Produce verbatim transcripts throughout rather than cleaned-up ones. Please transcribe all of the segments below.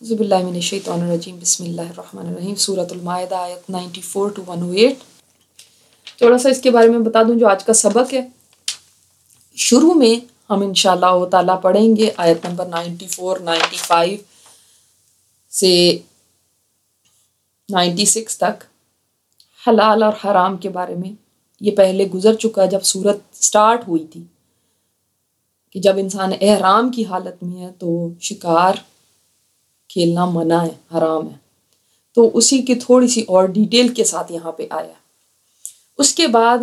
اعوذ باللہ من الشیطان الرجیم بسم اللہ الرحمن الرحیم سورۃ المائدہ آیت ninety four to one O eight. تھوڑا سا اس کے بارے میں بتا دوں جو آج کا سبق ہے. شروع میں ہم انشاءاللہ تعالیٰ پڑھیں گے آیت نمبر نائنٹی فور نائنٹی فائیو سے نائنٹی سکس تک حلال اور حرام کے بارے میں. یہ پہلے گزر چکا جب سورت سٹارٹ ہوئی تھی کہ جب انسان احرام کی حالت میں ہے تو شکار کھیلنا منع ہے، حرام ہے. تو اسی کی تھوڑی سی اور ڈیٹیل کے ساتھ یہاں پہ آیا. اس کے بعد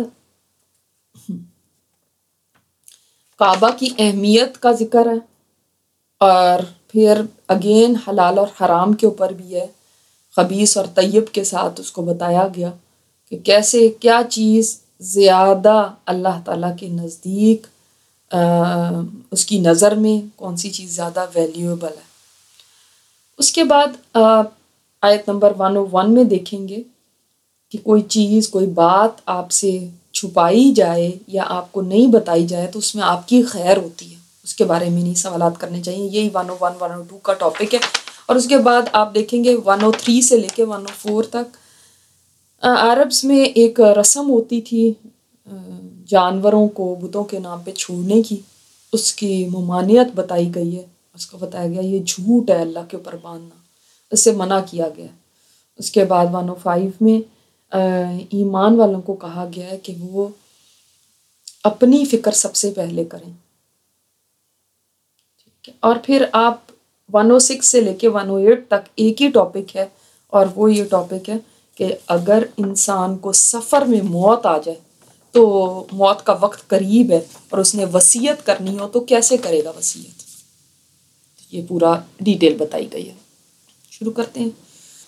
کعبہ کی اہمیت کا ذکر ہے، اور پھر اگین حلال اور حرام کے اوپر بھی ہے. خبیث اور طیب کے ساتھ اس کو بتایا گیا کہ کیسے کیا چیز زیادہ اللہ تعالیٰ کے نزدیک اس کی نظر میں کون سی چیز زیادہ ویلیویبل ہے. اس کے بعد آیت نمبر ون او ون میں دیکھیں گے کہ کوئی چیز کوئی بات آپ سے چھپائی جائے یا آپ کو نہیں بتائی جائے تو اس میں آپ کی خیر ہوتی ہے. اس کے بارے میں نہیں سوالات کرنے چاہیے. یہی one O one one O two کا ٹاپک ہے. اور اس کے بعد آپ دیکھیں گے ون او تھری سے لے کے ون او فور تک عربس میں ایک رسم ہوتی تھی جانوروں کو بتوں کے نام پہ چھوڑنے کی. اس کی ممانعت بتائی گئی ہے. اس کو بتایا گیا یہ جھوٹ ہے اللہ کے اوپر باندھنا، اس سے منع کیا گیا. اس کے بعد ون او فائیو میں ایمان والوں کو کہا گیا ہے کہ وہ اپنی فکر سب سے پہلے کریں. ٹھیک ہے. اور پھر آپ ون او سکس سے لے کے ون او ایٹ تک ایک ہی ٹاپک ہے، اور وہ یہ ٹاپک ہے کہ اگر انسان کو سفر میں موت آ جائے تو موت کا وقت قریب ہے اور اس نے وصیت کرنی ہو تو کیسے کرے گا وصیت. یہ پورا ڈیٹیل بتائی گئی ہے. شروع کرتے ہیں.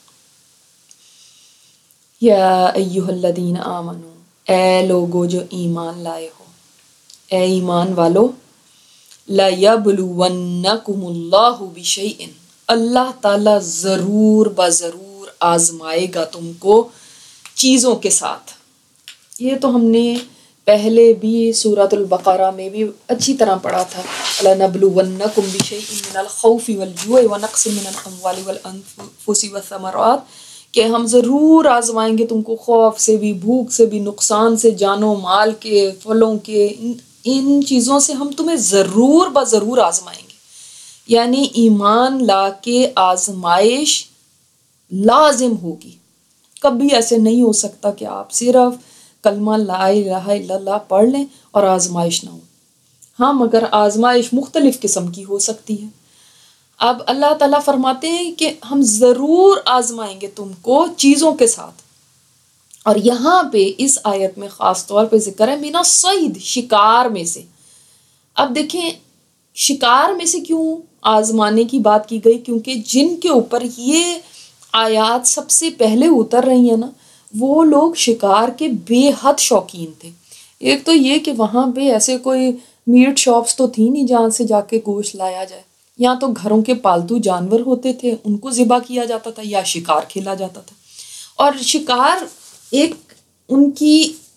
یا ایھا الذین آمنو، اے لوگو جو ایمان لائے ہو، اے ایمان والو، لَیَبْلُوَنَّکُمُ اللّٰہُ بِشَیْءٍ، اللہ تعالیٰ ضرور بضرور آزمائے گا تم کو چیزوں کے ساتھ. یہ تو ہم نے پہلے بھی سورۃ البقرہ میں بھی اچھی طرح پڑھا تھا. لَنَبْلُوَنَّکُم بِشَیْءٍ مِّنَ الْخَوْفِ وَالْجُوعِ وَنَقْصٍ مِّنَ الْأَمْوَالِ وَالْأَنفُسِ وَالثَّمَرَاتِ، کہ ہم ضرور آزمائیں گے تم کو خوف سے بھی، بھوک سے بھی، نقصان سے، جان و مال کے، پھلوں کے، ان, ان چیزوں سے ہم تمہیں ضرور بضرور آزمائیں گے. یعنی ایمان لا کے آزمائش لازم ہوگی. کبھی ایسے نہیں ہو سکتا کہ آپ صرف کلمہ لا الہ الا اللہ پڑھ لیں اور آزمائش نہ ہو. ہاں، مگر آزمائش مختلف قسم کی ہو سکتی ہے. اب اللہ تعالیٰ فرماتے ہیں کہ ہم ضرور آزمائیں گے تم کو چیزوں کے ساتھ. اور یہاں پہ اس آیت میں خاص طور پہ ذکر ہے من الصید، شکار میں سے. اب دیکھیں شکار میں سے کیوں آزمانے کی بات کی گئی؟ کیونکہ جن کے اوپر یہ آیات سب سے پہلے اتر رہی ہیں نا، وہ لوگ شکار کے بے حد شوقین تھے. ایک تو یہ کہ وہاں پہ ایسے کوئی میٹ شاپس تو تھی نہیں جہاں سے جا کے گوشت لایا جائے. یہاں تو گھروں کے پالتو جانور ہوتے تھے، ان کو ذبح کیا جاتا تھا یا شکار کھیلا جاتا تھا. اور شکار ایک ان کی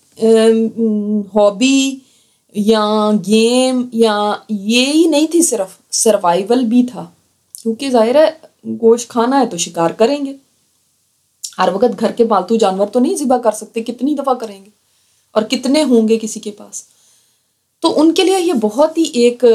ہابی یا گیم یا یہی نہیں تھی، صرف سروائیول بھی تھا. کیونکہ ظاہر ہے گوشت کھانا ہے تو شکار کریں گے. ہر وقت گھر کے پالتو جانور تو نہیں ذبح کر سکتے، کتنی دفعہ کریں گے اور کتنے ہوں گے کسی کے پاس. تو ان کے لیے یہ بہت ہی ایک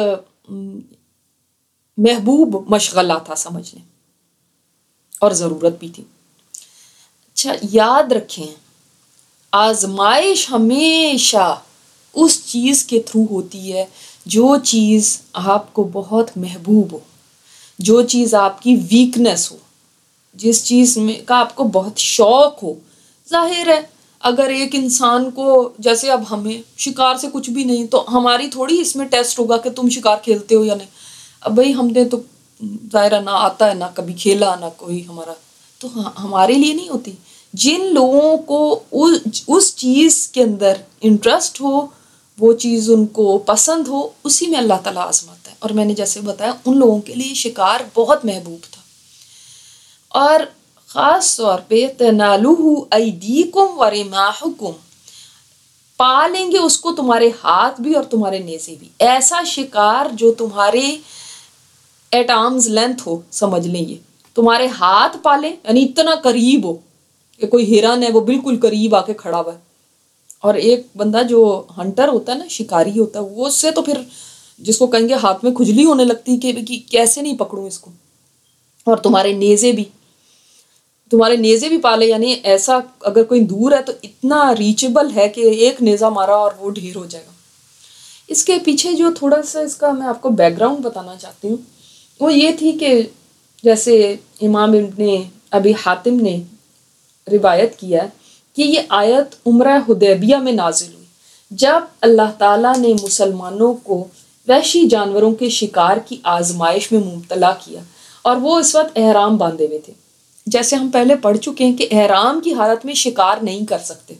محبوب مشغلہ تھا سمجھ لیں، اور ضرورت بھی تھی. اچھا یاد رکھیں، آزمائش ہمیشہ اس چیز کے تھرو ہوتی ہے جو چیز آپ کو بہت محبوب ہو، جو چیز آپ کی ویکنس ہو، جس چیز میں کا آپ کو بہت شوق ہو. ظاہر ہے اگر ایک انسان کو، جیسے اب ہمیں شکار سے کچھ بھی نہیں تو ہماری تھوڑی اس میں ٹیسٹ ہوگا کہ تم شکار کھیلتے ہو یا نہیں. اب بھائی ہم نے تو ظاہر نہ آتا ہے، نہ کبھی کھیلا، نہ کوئی ہمارا، تو ہمارے لیے نہیں ہوتی. جن لوگوں کو اس چیز کے اندر انٹرسٹ ہو، وہ چیز ان کو پسند ہو، اسی میں اللہ تعالیٰ آزماتا ہے. اور میں نے جیسے بتایا ان لوگوں کے لیے شکار بہت محبوب تھا. اور خاص طور پہ تنالوہ ایدیکم ورماحکم، پا لیں گے اس کو تمہارے ہاتھ بھی اور تمہارے نیزے بھی. ایسا شکار جو تمہارے ایٹ آرمز لینتھ ہو، سمجھ لیں. یہ تمہارے ہاتھ پالے یعنی اتنا قریب ہو کہ کوئی ہرن ہے وہ بالکل قریب آ کے کھڑا ہوا ہے، اور ایک بندہ جو ہنٹر ہوتا ہے نا، شکاری ہوتا ہے، وہ اس سے تو پھر جس کو کہیں گے ہاتھ میں کھجلی ہونے لگتی کہ کیسے نہیں پکڑوں اس کو. اور تمہارے نیزے بھی تمہارے نیزے بھی پالے، یعنی ایسا اگر کوئی دور ہے تو اتنا ریچیبل ہے کہ ایک نیزہ مارا اور وہ ڈھیر ہو جائے گا. اس کے پیچھے جو تھوڑا سا اس کا میں آپ کو بیک گراؤنڈ بتانا چاہتی ہوں وہ یہ تھی کہ جیسے امام ابن ابی حاتم نے روایت کیا کہ یہ آیت عمرہ حدیبیہ میں نازل ہوئی جب اللہ تعالیٰ نے مسلمانوں کو وحشی جانوروں کے شکار کی آزمائش میں مبتلا کیا، اور وہ اس وقت احرام باندھے ہوئے تھے. جیسے ہم پہلے پڑھ چکے ہیں کہ احرام کی حالت میں شکار نہیں کر سکتے.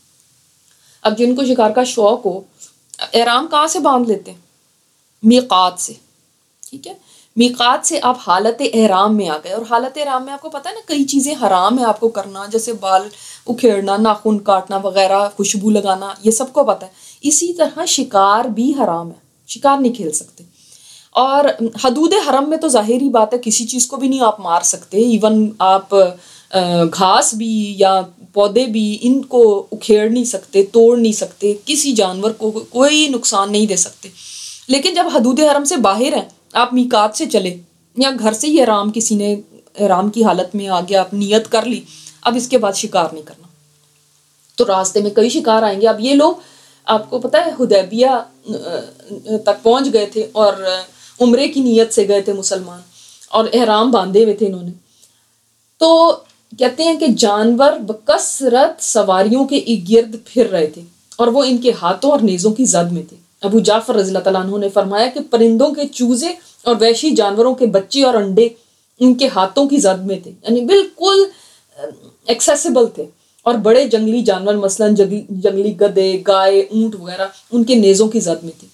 اب جن کو شکار کا شوق ہو، احرام کہاں سے باندھ لیتے ہیں؟ میقات سے. ٹھیک ہے، میقات سے آپ حالت احرام میں آ گئے، اور حالت احرام میں آپ کو پتہ ہے نا کئی چیزیں حرام ہے آپ کو کرنا، جیسے بال اکھیڑنا، ناخن کاٹنا وغیرہ، خوشبو لگانا، یہ سب کو پتہ ہے. اسی طرح شکار بھی حرام ہے، شکار نہیں کھیل سکتے. اور حدود حرم میں تو ظاہری بات ہے کسی چیز کو بھی نہیں آپ مار سکتے، ایون آپ گھاس بھی یا پودے بھی ان کو اکھیڑ نہیں سکتے، توڑ نہیں سکتے، کسی جانور کو کوئی نقصان نہیں دے سکتے. لیکن جب حدود حرم سے باہر ہیں، آپ میقات سے چلے یا گھر سے ہی احرام کسی نے احرام کی حالت میں آگے آپ نیت کر لی، اب اس کے بعد شکار نہیں کرنا. تو راستے میں کئی شکار آئیں گے. اب یہ لوگ آپ کو پتہ ہے حدیبیہ تک پہنچ گئے تھے اور عمرے کی نیت سے گئے تھے مسلمان، اور احرام باندھے ہوئے تھے انہوں نے. تو کہتے ہیں کہ جانور بکثرت سواریوں کے گرد پھر رہے تھے اور وہ ان کے ہاتھوں اور نیزوں کی زد میں تھے. ابو جعفر رضی اللہ تعالیٰ عنہ نے فرمایا کہ پرندوں کے چوزے اور وحشی جانوروں کے بچے اور انڈے ان کے ہاتھوں کی زد میں تھے، یعنی بالکل ایکسیسیبل تھے. اور بڑے جنگلی جانور مثلاً جنگلی گدھے، گائے، اونٹ وغیرہ ان کے نیزوں کی زد میں تھے.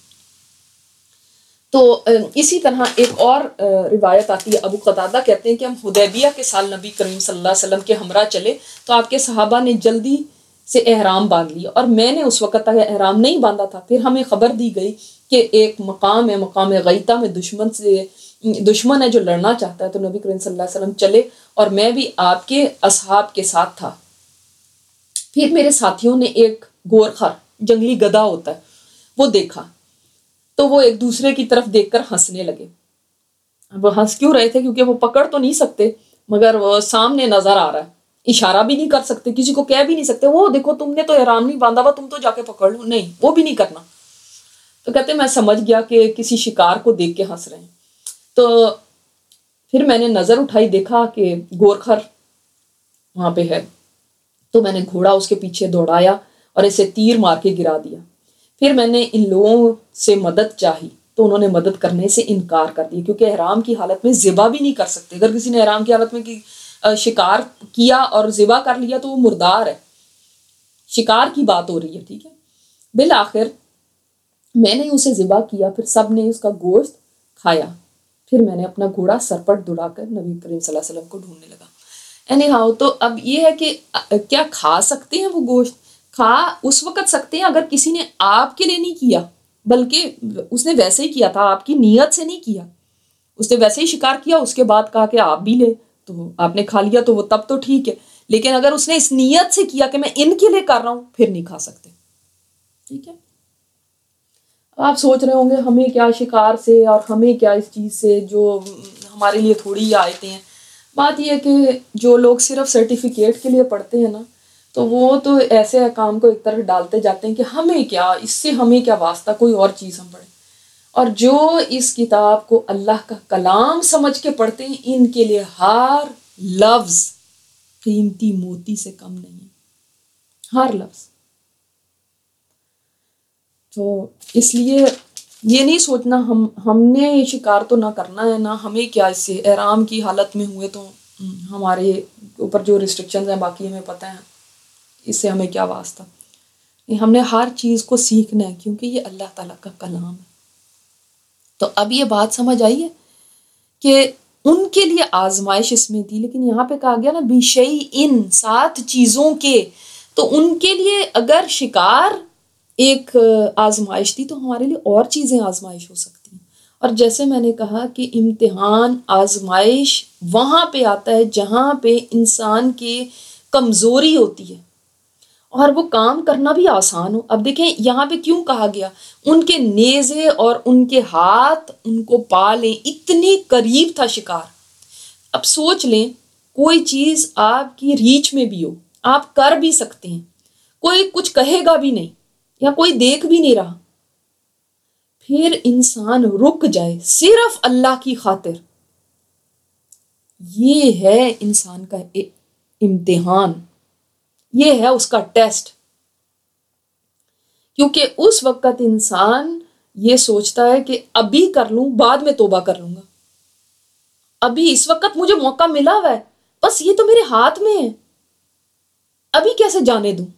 تو اسی طرح ایک اور روایت آتی ہے، ابو قتادہ کہتے ہیں کہ ہم حدیبیہ کے سال نبی کریم صلی اللہ علیہ وسلم کے ہمراہ چلے تو آپ کے صحابہ نے جلدی سے احرام باندھ لیا، اور میں نے اس وقت تک احرام نہیں باندھا تھا. پھر ہمیں خبر دی گئی کہ ایک مقام ہے، مقام غیطہ میں دشمن سے دشمن ہے جو لڑنا چاہتا ہے. تو نبی کریم صلی اللہ علیہ وسلم چلے اور میں بھی آپ کے اصحاب کے ساتھ تھا. پھر میرے ساتھیوں نے ایک گورخر، جنگلی گدھا ہوتا ہے، وہ دیکھا تو وہ ایک دوسرے کی طرف دیکھ کر ہنسنے لگے. وہ ہنس کیوں رہے تھے؟ کیونکہ وہ پکڑ تو نہیں سکتے مگر وہ سامنے نظر آ رہا ہے، اشارہ بھی نہیں کر سکتے، کسی کو کہہ بھی نہیں سکتے وہ دیکھو تم نے تو احرام نہیں باندھا ہوا، تم تو جا کے پکڑ لو، نہیں وہ بھی نہیں کرنا. تو کہتے میں سمجھ گیا کہ کسی شکار کو دیکھ کے ہنس رہے ہیں. تو پھر میں نے نظر اٹھائی، دیکھا کہ گورخر وہاں پہ ہے. تو میں نے گھوڑا اس کے پیچھے دوڑایا اور اسے تیر مار کے گرا دیا. پھر میں نے ان لوگوں سے مدد چاہی تو انہوں نے مدد کرنے سے انکار کر دیا، کیونکہ احرام کی حالت میں ذبح بھی نہیں کر سکتے. اگر کسی نے احرام کی حالت میں کی شکار کیا اور ذبح کر لیا تو وہ مردار ہے، شکار کی بات ہو رہی ہے. ٹھیک ہے، بالآخر میں نے اسے ذبح کیا، پھر سب نے اس کا گوشت کھایا. پھر میں نے اپنا گھوڑا سرپٹ دوڑا کر نبی کریم صلی اللہ علیہ وسلم کو ڈھونڈنے لگا. اینی ہاؤ، تو اب یہ ہے کہ کیا کھا سکتے ہیں وہ گوشت؟ کھا اس وقت سکتے ہیں اگر کسی نے آپ کے لیے نہیں کیا، بلکہ اس نے ویسے ہی کیا تھا، آپ کی نیت سے نہیں کیا، اس نے ویسے ہی شکار کیا، اس کے بعد کہا کہ آپ بھی لے تو آپ نے کھا لیا تو وہ تب تو ٹھیک ہے. لیکن اگر اس نے اس نیت سے کیا کہ میں ان کے لیے کر رہا ہوں، پھر نہیں کھا سکتے. ٹھیک ہے، آپ سوچ رہے ہوں گے ہمیں کیا شکار سے اور ہمیں کیا اس چیز سے جو ہمارے لیے تھوڑی آیتیں ہیں. بات یہ ہے کہ جو لوگ صرف سرٹیفکیٹ کے لیے پڑھتے ہیں نا، تو وہ تو ایسے کام کو ایک طرف ڈالتے جاتے ہیں کہ ہمیں کیا اس سے، ہمیں کیا واسطہ، کوئی اور چیز ہم پڑھیں. اور جو اس کتاب کو اللہ کا کلام سمجھ کے پڑھتے ہیں، ان کے لیے ہر لفظ قیمتی موتی سے کم نہیں ہے، ہر لفظ. تو اس لیے یہ نہیں سوچنا ہم ہم نے شکار تو نہ کرنا ہے، نہ ہمیں کیا اس سے، احرام کی حالت میں ہوئے تو ہمارے اوپر جو ریسٹرکشنز ہیں باقی ہمیں پتہ ہیں، اس سے ہمیں کیا واسطہ. ہم نے ہر چیز کو سیکھنا ہے کیونکہ یہ اللہ تعالیٰ کا کلام ہے. تو اب یہ بات سمجھ آئی ہے کہ ان کے لیے آزمائش اس میں تھی، لیکن یہاں پہ کہا گیا نا بِشَیْءٍ، سات چیزوں کے. تو ان کے لیے اگر شکار ایک آزمائش تھی تو ہمارے لیے اور چیزیں آزمائش ہو سکتی ہیں. اور جیسے میں نے کہا کہ امتحان آزمائش وہاں پہ آتا ہے جہاں پہ انسان کی کمزوری ہوتی ہے اور وہ کام کرنا بھی آسان ہو. اب دیکھیں یہاں پہ کیوں کہا گیا ان کے نیزے اور ان کے ہاتھ ان کو پا لیں، اتنی قریب تھا شکار. اب سوچ لیں کوئی چیز آپ کی ریچ میں بھی ہو، آپ کر بھی سکتے ہیں، کوئی کچھ کہے گا بھی نہیں یا کوئی دیکھ بھی نہیں رہا، پھر انسان رک جائے صرف اللہ کی خاطر. یہ ہے انسان کا امتحان، یہ ہے اس کا ٹیسٹ. کیونکہ اس وقت انسان یہ سوچتا ہے کہ ابھی کر لوں بعد میں توبہ کر لوں گا، ابھی اس وقت مجھے موقع ملا ہوا ہے، بس یہ تو میرے ہاتھ میں ہے، ابھی کیسے جانے دوں.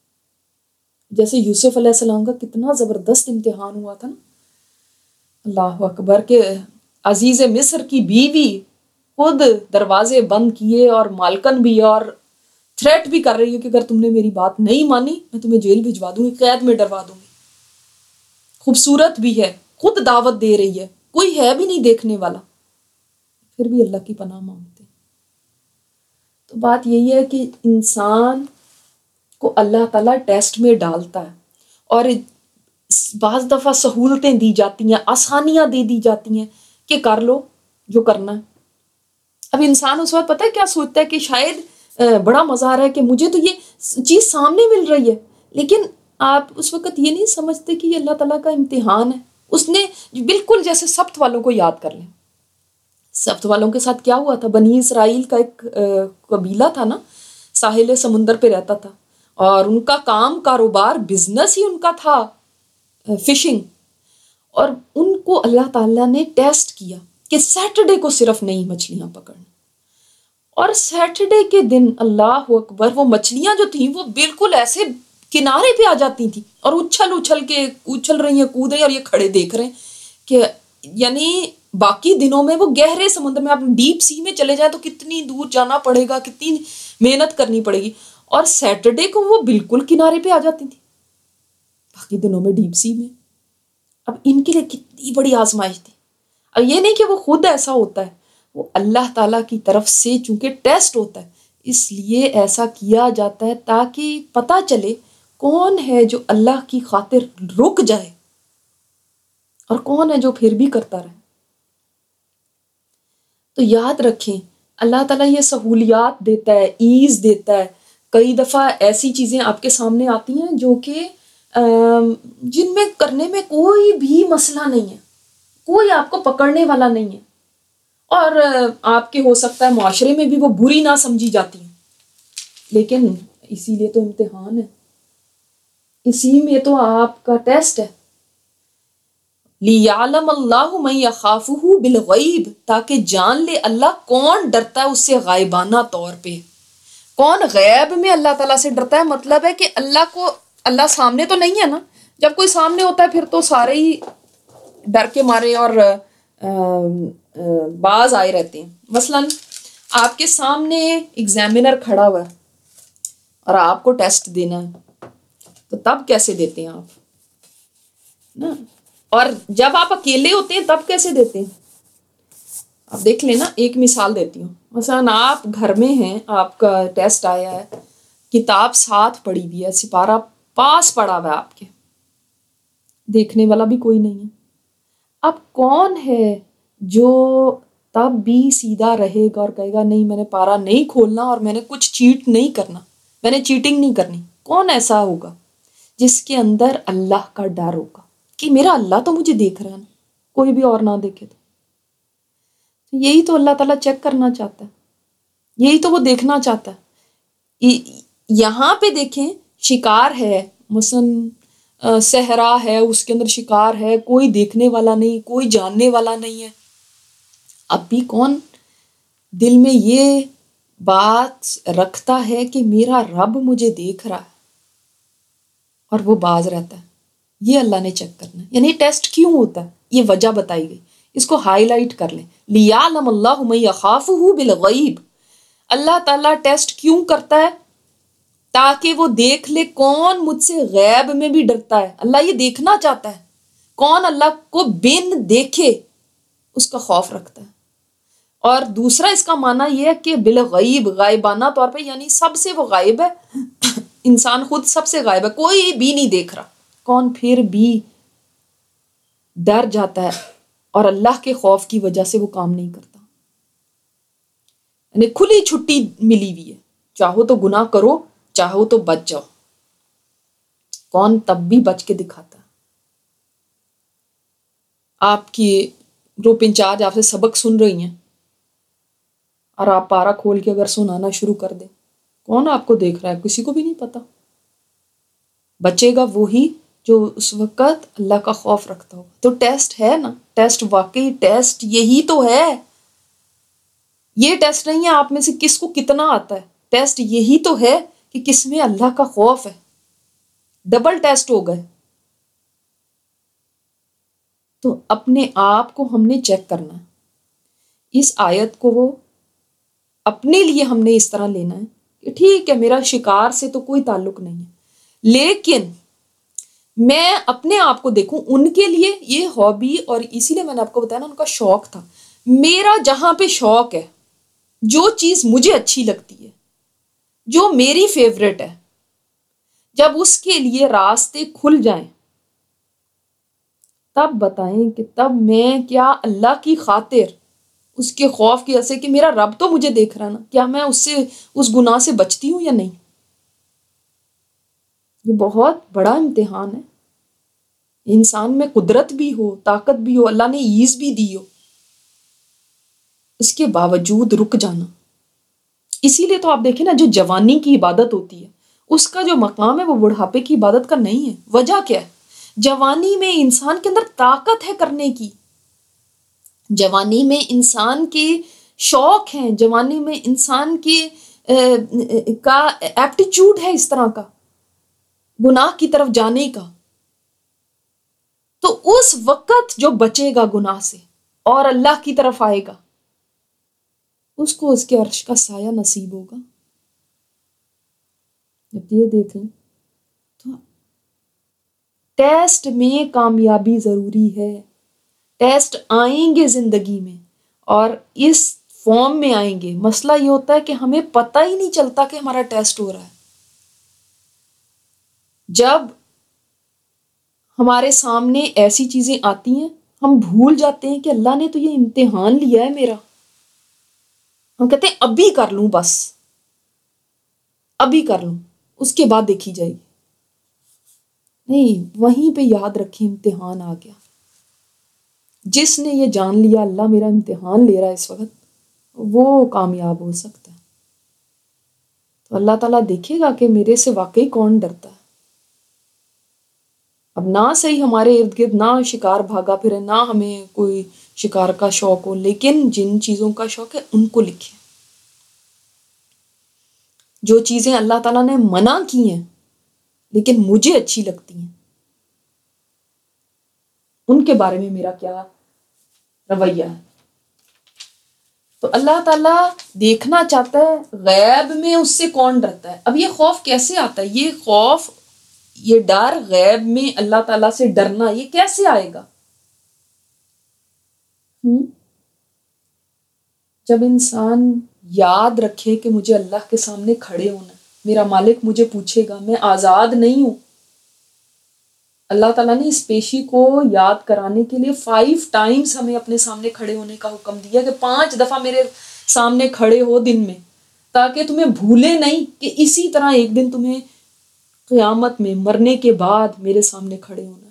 جیسے یوسف علیہ السلام کا کتنا زبردست امتحان ہوا تھا نا، اللہ اکبر، کہ عزیز مصر کی بیوی خود دروازے بند کیے اور مالکن بھی، اور تھریٹ بھی کر رہی ہے کہ اگر تم نے میری بات نہیں مانی میں تمہیں جیل بھجوا دوں گی، قید میں ڈروا دوں گی. خوبصورت بھی ہے، خود دعوت دے رہی ہے، کوئی ہے بھی نہیں دیکھنے والا، پھر بھی اللہ کی پناہ مانگتے. تو بات یہی ہے کہ انسان کو اللہ تعالیٰ ٹیسٹ میں ڈالتا ہے اور بعض دفعہ سہولتیں دی جاتی ہیں، آسانیاں دے دی جاتی ہیں کہ کر لو جو کرنا ہے. اب انسان اس وقت پتہ ہے کیا سوچتا ہے کہ شاید بڑا مزہ آ رہا ہے کہ مجھے تو یہ چیز سامنے مل رہی ہے، لیکن آپ اس وقت یہ نہیں سمجھتے کہ یہ اللہ تعالیٰ کا امتحان ہے. اس نے بالکل جیسے سبت والوں کو یاد کر لیں، سبت والوں کے ساتھ کیا ہوا تھا. بنی اسرائیل کا ایک قبیلہ تھا نا، ساحل سمندر پہ رہتا تھا اور ان کا کام کاروبار بزنس ہی ان کا تھا فشنگ. اور ان کو اللہ تعالیٰ نے ٹیسٹ کیا کہ سیٹرڈے کو صرف نہیں مچھلیاں پکڑنا، اور سیٹرڈے کے دن اللہ اکبر وہ مچھلیاں جو تھیں وہ بالکل ایسے کنارے پہ آ جاتی تھیں اور اچھل اچھل کے اچھل رہی ہیں، کود رہی ہیں، اور یہ کھڑے دیکھ رہے ہیں کہ یعنی باقی دنوں میں وہ گہرے سمندر میں، آپ ڈیپ سی میں چلے جائیں تو کتنی دور جانا پڑے گا، کتنی محنت کرنی پڑے گی، اور سیٹرڈے کو وہ بالکل کنارے پہ آ جاتی تھی، باقی دنوں میں ڈیپ سی میں. اب ان کے لیے کتنی بڑی آزمائش تھی. اب یہ نہیں کہ وہ خود ایسا ہوتا ہے، وہ اللہ تعالیٰ کی طرف سے چونکہ ٹیسٹ ہوتا ہے اس لیے ایسا کیا جاتا ہے تاکہ پتہ چلے کون ہے جو اللہ کی خاطر رک جائے اور کون ہے جو پھر بھی کرتا رہے. تو یاد رکھیں اللہ تعالیٰ یہ سہولیات دیتا ہے، ایز دیتا ہے. کئی دفعہ ایسی چیزیں آپ کے سامنے آتی ہیں جو کہ جن میں کرنے میں کوئی بھی مسئلہ نہیں ہے، کوئی آپ کو پکڑنے والا نہیں ہے، اور آپ کے ہو سکتا ہے معاشرے میں بھی وہ بری نہ سمجھی جاتی ہیں، لیکن اسی لیے تو امتحان ہے، اسی میں تو آپ کا ٹیسٹ ہے. لِيَعْلَمَ اللَّهُ مَن يَخَافُهُ بِالْغَيْبِ، تاکہ جان لے اللہ کون ڈرتا ہے اس سے غائبانہ طور پہ. کون غیب میں اللہ تعالیٰ سے ڈرتا ہے، مطلب ہے کہ اللہ کو اللہ سامنے تو نہیں ہے نا، جب کوئی سامنے ہوتا ہے پھر تو سارے ہی ڈر کے مارے اور باز آئے رہتے ہیں. مثلاً آپ کے سامنے ایگزامینر کھڑا ہوا ہے اور آپ کو ٹیسٹ دینا ہے، تو تب کیسے دیتے ہیں آپ نا؟ اور جب آپ اکیلے ہوتے ہیں تب کیسے دیتے ہیں؟ آپ دیکھ لیں نا، ایک مثال دیتی ہوں. مثلاً آپ گھر میں ہیں، آپ کا ٹیسٹ آیا ہے، کتاب ساتھ پڑی ہوئی ہے، سپارہ پاس پڑا ہوا ہے آپ کے، دیکھنے والا بھی کوئی نہیں ہے. اب کون ہے جو تب بھی سیدھا رہے گا اور کہے گا نہیں میں نے پارا نہیں کھولنا اور میں نے کچھ چیٹ نہیں کرنا، میں نے چیٹنگ نہیں کرنی؟ کون ایسا ہوگا جس کے اندر اللہ کا ڈر ہوگا کہ میرا اللہ تو مجھے دیکھ رہا ہے نا، کوئی بھی اور نہ دیکھے تو. یہی تو اللہ تعالیٰ چیک کرنا چاہتا ہے، یہی تو وہ دیکھنا چاہتا ہے. یہاں پہ دیکھیں شکار ہے، مثلاً صحرا ہے، اس کے اندر شکار ہے، کوئی دیکھنے والا نہیں، کوئی جاننے والا نہیں ہے. اب بھی کون دل میں یہ بات رکھتا ہے کہ میرا رب مجھے دیکھ رہا ہے اور وہ باز رہتا ہے؟ یہ اللہ نے چیک کرنا ہے. یعنی ٹیسٹ کیوں ہوتا ہے یہ وجہ بتائی گئی، اس کو ہائی لائٹ کر لیں. لِيَعْلَمَ اللَّهُ مَن يَخَافُهُ بِالْغَيْبِ، اللہ تعالیٰ ٹیسٹ کیوں کرتا ہے؟ تاکہ وہ دیکھ لے کون مجھ سے غیب میں بھی ڈرتا ہے. اللہ یہ دیکھنا چاہتا ہے کون اللہ کو بن دیکھے اس کا خوف رکھتا ہے. اور دوسرا اس کا معنی یہ ہے کہ بالغیب، غائبانہ طور پہ، یعنی سب سے وہ غائب ہے. انسان خود سب سے غائب ہے، کوئی بھی نہیں دیکھ رہا. کون پھر بھی ڈر جاتا ہے اور اللہ کے خوف کی وجہ سے وہ کام نہیں کرتا. یعنی کھلی چھٹی ملی ہوئی ہے، چاہو تو گناہ کرو، چاہو تو بچ جاؤ. کون تب بھی بچ کے دکھاتا ہے. آپ کی گروپ انچارج آپ سے سبق سن رہی ہیں اور آپ پارا کھول کے اگر سنانا شروع کر دیں، کون آپ کو دیکھ رہا ہے؟ کسی کو بھی نہیں پتا. بچے گا وہی جو اس وقت اللہ کا خوف رکھتا ہو. تو ٹیسٹ ہے نا، ٹیسٹ واقعی ٹیسٹ یہی تو ہے. یہ ٹیسٹ نہیں ہے آپ میں سے کس کو کتنا آتا ہے، ٹیسٹ یہی تو ہے کہ کس میں اللہ کا خوف ہے. ڈبل ٹیسٹ ہو گئے. تو اپنے آپ کو ہم نے چیک کرنا ہے. اس آیت کو وہ اپنے لیے ہم نے اس طرح لینا ہے کہ ٹھیک ہے میرا شکار سے تو کوئی تعلق نہیں ہے، لیکن میں اپنے آپ کو دیکھوں. ان کے لیے یہ ہابی، اور اسی لیے میں نے آپ کو بتایا نا ان کا شوق تھا. میرا جہاں پہ شوق ہے، جو چیز مجھے اچھی لگتی ہے، جو میری فیوریٹ ہے، جب اس کے لیے راستے کھل جائیں تب بتائیں کہ تب میں کیا اللہ کی خاطر، اس کے خوف کی وجہ سے کہ میرا رب تو مجھے دیکھ رہا نا، کیا میں اس سے اس گناہ سے بچتی ہوں یا نہیں. یہ بہت بڑا امتحان ہے. انسان میں قدرت بھی ہو، طاقت بھی ہو، اللہ نے ایز بھی دی ہو، اس کے باوجود رک جانا. اسی لیے تو آپ دیکھیں نا، جو جوانی کی عبادت ہوتی ہے اس کا جو مقام ہے وہ بڑھاپے کی عبادت کا نہیں ہے. وجہ کیا ہے؟ جوانی میں انسان کے اندر طاقت ہے کرنے کی، جوانی میں انسان کے شوق ہیں، جوانی میں انسان کی کا ایپٹیچیوڈ ہے اس طرح کا گناہ کی طرف جانے کا. تو اس وقت جو بچے گا گناہ سے اور اللہ کی طرف آئے گا، اس کو اس کے عرش کا سایہ نصیب ہوگا. جب یہ دیکھ لیں تو ٹیسٹ میں کامیابی ضروری ہے. ٹیسٹ آئیں گے زندگی میں اور اس فارم میں آئیں گے. مسئلہ یہ ہوتا ہے کہ ہمیں پتہ ہی نہیں چلتا کہ ہمارا ٹیسٹ ہو رہا ہے. جب ہمارے سامنے ایسی چیزیں آتی ہیں ہم بھول جاتے ہیں کہ اللہ نے تو یہ امتحان لیا ہے میرا. ہم کہتے ہیں ابھی کر لوں، بس ابھی کر لوں، اس کے بعد دیکھی جائے گی. نہیں، وہیں پہ یاد رکھیں امتحان آ گیا. جس نے یہ جان لیا اللہ میرا امتحان لے رہا ہے اس وقت، وہ کامیاب ہو سکتا ہے. تو اللہ تعالیٰ دیکھے گا کہ میرے سے واقعی کون ڈرتا ہے. اب نہ صحیح ہمارے ارد گرد نہ شکار بھاگا پھرے، نہ ہمیں کوئی شکار کا شوق ہو، لیکن جن چیزوں کا شوق ہے ان کو لکھیں. جو چیزیں اللہ تعالیٰ نے منع کی ہیں لیکن مجھے اچھی لگتی ہیں، ان کے بارے میں میرا کیا رویہ ہے. تو اللہ تعالیٰ دیکھنا چاہتا ہے غیب میں اس سے کون ڈرتا ہے. اب یہ خوف کیسے آتا ہے؟ یہ خوف، یہ ڈر غیب میں اللہ تعالیٰ سے ڈرنا، یہ کیسے آئے گا؟ جب انسان یاد رکھے کہ مجھے اللہ کے سامنے کھڑے ہونا ہے، میرا مالک مجھے پوچھے گا، میں آزاد نہیں ہوں. اللہ تعالیٰ نے اس پیشی کو یاد کرانے کے لیے فائیو ٹائمز ہمیں اپنے سامنے کھڑے ہونے کا حکم دیا کہ پانچ دفعہ میرے سامنے کھڑے ہو دن میں، تاکہ تمہیں بھولے نہیں کہ اسی طرح ایک دن تمہیں قیامت میں مرنے کے بعد میرے سامنے کھڑے ہونا ہے.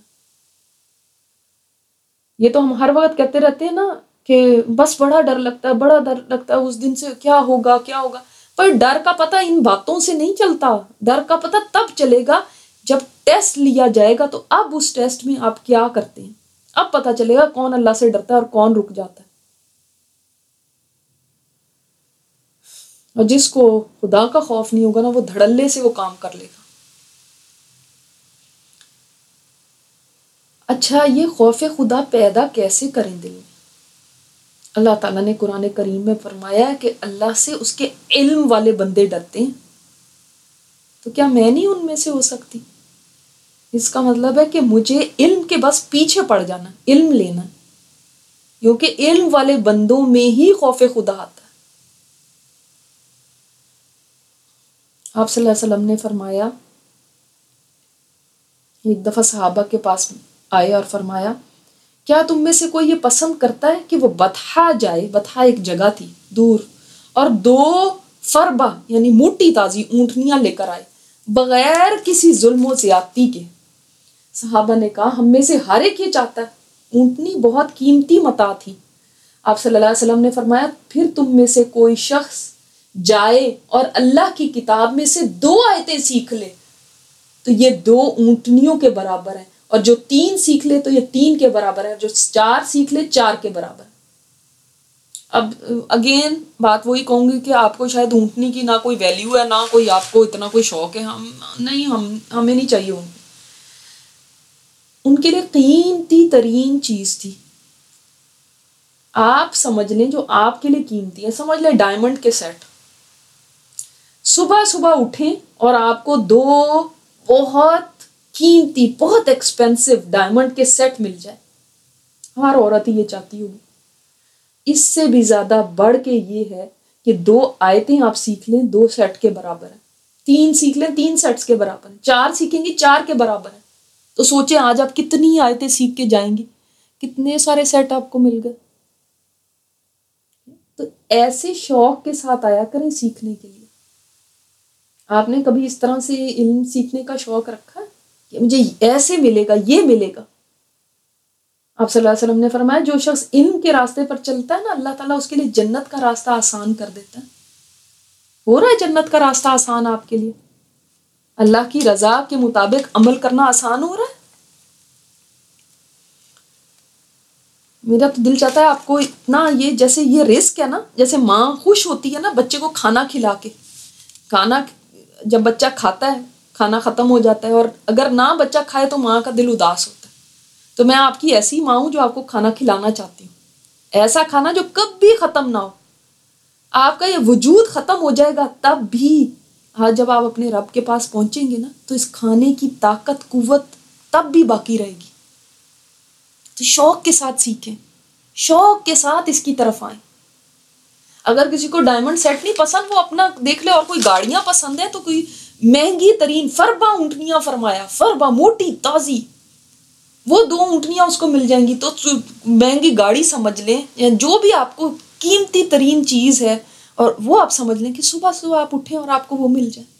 یہ تو ہم ہر وقت کہتے رہتے ہیں نا کہ بس بڑا ڈر لگتا ہے، بڑا ڈر لگتا ہے، اس دن سے کیا ہوگا کیا ہوگا. پر ڈر کا پتہ ان باتوں سے نہیں چلتا. ڈر کا پتہ تب چلے گا جب ٹیسٹ لیا جائے گا. تو اب اس ٹیسٹ میں آپ کیا کرتے ہیں، اب پتہ چلے گا کون اللہ سے ڈرتا ہے اور کون رک جاتا ہے. اور جس کو خدا کا خوف نہیں ہوگا نا، وہ دھڑلے سے وہ کام کر لے گا. اچھا، یہ خوف خدا پیدا کیسے کریں دل میں؟ اللہ تعالیٰ نے قرآن کریم میں فرمایا ہے کہ اللہ سے اس کے علم والے بندے ڈرتے ہیں. تو کیا میں نہیں ان میں سے ہو سکتی؟ اس کا مطلب ہے کہ مجھے علم کے بس پیچھے پڑ جانا، علم لینا. کیونکہ علم والے بندوں میں ہی خوف خدا آتا ہے۔ آپ صلی اللہ علیہ وسلم نے فرمایا، ایک دفعہ صحابہ کے پاس آئے اور فرمایا کیا تم میں سے کوئی یہ پسند کرتا ہے کہ وہ بطحا جائے، بطحا ایک جگہ تھی دور، اور دو فربا یعنی موٹی تازی اونٹنیاں لے کر آئے بغیر کسی ظلم و زیادتی کے۔ صحابہ نے کہا ہم میں سے ہر ایک یہ چاہتا ہے، اونٹنی بہت قیمتی متاع تھی۔ آپ صلی اللہ علیہ وسلم نے فرمایا پھر تم میں سے کوئی شخص جائے اور اللہ کی کتاب میں سے دو آیتیں سیکھ لے تو یہ دو اونٹنیوں کے برابر ہیں، اور جو تین سیکھ لے تو یہ تین کے برابر ہے، جو چار سیکھ لے چار کے برابر ہے۔ اب اگین بات وہی کہوں گی کہ آپ کو شاید اونٹنی کی نہ کوئی ویلیو ہے، نہ کوئی آپ کو اتنا کوئی شوق ہے، ہم نہیں، ہم ہمیں نہیں چاہیے اونٹنی۔ ان کے لیے قیمتی ترین چیز تھی۔ آپ سمجھ لیں جو آپ کے لیے قیمتی ہے، سمجھ لیں ڈائمنڈ کے سیٹ۔ صبح صبح اٹھیں اور آپ کو دو بہت قیمتی بہت ایکسپینسو ڈائمنڈ کے سیٹ مل جائے، ہر عورت ہی یہ چاہتی ہوگی۔ اس سے بھی زیادہ بڑھ کے یہ ہے کہ دو آیتیں آپ سیکھ لیں دو سیٹ کے برابر ہیں، تین سیکھ لیں تین سیٹس کے برابر ہیں، چار سیکھیں گی چار کے برابر ہیں۔ تو سوچیں آج آپ کتنی آیتیں سیکھ کے جائیں گی، کتنے سارے سیٹ آپ کو مل گئے۔ تو ایسے شوق کے ساتھ آیا کریں سیکھنے کے لیے۔ آپ نے کبھی اس طرح سے علم سیکھنے کا شوق رکھا ہے کہ مجھے ایسے ملے گا، یہ ملے گا؟ آپ صلی اللہ علیہ وسلم نے فرمایا جو شخص علم کے راستے پر چلتا ہے نا، اللہ تعالیٰ اس کے لیے جنت کا راستہ آسان کر دیتا ہے۔ ہو رہا ہے جنت کا راستہ آسان آپ کے لیے؟ اللہ کی رضا کے مطابق عمل کرنا آسان ہو رہا ہے؟ میرا تو دل چاہتا ہے آپ کو اتنا، یہ جیسے یہ رزق ہے نا، جیسے ماں خوش ہوتی ہے نا بچے کو کھانا کھلا کے، کھانا جب بچہ کھاتا ہے کھانا ختم ہو جاتا ہے، اور اگر نہ بچہ کھائے تو ماں کا دل اداس ہوتا ہے۔ تو میں آپ کی ایسی ماں ہوں جو آپ کو کھانا کھلانا چاہتی ہوں، ایسا کھانا جو کبھی ختم نہ ہو۔ آپ کا یہ وجود ختم ہو جائے گا تب بھی، ہاں جب آپ اپنے رب کے پاس پہنچیں گے نا تو اس کھانے کی طاقت قوت تب بھی باقی رہے گی۔ تو شوق کے ساتھ سیکھیں، شوق کے ساتھ اس کی طرف آئیں۔ اگر کسی کو ڈائمنڈ سیٹ نہیں پسند وہ اپنا دیکھ لے، اور کوئی گاڑیاں پسند ہیں تو کوئی مہنگی ترین فربا اونٹنیاں، فرمایا فربا موٹی تازی، وہ دو اونٹنیاں اس کو مل جائیں گی تو مہنگی گاڑی سمجھ لیں، یا جو بھی آپ کو قیمتی ترین چیز ہے، اور وہ آپ سمجھ لیں کہ صبح صبح آپ اٹھیں اور آپ کو وہ مل جائے۔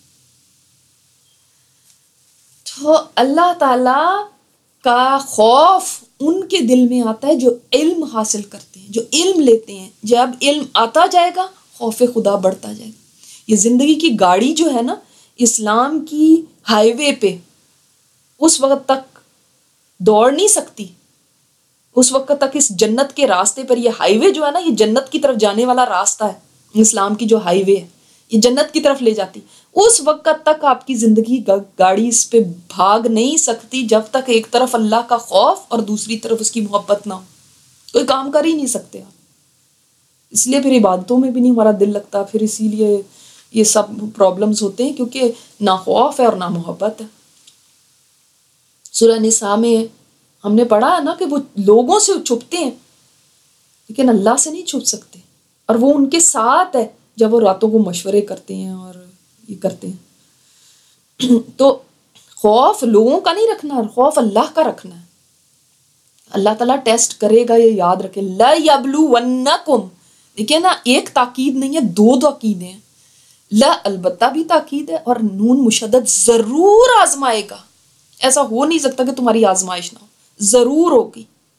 تو اللہ تعالیٰ کا خوف ان کے دل میں آتا ہے جو علم حاصل کرتے ہیں، جو علم لیتے ہیں۔ جب علم آتا جائے گا خوف خدا بڑھتا جائے گا۔ یہ زندگی کی گاڑی جو ہے نا، اسلام کی ہائی وے پہ اس وقت تک دوڑ نہیں سکتی، اس وقت تک اس جنت کے راستے پر، یہ ہائی وے جو ہے نا، یہ جنت کی طرف جانے والا راستہ ہے، اسلام کی جو ہائی وے ہے یہ جنت کی طرف لے جاتی، اس وقت تک آپ کی زندگی گاڑی اس پہ بھاگ نہیں سکتی جب تک ایک طرف اللہ کا خوف اور دوسری طرف اس کی محبت نہ ہو۔ کوئی کام کر ہی نہیں سکتے آپ۔ اس لیے پھر عبادتوں میں بھی نہیں ہمارا دل لگتا، پھر اسی لیے یہ سب پرابلمز ہوتے ہیں، کیونکہ نہ خوف ہے اور نہ محبت ہے۔ سورہ نساء میں ہم نے پڑھا ہے نا کہ وہ لوگوں سے چھپتے ہیں لیکن اللہ سے نہیں چھپ سکتے، اور وہ ان کے ساتھ ہے جب وہ راتوں کو مشورے کرتے ہیں اور یہ کرتے ہیں۔ تو خوف لوگوں کا نہیں رکھنا، خوف اللہ کا رکھنا ہے۔ اللہ تعالیٰ ٹیسٹ کرے گا، یہ یاد رکھے، لَيَبْلُوَنَّكُمْ، دیکھیں نا ایک تاکید نہیں ہے، دو تاکیدیں ہیں۔ لا البتہ بھی تاکید ہے، اور نون مشدد، ضرور آزمائے گا۔ ایسا ہو نہیں سکتا کہ تمہاری آزمائش نہ ہو، ضرور ہوگی۔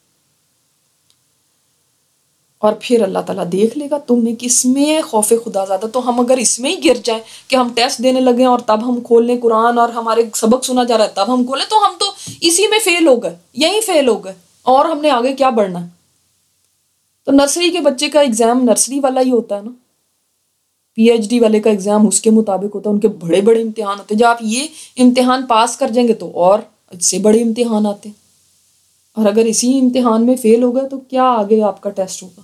اور پھر اللہ تعالیٰ دیکھ لے گا تم میں کس میں خوف خدا زیادہ۔ تو ہم اگر اس میں ہی گر جائیں کہ ہم ٹیسٹ دینے لگیں اور تب ہم کھول لیں قرآن اور ہمارے سبق سنا جا رہا ہے تب ہم کھولیں، تو ہم تو اسی میں فیل ہو گئے، یہیں فیل ہو گئے، اور ہم نے آگے کیا بڑھنا ہے؟ تو نرسری کے بچے کا ایگزام نرسری والا ہی ہوتا ہے نا، پی ایچ ڈی والے کا ایگزام اس کے مطابق ہوتا ہے، ان کے بڑے بڑے امتحان ہوتے ہیں۔ جب آپ یہ امتحان پاس کر جائیں گے تو اور اس سے بڑے امتحان آتے ہیں، اور اگر اسی امتحان میں فیل ہو گئے تو کیا آگے آپ کا ٹیسٹ ہوگا؟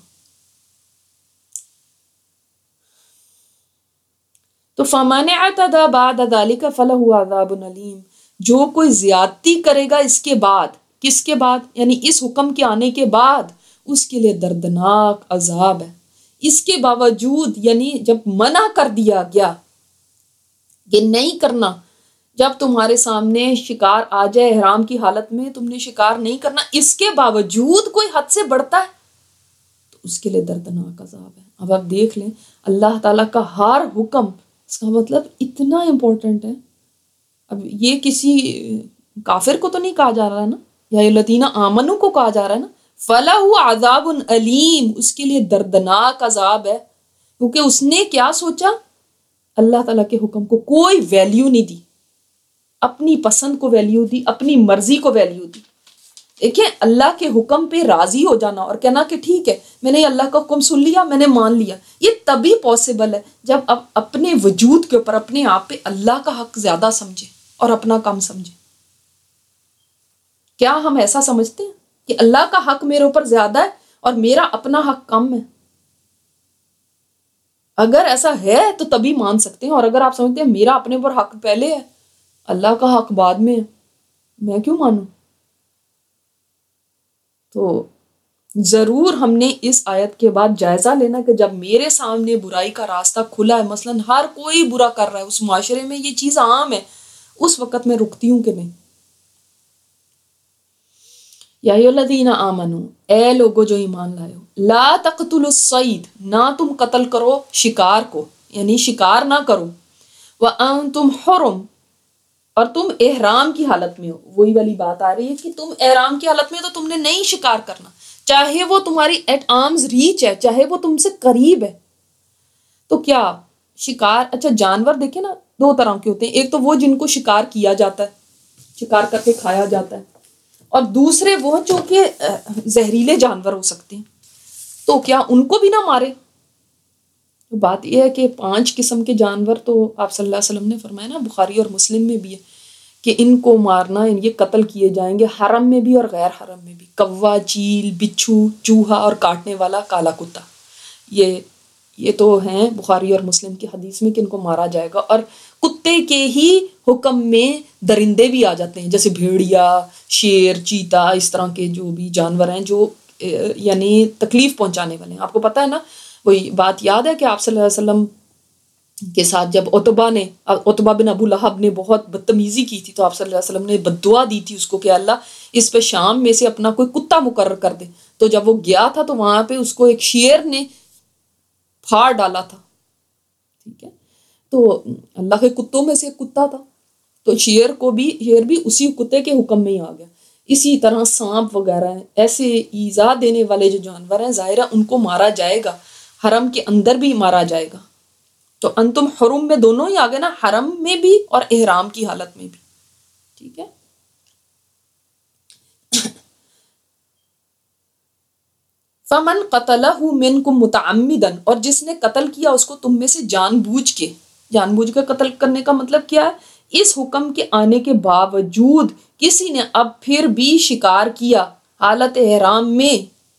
تو فَمَنِ اعْتَدَىٰ بَعْدَ ذَلِكَ فَلَهُ عَذَابٌ أَلِيمٌ، جو کوئی زیادتی کرے گا اس کے بعد، کس کے بعد؟ یعنی اس حکم کے آنے کے بعد، اس کے لیے دردناک عذاب ہے۔ اس کے باوجود یعنی جب منع کر دیا گیا کہ نہیں کرنا، جب تمہارے سامنے شکار آ جائے احرام کی حالت میں تم نے شکار نہیں کرنا، اس کے باوجود کوئی حد سے بڑھتا ہے تو اس کے لیے دردناک عذاب ہے۔ اب آپ دیکھ لیں اللہ تعالیٰ کا ہر حکم، اس کا مطلب اتنا امپورٹنٹ ہے۔ اب یہ کسی کافر کو تو نہیں کہا جا رہا نا، یا الذین آمنوا کو کہا جا رہا ہے نا، فَلَهُ عَذَابٌ علیم، اس کے لیے دردناک عذاب ہے، کیونکہ اس نے کیا سوچا، اللہ تعالیٰ کے حکم کو کوئی ویلیو نہیں دی، اپنی پسند کو ویلیو دی، اپنی مرضی کو ویلیو دی۔ دیکھیں اللہ کے حکم پہ راضی ہو جانا اور کہنا کہ ٹھیک ہے میں نے اللہ کا حکم سن لیا، میں نے مان لیا، یہ تبھی پاسبل ہے جب اب اپنے وجود کے اوپر اپنے آپ پہ اللہ کا حق زیادہ سمجھے اور اپنا کم سمجھے۔ کیا ہم ایسا سمجھتے ہیں کہ اللہ کا حق میرے اوپر زیادہ ہے اور میرا اپنا حق کم ہے؟ اگر ایسا ہے تو تبھی مان سکتے ہیں، اور اگر آپ سمجھتے ہیں میرا اپنے اوپر حق پہلے ہے اللہ کا حق بعد میں ہے، میں کیوں مانوں؟ تو ضرور ہم نے اس آیت کے بعد جائزہ لینا کہ جب میرے سامنے برائی کا راستہ کھلا ہے، مثلاً ہر کوئی برا کر رہا ہے، اس معاشرے میں یہ چیز عام ہے، اس وقت میں رکتی ہوں کہ نہیں۔ یا ایھا الذین آمنوا، اے لوگو جو ایمان لائے ہو، لا تقتلوا الصید، نہ تم قتل کرو شکار کو، یعنی شکار نہ کرو، وانتم حرم، اور تم احرام کی حالت میں ہو۔ وہی والی بات آ رہی ہے کہ تم احرام کی حالت میں ہو تو تم نے نہیں شکار کرنا، چاہے وہ تمہاری ایٹ آرمز ریچ ہے، چاہے وہ تم سے قریب ہے۔ تو کیا شکار، اچھا جانور دیکھیں نا دو طرح کے ہوتے ہیں، ایک تو وہ جن کو شکار کیا جاتا ہے، شکار کر کے کھایا جاتا ہے، اور دوسرے وہ جو کہ زہریلے جانور ہو سکتے ہیں، تو کیا ان کو بھی نہ مارے؟ بات یہ ہے کہ پانچ قسم کے جانور تو آپ صلی اللہ علیہ وسلم نے فرمایا نا، بخاری اور مسلم میں بھی ہے کہ ان کو مارنا، ان یہ قتل کیے جائیں گے حرم میں بھی اور غیر حرم میں بھی، کوا، چیل، بچھو، چوہا اور کاٹنے والا کالا کتا، یہ یہ تو ہیں بخاری اور مسلم کی حدیث میں کہ ان کو مارا جائے گا۔ اور کتے کے ہی حکم میں درندے بھی آ جاتے ہیں، جیسے بھیڑیا، شیر، چیتا، اس طرح کے جو بھی جانور ہیں جو یعنی تکلیف پہنچانے والے ہیں۔ آپ کو پتہ ہے نا، وہی بات یاد ہے کہ آپ صلی اللہ علیہ وسلم کے ساتھ جب عتبہ نے عتبہ بن ابو لہب نے بہت بدتمیزی کی تھی تو آپ صلی اللہ علیہ وسلم نے بد دعا دی تھی اس کو کہ اللہ اس پہ شام میں سے اپنا کوئی کتا مقرر کر دے۔ تو جب وہ گیا تھا تو وہاں پہ اس کو ایک شیر نے پھاڑ ڈالا تھا، ٹھیک ہے، تو اللہ کے کتوں میں سے ایک کتا تھا، تو شیر کو بھی شیر بھی اسی کتے کے حکم میں ہی آ گیا۔ اسی طرح سانپ وغیرہ ہیں، ایسے ایذا دینے والے جو جانور ہیں ظاہر ہے ان کو مارا جائے گا، حرم کے اندر بھی مارا جائے گا۔ تو انتم حرم میں دونوں ہی آگے نا، حرم میں بھی اور احرام کی حالت میں بھی، ٹھیک ہے۔ فمن قتلہ منکم متعمدا، اور جس نے قتل کیا اس کو تم میں سے جان بوجھ کے، جان بوجھ کے قتل کرنے کا مطلب کیا ہے، اس حکم کے آنے کے باوجود کسی نے اب پھر بھی شکار کیا حالت احرام میں،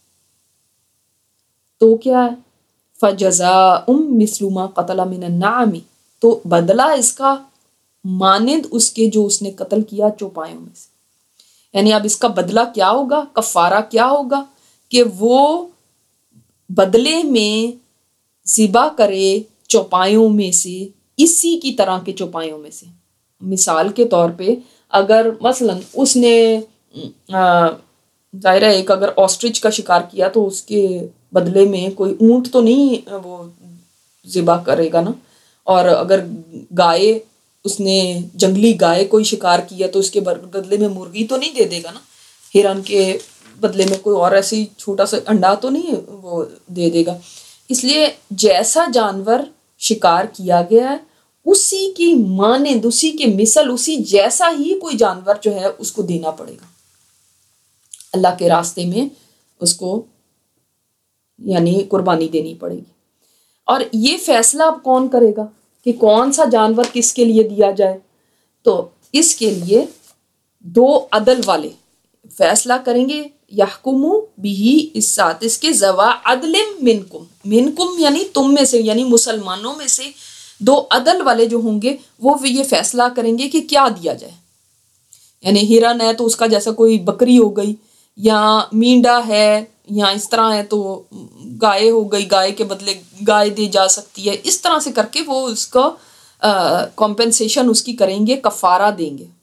تو کیا ہے، فَجَزَاءٌ مِثْلُ مَا قَتَلَ مِنَ النَّعَمِ، تو بدلہ اس کا مانند اس کے جو اس نے قتل کیا چوپایوں میں سے، یعنی اب اس کا بدلہ کیا ہوگا، کفارہ کیا ہوگا کہ وہ بدلے میں ذبح کرے چوپایوں میں سے اسی کی طرح کے چوپایوں میں سے۔ مثال کے طور پہ اگر مثلا اس نے ظاہر ہے ایک اگر آسٹرچ کا شکار کیا تو اس کے بدلے میں کوئی اونٹ تو نہیں وہ ذبح کرے گا نا، اور اگر گائے اس نے جنگلی گائے کوئی شکار کیا تو اس کے بدلے میں مرغی تو نہیں دے دے گا نا، ہرن کے بدلے میں کوئی اور ایسی چھوٹا سا انڈا تو نہیں وہ دے دے گا۔ اس لیے جیسا جانور شکار کیا گیا ہے اسی کی مانند، اسی کے مثل، اسی جیسا ہی کوئی جانور جو ہے اس کو دینا پڑے گا اللہ کے راستے میں، اس کو یعنی قربانی دینی پڑے گی۔ اور یہ فیصلہ اب کون کرے گا کہ کون سا جانور کس کے لیے دیا جائے؟ تو اس کے لیے دو عدل والے فیصلہ کریں گے، یحکمو بھی، اس ساتھ اس کے ذوا عدل منکم، منکم یعنی تم میں سے، یعنی مسلمانوں میں سے دو عدل والے جو ہوں گے وہ یہ فیصلہ کریں گے کہ کیا دیا جائے، یعنی ہرن ہے تو اس کا جیسا کوئی بکری ہو گئی، یا مینڈا ہے یا اس طرح ہے تو گائے ہو گئی، گائے کے بدلے گائے دی جا سکتی ہے، اس طرح سے کر کے وہ اس کو کمپنسیشن اس کی کریں گے، کفارہ دیں گے.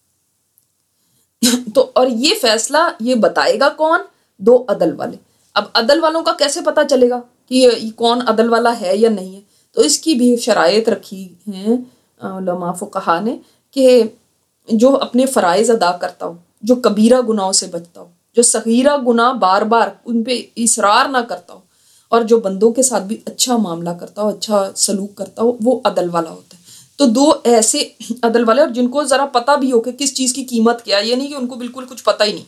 تو اور یہ فیصلہ یہ بتائے گا کون؟ دو عدل والے. اب عدل والوں کا کیسے پتہ چلے گا کہ یہ کون عدل والا ہے یا نہیں ہے؟ تو اس کی بھی شرائط رکھی ہیں علماء فقہا نے کہ جو اپنے فرائض ادا کرتا ہو، جو کبیرہ گناہوں سے بچتا ہو، جو صغیرہ گناہ بار بار ان پہ اصرار نہ کرتا ہو، اور جو بندوں کے ساتھ بھی اچھا معاملہ کرتا ہو، اچھا سلوک کرتا ہو، وہ عدل والا ہوتا ہے. تو دو ایسے عدل والے، اور جن کو ذرا پتہ بھی ہو کہ کس چیز کی قیمت کیا ہے، یہ نہیں کہ ان کو بالکل کچھ پتہ ہی نہیں،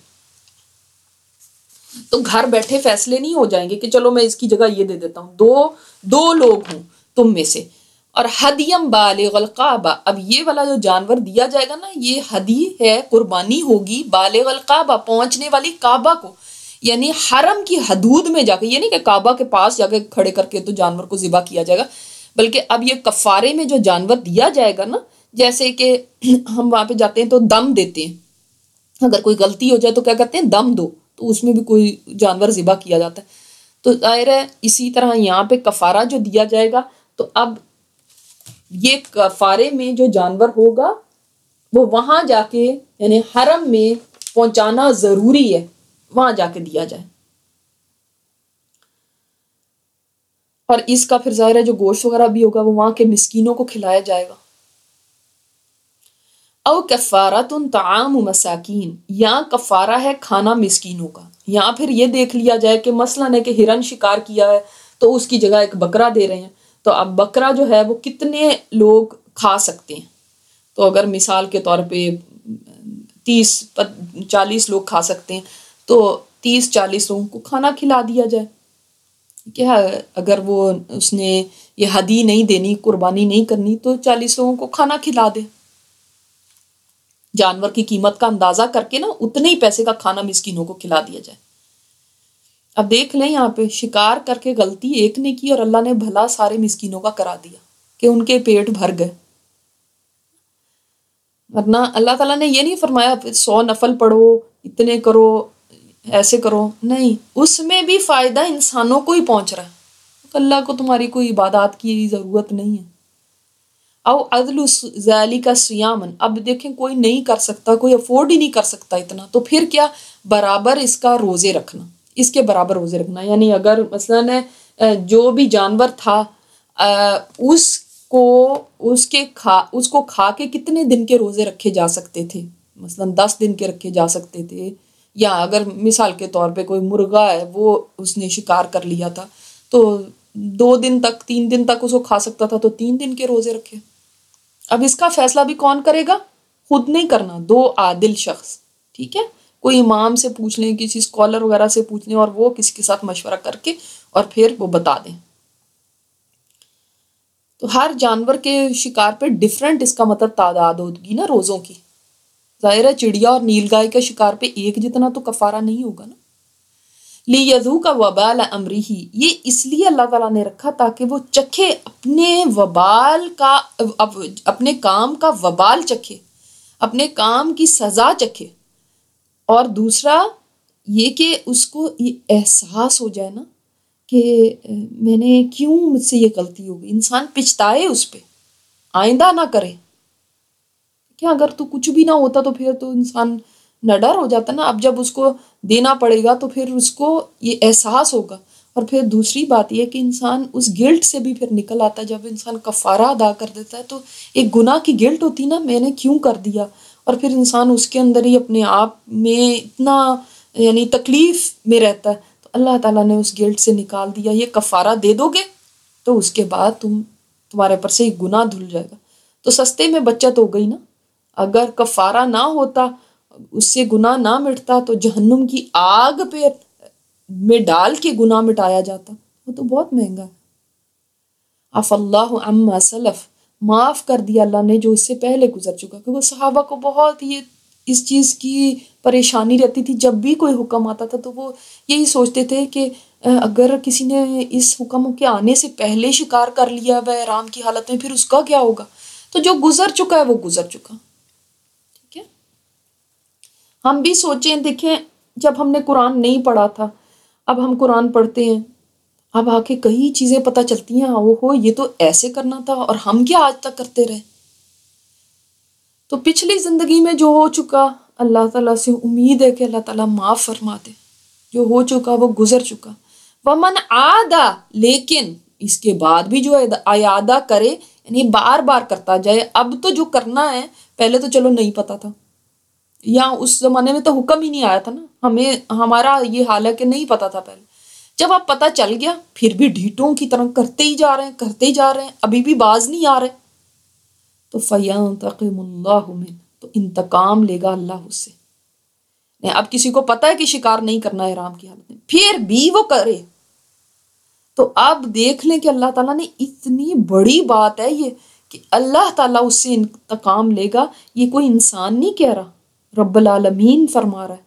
تو گھر بیٹھے فیصلے نہیں ہو جائیں گے کہ چلو میں اس کی جگہ یہ دے دیتا ہوں. دو دو لوگ ہوں تم میں سے. اور ہدیم بالغ الکعبہ، اب یہ والا جو جانور دیا جائے گا نا، یہ ہدی ہے، قربانی ہوگی بالغ الکعبہ، پہنچنے والی کعبہ کو، یعنی حرم کی حدود میں جا کے، یہ نہیں کہ کعبہ کے پاس جا کے کھڑے کر کے تو جانور کو ذبح کیا جائے گا، بلکہ اب یہ کفارے میں جو جانور دیا جائے گا نا، جیسے کہ ہم وہاں پہ جاتے ہیں تو دم دیتے ہیں، اگر کوئی غلطی ہو جائے تو کیا کہتے ہیں؟ دم دو، تو اس میں بھی کوئی جانور ذبح کیا جاتا ہے. تو ظاہر ہے اسی طرح یہاں پہ کفارہ جو دیا جائے گا، تو اب یہ کفارے میں جو جانور ہوگا وہ وہاں جا کے، یعنی حرم میں پہنچانا ضروری ہے، وہاں جا کے دیا جائے. اور اس کا پھر ظاہر ہے جو گوشت وغیرہ بھی ہوگا وہ وہاں کے مسکینوں کو کھلایا جائے گا. او کفارۃ طعام مساکین، یا کفارہ ہے کھانا مسکینوں کا. یا پھر یہ دیکھ لیا جائے کہ مثلاً ہے کہ ہرن شکار کیا ہے تو اس کی جگہ ایک بکرا دے رہے ہیں، تو اب بکرا جو ہے وہ کتنے لوگ کھا سکتے ہیں؟ تو اگر مثال کے طور پہ تیس چالیس لوگ کھا سکتے ہیں تو تیس چالیس لوگوں کو کھانا کھلا دیا جائے. کیا اگر وہ اس نے یہ ہدی نہیں دینی، قربانی نہیں کرنی، تو چالیس لوگوں کو کھانا کھلا دے. جانور کی قیمت کا اندازہ کر کے نا اتنے ہی پیسے کا کھانا مسکینوں کو کھلا دیا جائے. اب دیکھ لیں یہاں پہ شکار کر کے غلطی ایک نے کی اور اللہ نے بھلا سارے مسکینوں کا کرا دیا کہ ان کے پیٹ بھر گئے. ورنہ اللہ تعالیٰ نے یہ نہیں فرمایا سو نفل پڑھو، اتنے کرو، ایسے کرو، نہیں، اس میں بھی فائدہ انسانوں کو ہی پہنچ رہا ہے. اللہ کو تمہاری کوئی عبادات کی ضرورت نہیں ہے. او عدل ذالک صیامن، اب دیکھیں کوئی نہیں کر سکتا، کوئی افورڈ ہی نہیں کر سکتا اتنا، تو پھر کیا؟ برابر اس کا روزے رکھنا، اس کے برابر روزے رکھنا. یعنی اگر مثلاً جو بھی جانور تھا اس کو اس کے کھا اس کو کھا کے کتنے دن کے روزے رکھے جا سکتے تھے؟ مثلاً دس دن کے رکھے جا سکتے تھے. یا اگر مثال کے طور پہ کوئی مرغا ہے وہ اس نے شکار کر لیا تھا تو دو دن تک تین دن تک اس کو کھا سکتا تھا، تو تین دن کے روزے رکھے. اب اس کا فیصلہ بھی کون کرے گا؟ خود نہیں کرنا، دو عادل شخص، ٹھیک ہے، کوئی امام سے پوچھ لیں، کسی اسکالر وغیرہ سے پوچھ لیں، اور وہ کسی کے ساتھ مشورہ کر کے اور پھر وہ بتا دیں. تو ہر جانور کے شکار پہ ڈیفرنٹ اس کا مطلب تعداد ہوگی نا روزوں کی. ظاہر ہے چڑیا اور نیل گائے کے شکار پہ ایک جتنا تو کفارہ نہیں ہوگا نا. لِيَذُوقَ وَبَالَ أَمْرِهِ، یہ اس لیے اللہ تعالیٰ نے رکھا تاکہ وہ چکھے اپنے وبال کا، اپنے کام کا وبال چکھے، اپنے کام کی سزا چکھے. اور دوسرا یہ کہ اس کو یہ احساس ہو جائے نا کہ میں نے کیوں مجھ سے یہ غلطی ہو گئی، انسان پچھتائے اس پہ، آئندہ نہ کرے. کیا اگر تو کچھ بھی نہ ہوتا تو پھر تو انسان نہ ڈر ہو جاتا نا. اب جب اس کو دینا پڑے گا تو پھر اس کو یہ احساس ہوگا. اور پھر دوسری بات یہ کہ انسان اس گلٹ سے بھی پھر نکل آتا ہے. جب انسان کفارہ ادا کر دیتا ہے تو ایک گناہ کی گلٹ ہوتی نا، میں نے کیوں کر دیا، اور پھر انسان اس کے اندر ہی اپنے آپ میں اتنا یعنی تکلیف میں رہتا ہے. تو اللہ تعالیٰ نے اس گلٹ سے نکال دیا. یہ کفارہ دے دو گے تو اس کے بعد تم تمہارے پر سے ایک گناہ دھل جائے گا. تو سستے میں بچت ہو گئی نا. اگر کفارہ نہ ہوتا، اس سے گناہ نہ مٹتا، تو جہنم کی آگ پہ میں ڈال کے گناہ مٹایا جاتا، وہ تو بہت مہنگا ہے. عفا اللہ عما سلف، معاف کر دیا اللہ نے جو اس سے پہلے گزر چکا. کیونکہ صحابہ کو بہت یہ اس چیز کی پریشانی رہتی تھی. جب بھی کوئی حکم آتا تھا تو وہ یہی سوچتے تھے کہ اگر کسی نے اس حکم کے آنے سے پہلے شکار کر لیا وہ احرام کی حالت میں، پھر اس کا کیا ہوگا. تو جو گزر چکا ہے وہ گزر چکا. ٹھیک ہے، ہم بھی سوچیں، دیکھیں جب ہم نے قرآن نہیں پڑھا تھا، اب ہم قرآن پڑھتے ہیں، اب آ کے کئی چیزیں پتہ چلتی ہیں، او ہو یہ تو ایسے کرنا تھا، اور ہم کیا آج تک کرتے رہے۔ تو پچھلی زندگی میں جو ہو چکا، اللہ تعالیٰ سے امید ہے کہ اللہ تعالیٰ معاف فرما دے، جو ہو چکا وہ گزر چکا۔ ومن عادا، لیکن اس کے بعد بھی جو اعادہ کرے، یعنی بار بار کرتا جائے۔ اب تو جو کرنا ہے، پہلے تو چلو نہیں پتا تھا، یا اس زمانے میں تو حکم ہی نہیں آیا تھا نا، ہمیں ہمارا یہ حال ہے کہ نہیں پتا تھا پہلے۔ جب اب پتہ چل گیا، پھر بھی ڈھیٹوں کی طرح کرتے ہی جا رہے ہیں کرتے ہی جا رہے ہیں، ابھی بھی باز نہیں آ رہے، تو فَيَنْتَقِمُ اللَّهُ مِنْهُ، تو انتقام لے گا اللہ اس سے۔ اب کسی کو پتہ ہے کہ شکار نہیں کرنا ہے احرام کی حالت میں، پھر بھی وہ کرے، تو اب دیکھ لیں کہ اللہ تعالیٰ نے اتنی بڑی بات ہے یہ، کہ اللہ تعالیٰ اس سے انتقام لے گا۔ یہ کوئی انسان نہیں کہہ رہا، رب العالمین فرما رہا ہے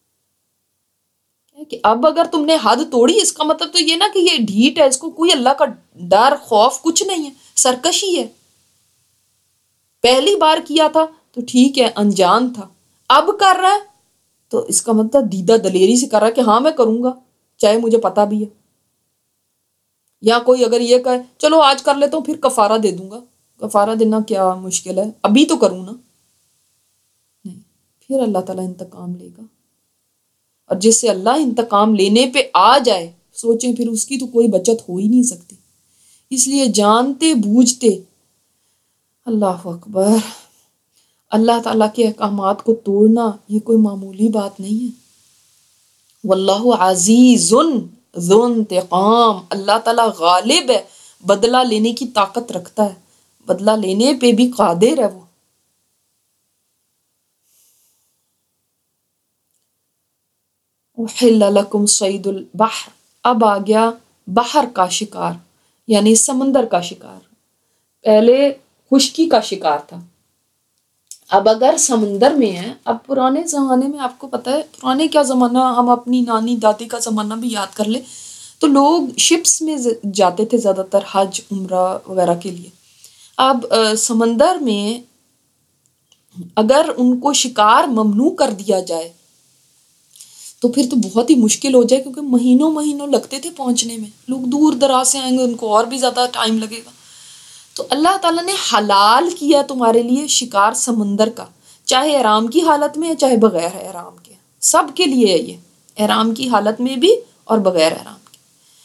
کہ اب اگر تم نے حد توڑی، اس کا مطلب تو یہ نا کہ یہ ڈھیٹ ہے، اس کو کوئی اللہ کا ڈر خوف کچھ نہیں ہے، سرکشی ہے۔ پہلی بار کیا تھا تو ٹھیک ہے، انجان تھا، اب کر رہا ہے تو اس کا مطلب دیدہ دلیری سے کر رہا ہے کہ ہاں میں کروں گا، چاہے مجھے پتا بھی ہے۔ یا کوئی اگر یہ کہے چلو آج کر لیتا ہوں پھر کفارہ دے دوں گا، کفارہ دینا کیا مشکل ہے، ابھی تو کروں نا، نہیں، پھر اللہ تعالیٰ انتقام لے گا۔ اور جس سے اللہ انتقام لینے پہ آ جائے، سوچیں پھر اس کی تو کوئی بچت ہو ہی نہیں سکتی۔ اس لیے جانتے بوجھتے، اللہ اکبر، اللہ تعالیٰ کے احکامات کو توڑنا یہ کوئی معمولی بات نہیں ہے۔ واللہ عزیز ذو انتقام، اللہ تعالیٰ غالب ہے، بدلہ لینے کی طاقت رکھتا ہے، بدلہ لینے پہ بھی قادر ہے وہ۔ احل لکم صید البحر، اب آ گیا بحر کا شکار، یعنی سمندر کا شکار۔ پہلے خشکی کا شکار تھا، اب اگر سمندر میں ہے، اب پرانے زمانے میں آپ کو پتہ ہے، پرانے کیا زمانہ، ہم اپنی نانی دادی کا زمانہ بھی یاد کر لیں تو لوگ شپس میں جاتے تھے زیادہ تر حج عمرہ وغیرہ کے لیے۔ اب سمندر میں اگر ان کو شکار ممنوع کر دیا جائے تو پھر تو بہت ہی مشکل ہو جائے، کیونکہ مہینوں مہینوں لگتے تھے پہنچنے میں، لوگ دور دراز سے آئیں گے، ان کو اور بھی زیادہ ٹائم لگے گا۔ تو اللہ تعالیٰ نے حلال کیا تمہارے لیے شکار سمندر کا، چاہے احرام کی حالت میں ہے چاہے بغیر احرام کے، سب کے لیے ہے یہ، احرام کی حالت میں بھی اور بغیر احرام کے۔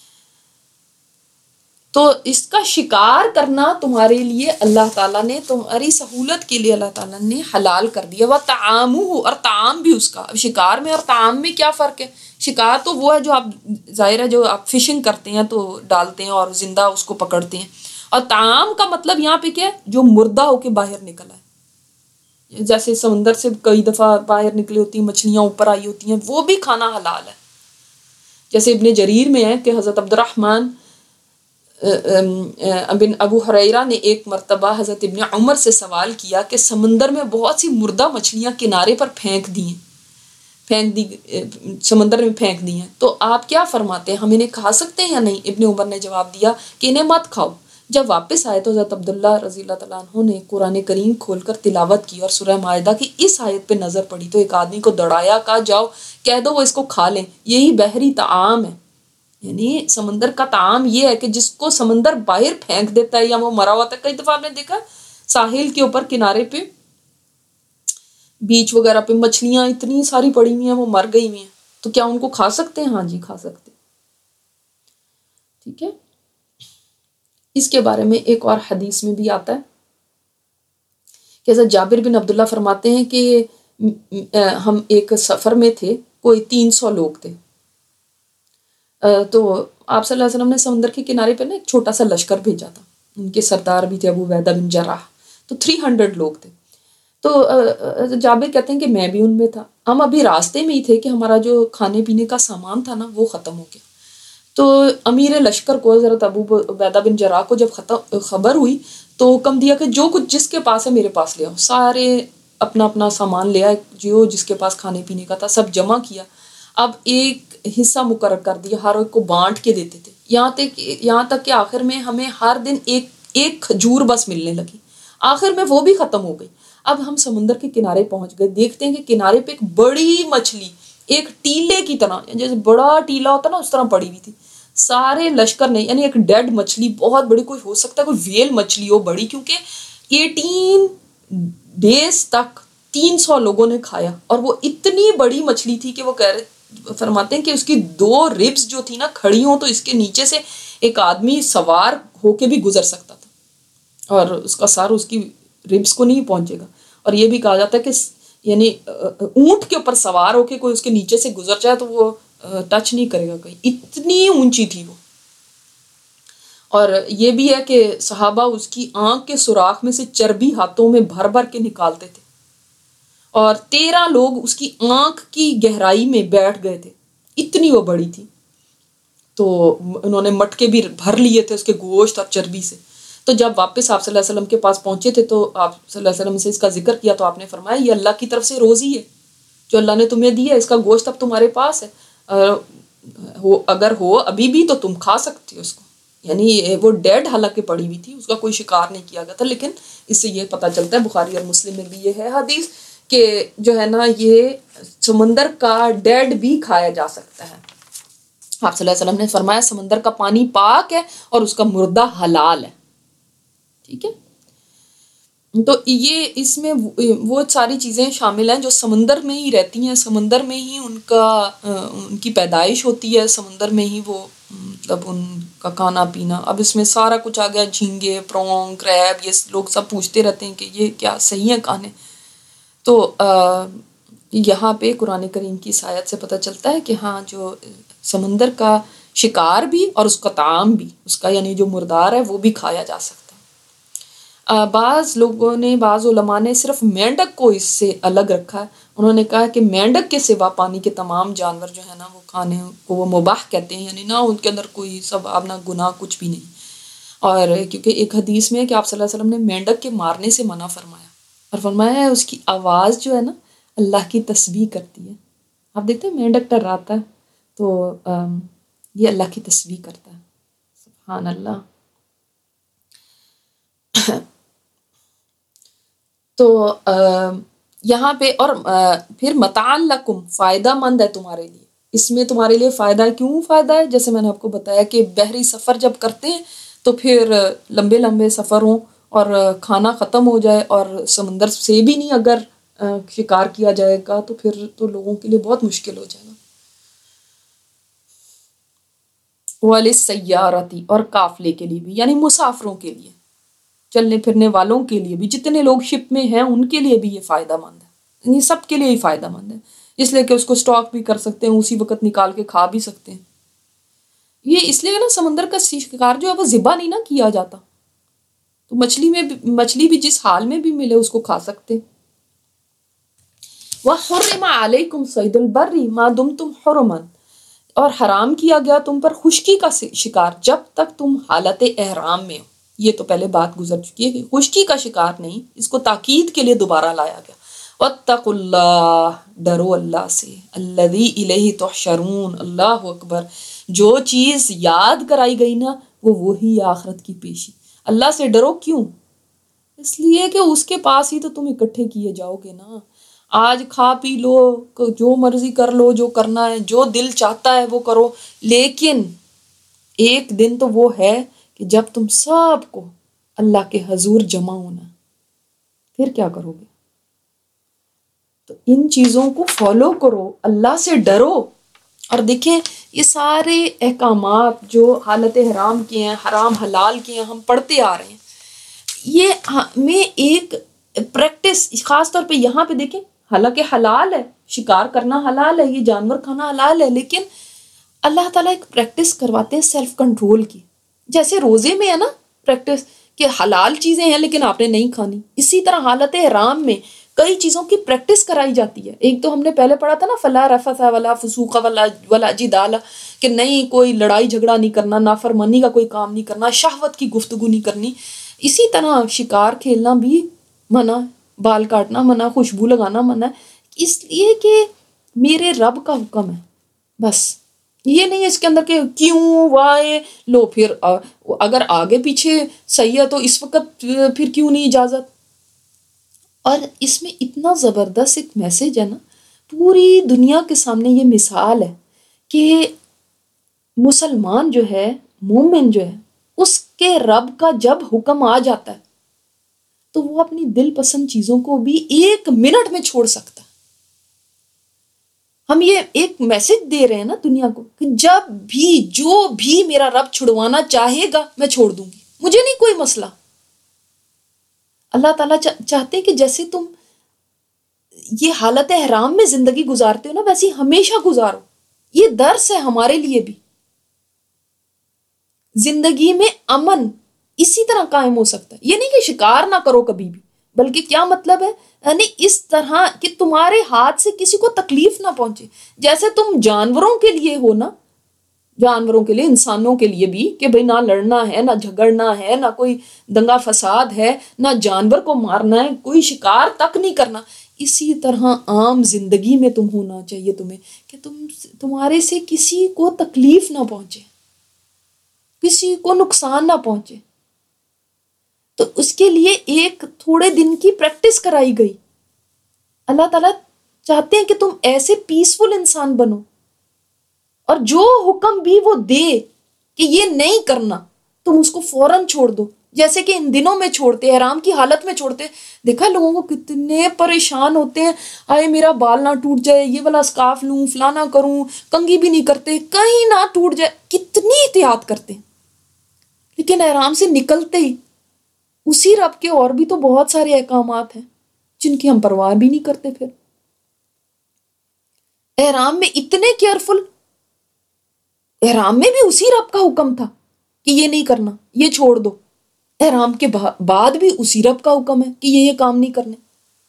تو اس کا شکار کرنا تمہارے لیے اللہ تعالیٰ نے، تمہاری سہولت کے لیے اللہ تعالیٰ نے حلال کر دیا۔ وَطَعَامُهُ، اور طعام بھی اس کا۔ اب شکار میں اور طعام میں کیا فرق ہے؟ شکار تو وہ ہے جو آپ ظاہر ہے جو آپ فشنگ کرتے ہیں تو ڈالتے ہیں اور زندہ اس کو پکڑتے ہیں، اور طعام کا مطلب یہاں پہ کیا ہے؟ جو مردہ ہو کے باہر نکل آئے، جیسے سمندر سے کئی دفعہ باہر نکلی ہوتی ہیں مچھلیاں، اوپر آئی ہوتی ہیں، وہ بھی کھانا حلال ہے۔ جیسے ابن جریر میں ہے کہ حضرت عبد الرحمن بن ابو ہریرہ نے ایک مرتبہ حضرت ابن عمر سے سوال کیا کہ سمندر میں بہت سی مردہ مچھلیاں کنارے پر پھینک دی ہیں، پھینک دی سمندر میں پھینک دی ہیں، تو آپ کیا فرماتے ہیں، ہم انہیں کھا سکتے ہیں یا نہیں؟ ابن عمر نے جواب دیا کہ انہیں مت کھاؤ۔ جب واپس آئے تو حضرت عبداللہ رضی اللہ تعالیٰ عنہ نے قرآن کریم کھول کر تلاوت کی اور سورہ مائدہ کی اس آیت پہ نظر پڑی تو ایک آدمی کو دوڑایا، کہا جاؤ کہہ دو وہ اس کو کھا لیں، یہی بحری طعام ہے۔ یعنی سمندر کا طعام یہ ہے کہ جس کو سمندر باہر پھینک دیتا ہے یا وہ مرا ہوا تھا۔ کئی دفعہ آپ نے دیکھا ساحل کے اوپر کنارے پہ بیچ وغیرہ پہ مچھلیاں اتنی ساری پڑی ہوئی ہیں، وہ مر گئی ہوئی ہیں، تو کیا ان کو کھا سکتے ہیں؟ ہاں جی کھا سکتے۔ ٹھیک ہے، اس کے بارے میں ایک اور حدیث میں بھی آتا ہے کہ حضرت جابر بن عبداللہ فرماتے ہیں کہ ہم ایک سفر میں تھے، کوئی تین سو لوگ تھے، تو آپ صلی اللہ علیہ وسلم نے سمندر کے کنارے پہ نا ایک چھوٹا سا لشکر بھیجا تھا، ان کے سردار بھی تھے ابو عبیدہ بن جراح، تو تھری ہنڈریڈ لوگ تھے۔ تو جابر کہتے ہیں کہ میں بھی ان میں تھا، ہم ابھی راستے میں ہی تھے کہ ہمارا جو کھانے پینے کا سامان تھا نا وہ ختم ہو گیا۔ تو امیر لشکر کو حضرت ابو عبیدہ بن جراح کو جب ختم خبر ہوئی تو حکم دیا کہ جو کچھ جس کے پاس ہے میرے پاس لے آؤ، سارے اپنا اپنا سامان لے آئے، جو جس کے پاس کھانے پینے کا تھا سب جمع کیا۔ اب ایک حصہ مقرر کر دیا، ہر ایک کو بانٹ کے دیتے تھے، یہاں تک یہاں تک کہ آخر میں ہمیں ہر دن ایک ایک کھجور بس ملنے لگی، آخر میں وہ بھی ختم ہو گئی۔ اب ہم سمندر کے کنارے پہنچ گئے، دیکھتے ہیں کہ کنارے پہ ایک بڑی مچھلی ایک ٹیلے کی طرح، جیسے بڑا ٹیلا ہوتا نا اس طرح پڑی ہوئی تھی. سارے لشکر نے، یعنی ایک ڈیڈ مچھلی بہت بڑی، کوئی ہو سکتا ہے کوئی ویل مچھلی ہو بڑی، کیونکہ ایٹین ڈیز تک تین سو لوگوں نے کھایا. اور وہ اتنی بڑی مچھلی تھی کہ وہ کہہ رہے فرماتے ہیں کہ اس کی دو ربس جو تھی نا کھڑی ہوں تو اس کے نیچے سے ایک آدمی سوار ہو کے بھی گزر سکتا تھا، اور اس کا سر اس کی ربس کو نہیں پہنچے گا. اور یہ بھی کہا جاتا ہے کہ یعنی اونٹ کے اوپر سوار ہو کے کوئی اس کے نیچے سے گزر جائے تو وہ ٹچ نہیں کرے گا کہیں، اتنی اونچی تھی وہ. اور یہ بھی ہے کہ صحابہ اس کی آنکھ کے سوراخ میں سے چربی ہاتھوں میں بھر بھر کے نکالتے تھے، اور تیرہ لوگ اس کی آنکھ کی گہرائی میں بیٹھ گئے تھے، اتنی وہ بڑی تھی. تو انہوں نے مٹکے بھی بھر لیے تھے اس کے گوشت اور چربی سے. تو جب واپس آپ صلی اللہ علیہ وسلم کے پاس پہنچے تھے تو آپ صلی اللہ علیہ وسلم سے اس کا ذکر کیا تو آپ نے فرمایا یہ اللہ کی طرف سے روزی ہے جو اللہ نے تمہیں دی ہے، اس کا گوشت اب تمہارے پاس ہے، ہو اگر ہو ابھی بھی تو تم کھا سکتے ہو اس کو. یعنی وہ ڈیڈ حالانکہ پڑی ہوئی تھی، اس کا کوئی شکار نہیں کیا گیا تھا. لیکن اس سے یہ پتہ چلتا ہے، بخاری اور مسلم میں بھی یہ ہے حدیث کہ جو ہے نا یہ سمندر کا ڈیڈ بھی کھایا جا سکتا ہے. آپ صلی اللہ علیہ وسلم نے فرمایا سمندر کا پانی پاک ہے اور اس کا مردہ حلال ہے. ٹھیک ہے، تو یہ اس میں وہ ساری چیزیں شامل ہیں جو سمندر میں ہی رہتی ہیں، سمندر میں ہی ان کا ان کی پیدائش ہوتی ہے، سمندر میں ہی وہ مطلب ان کا کھانا پینا. اب اس میں سارا کچھ آ گیا، جھینگے، پرونگ، کریب، یہ لوگ سب پوچھتے رہتے ہیں کہ یہ کیا صحیح ہیں کھانے. تو یہاں پہ قرآن کریم کی اس آیت سے پتہ چلتا ہے کہ ہاں جو سمندر کا شکار بھی اور اس کا طعام بھی، اس کا یعنی جو مردار ہے وہ بھی کھایا جا سکتا ہے. بعض لوگوں نے، بعض علماء نے صرف مینڈک کو اس سے الگ رکھا ہے. انہوں نے کہا کہ مینڈک کے سوا پانی کے تمام جانور جو ہے نا وہ کھانے کو وہ مباح کہتے ہیں، یعنی نہ ان کے اندر کوئی ثواب نہ گناہ کچھ بھی نہیں. اور کیونکہ ایک حدیث میں ہے کہ آپ صلی اللہ علیہ وسلم نے مینڈک کے مارنے سے منع فرمایا، اور فرمایا ہے اس کی آواز جو ہے نا اللہ کی تسبیح کرتی ہے. آپ دیکھتے ہیں مینڈک ٹراتا ہے تو یہ اللہ کی تسبیح کرتا ہے. سبحان اللہ. تو یہاں پہ اور پھر متاع لکم، فائدہ مند ہے تمہارے لیے. اس میں تمہارے لیے فائدہ ہے. کیوں فائدہ ہے؟ جیسے میں نے آپ کو بتایا کہ بحری سفر جب کرتے ہیں تو پھر لمبے لمبے سفر ہوں اور کھانا ختم ہو جائے اور سمندر سے بھی نہیں اگر شکار کیا جائے گا تو پھر تو لوگوں کے لیے بہت مشکل ہو جائے گا. وَلِلسَّيَّارَةِ، اور قافلے کے لیے بھی، یعنی مسافروں کے لیے، چلنے پھرنے والوں کے لیے بھی، جتنے لوگ شپ میں ہیں ان کے لیے بھی یہ فائدہ مند ہے. یعنی سب کے لیے ہی فائدہ مند ہے، اس لیے کہ اس کو سٹاک بھی کر سکتے ہیں، اسی وقت نکال کے کھا بھی سکتے ہیں. یہ اس لیے نا سمندر کا شکار جو ہے وہ ذبح نہیں نا کیا جاتا، تو مچھلی میں مچھلی بھی جس حال میں بھی ملے اس کو کھا سکتے ہیں. وَحُرِّمَ عَلَيْكُمْ صَيْدُ الْبَرِّ مَا دُمْتُمْ حُرُمًا، اور حرام کیا گیا تم پر خشکی کا شکار جب تک تم حالت احرام میں ہو. یہ تو پہلے بات گزر چکی ہے کہ خشکی کا شکار نہیں، اس کو تاکید کے لیے دوبارہ لایا گیا. وَاتَّقُوا اللَّهَ، ڈرو اللہ سے، الَّذِي إِلَيْهِ تُحْشَرُونَ، اللہ اکبر. جو چیز یاد کرائی گئی نا وہ وہی آخرت کی پیشی. اللہ سے ڈرو. کیوں؟ اس لیے کہ اس کے پاس ہی تو تم اکٹھے کیے جاؤ گے نا. آج کھا پی لو، جو مرضی کر لو، جو کرنا ہے، جو دل چاہتا ہے وہ کرو، لیکن ایک دن تو وہ ہے کہ جب تم سب کو اللہ کے حضور جمع ہونا، پھر کیا کرو گے؟ تو ان چیزوں کو فالو کرو، اللہ سے ڈرو. اور دیکھیں یہ سارے احکامات جو حالت حرام کے ہیں، حرام حلال کے ہیں، ہم پڑھتے آ رہے ہیں. یہ ہمیں ایک پریکٹس، خاص طور پہ یہاں پہ دیکھیں، حالانکہ حلال ہے، شکار کرنا حلال ہے، یہ جانور کھانا حلال ہے، لیکن اللہ تعالیٰ ایک پریکٹس کرواتے ہیں سیلف کنٹرول کی. جیسے روزے میں ہے نا پریکٹس کہ حلال چیزیں ہیں لیکن آپ نے نہیں کھانی، اسی طرح حالت حرام میں کئی چیزوں کی پریکٹس کرائی جاتی ہے. ایک تو ہم نے پہلے پڑھا تھا نا فلا رفث ولا فسوق ولا ولا جدال، کہ نہیں کوئی لڑائی جھگڑا نہیں کرنا، نافرمانی کا کوئی کام نہیں کرنا، شہوت کی گفتگو نہیں کرنی. اسی طرح شکار کھیلنا بھی منع، بال کاٹنا منع، خوشبو لگانا منع، اس لیے کہ میرے رب کا حکم ہے. بس یہ نہیں اس کے اندر کہ کیوں وائے لو، پھر اگر آگے پیچھے صحیح ہے تو اس وقت پھر کیوں نہیں اجازت. اور اس میں اتنا زبردست ایک میسج ہے نا، پوری دنیا کے سامنے یہ مثال ہے کہ مسلمان جو ہے، مومن جو ہے، اس کے رب کا جب حکم آ جاتا ہے تو وہ اپنی دل پسند چیزوں کو بھی ایک منٹ میں چھوڑ سکتا ہے۔ ہم یہ ایک میسج دے رہے ہیں نا دنیا کو کہ جب بھی جو بھی میرا رب چھڑوانا چاہے گا میں چھوڑ دوں گی، مجھے نہیں کوئی مسئلہ۔ اللہ تعالیٰ چاہتے ہیں کہ جیسے تم یہ حالت احرام میں زندگی گزارتے ہو نا، ویسے ہمیشہ گزارو۔ یہ درس ہے ہمارے لیے بھی۔ زندگی میں امن اسی طرح قائم ہو سکتا ہے، یہ نہیں کہ شکار نہ کرو کبھی بھی، بلکہ کیا مطلب ہے، یعنی اس طرح کہ تمہارے ہاتھ سے کسی کو تکلیف نہ پہنچے۔ جیسے تم جانوروں کے لیے ہو نا، جانوروں کے لیے، انسانوں کے لیے بھی، کہ بھئی نہ لڑنا ہے، نہ جھگڑنا ہے، نہ کوئی دنگا فساد ہے، نہ جانور کو مارنا ہے، کوئی شکار تک نہیں کرنا۔ اسی طرح عام زندگی میں تم ہونا چاہیے تمہیں کہ تم تمہارے سے کسی کو تکلیف نہ پہنچے، کسی کو نقصان نہ پہنچے۔ تو اس کے لیے ایک تھوڑے دن کی پریکٹس کرائی گئی۔ اللہ تعالیٰ چاہتے ہیں کہ تم ایسے پیسفل انسان بنو، اور جو حکم بھی وہ دے کہ یہ نہیں کرنا تم اس کو فوراً چھوڑ دو، جیسے کہ ان دنوں میں چھوڑتے، احرام کی حالت میں چھوڑتے۔ دیکھا لوگوں کو کتنے پریشان ہوتے ہیں، آئے میرا بال نہ ٹوٹ جائے، یہ والا اسکارف لوں، فلانا کروں، کنگھی بھی نہیں کرتے، کہیں نہ ٹوٹ جائے، کتنی احتیاط کرتے ہیں۔ لیکن احرام سے نکلتے ہی اسی رب کے اور بھی تو بہت سارے احکامات ہیں جن کی ہم پرواہ بھی نہیں کرتے۔ پھر احرام میں اتنے کیئرفل، احرام میں بھی اسی رب کا حکم تھا کہ یہ نہیں کرنا، یہ چھوڑ دو۔ احرام کے بعد بھی اسی رب کا حکم ہے کہ یہ یہ کام نہیں کرنے۔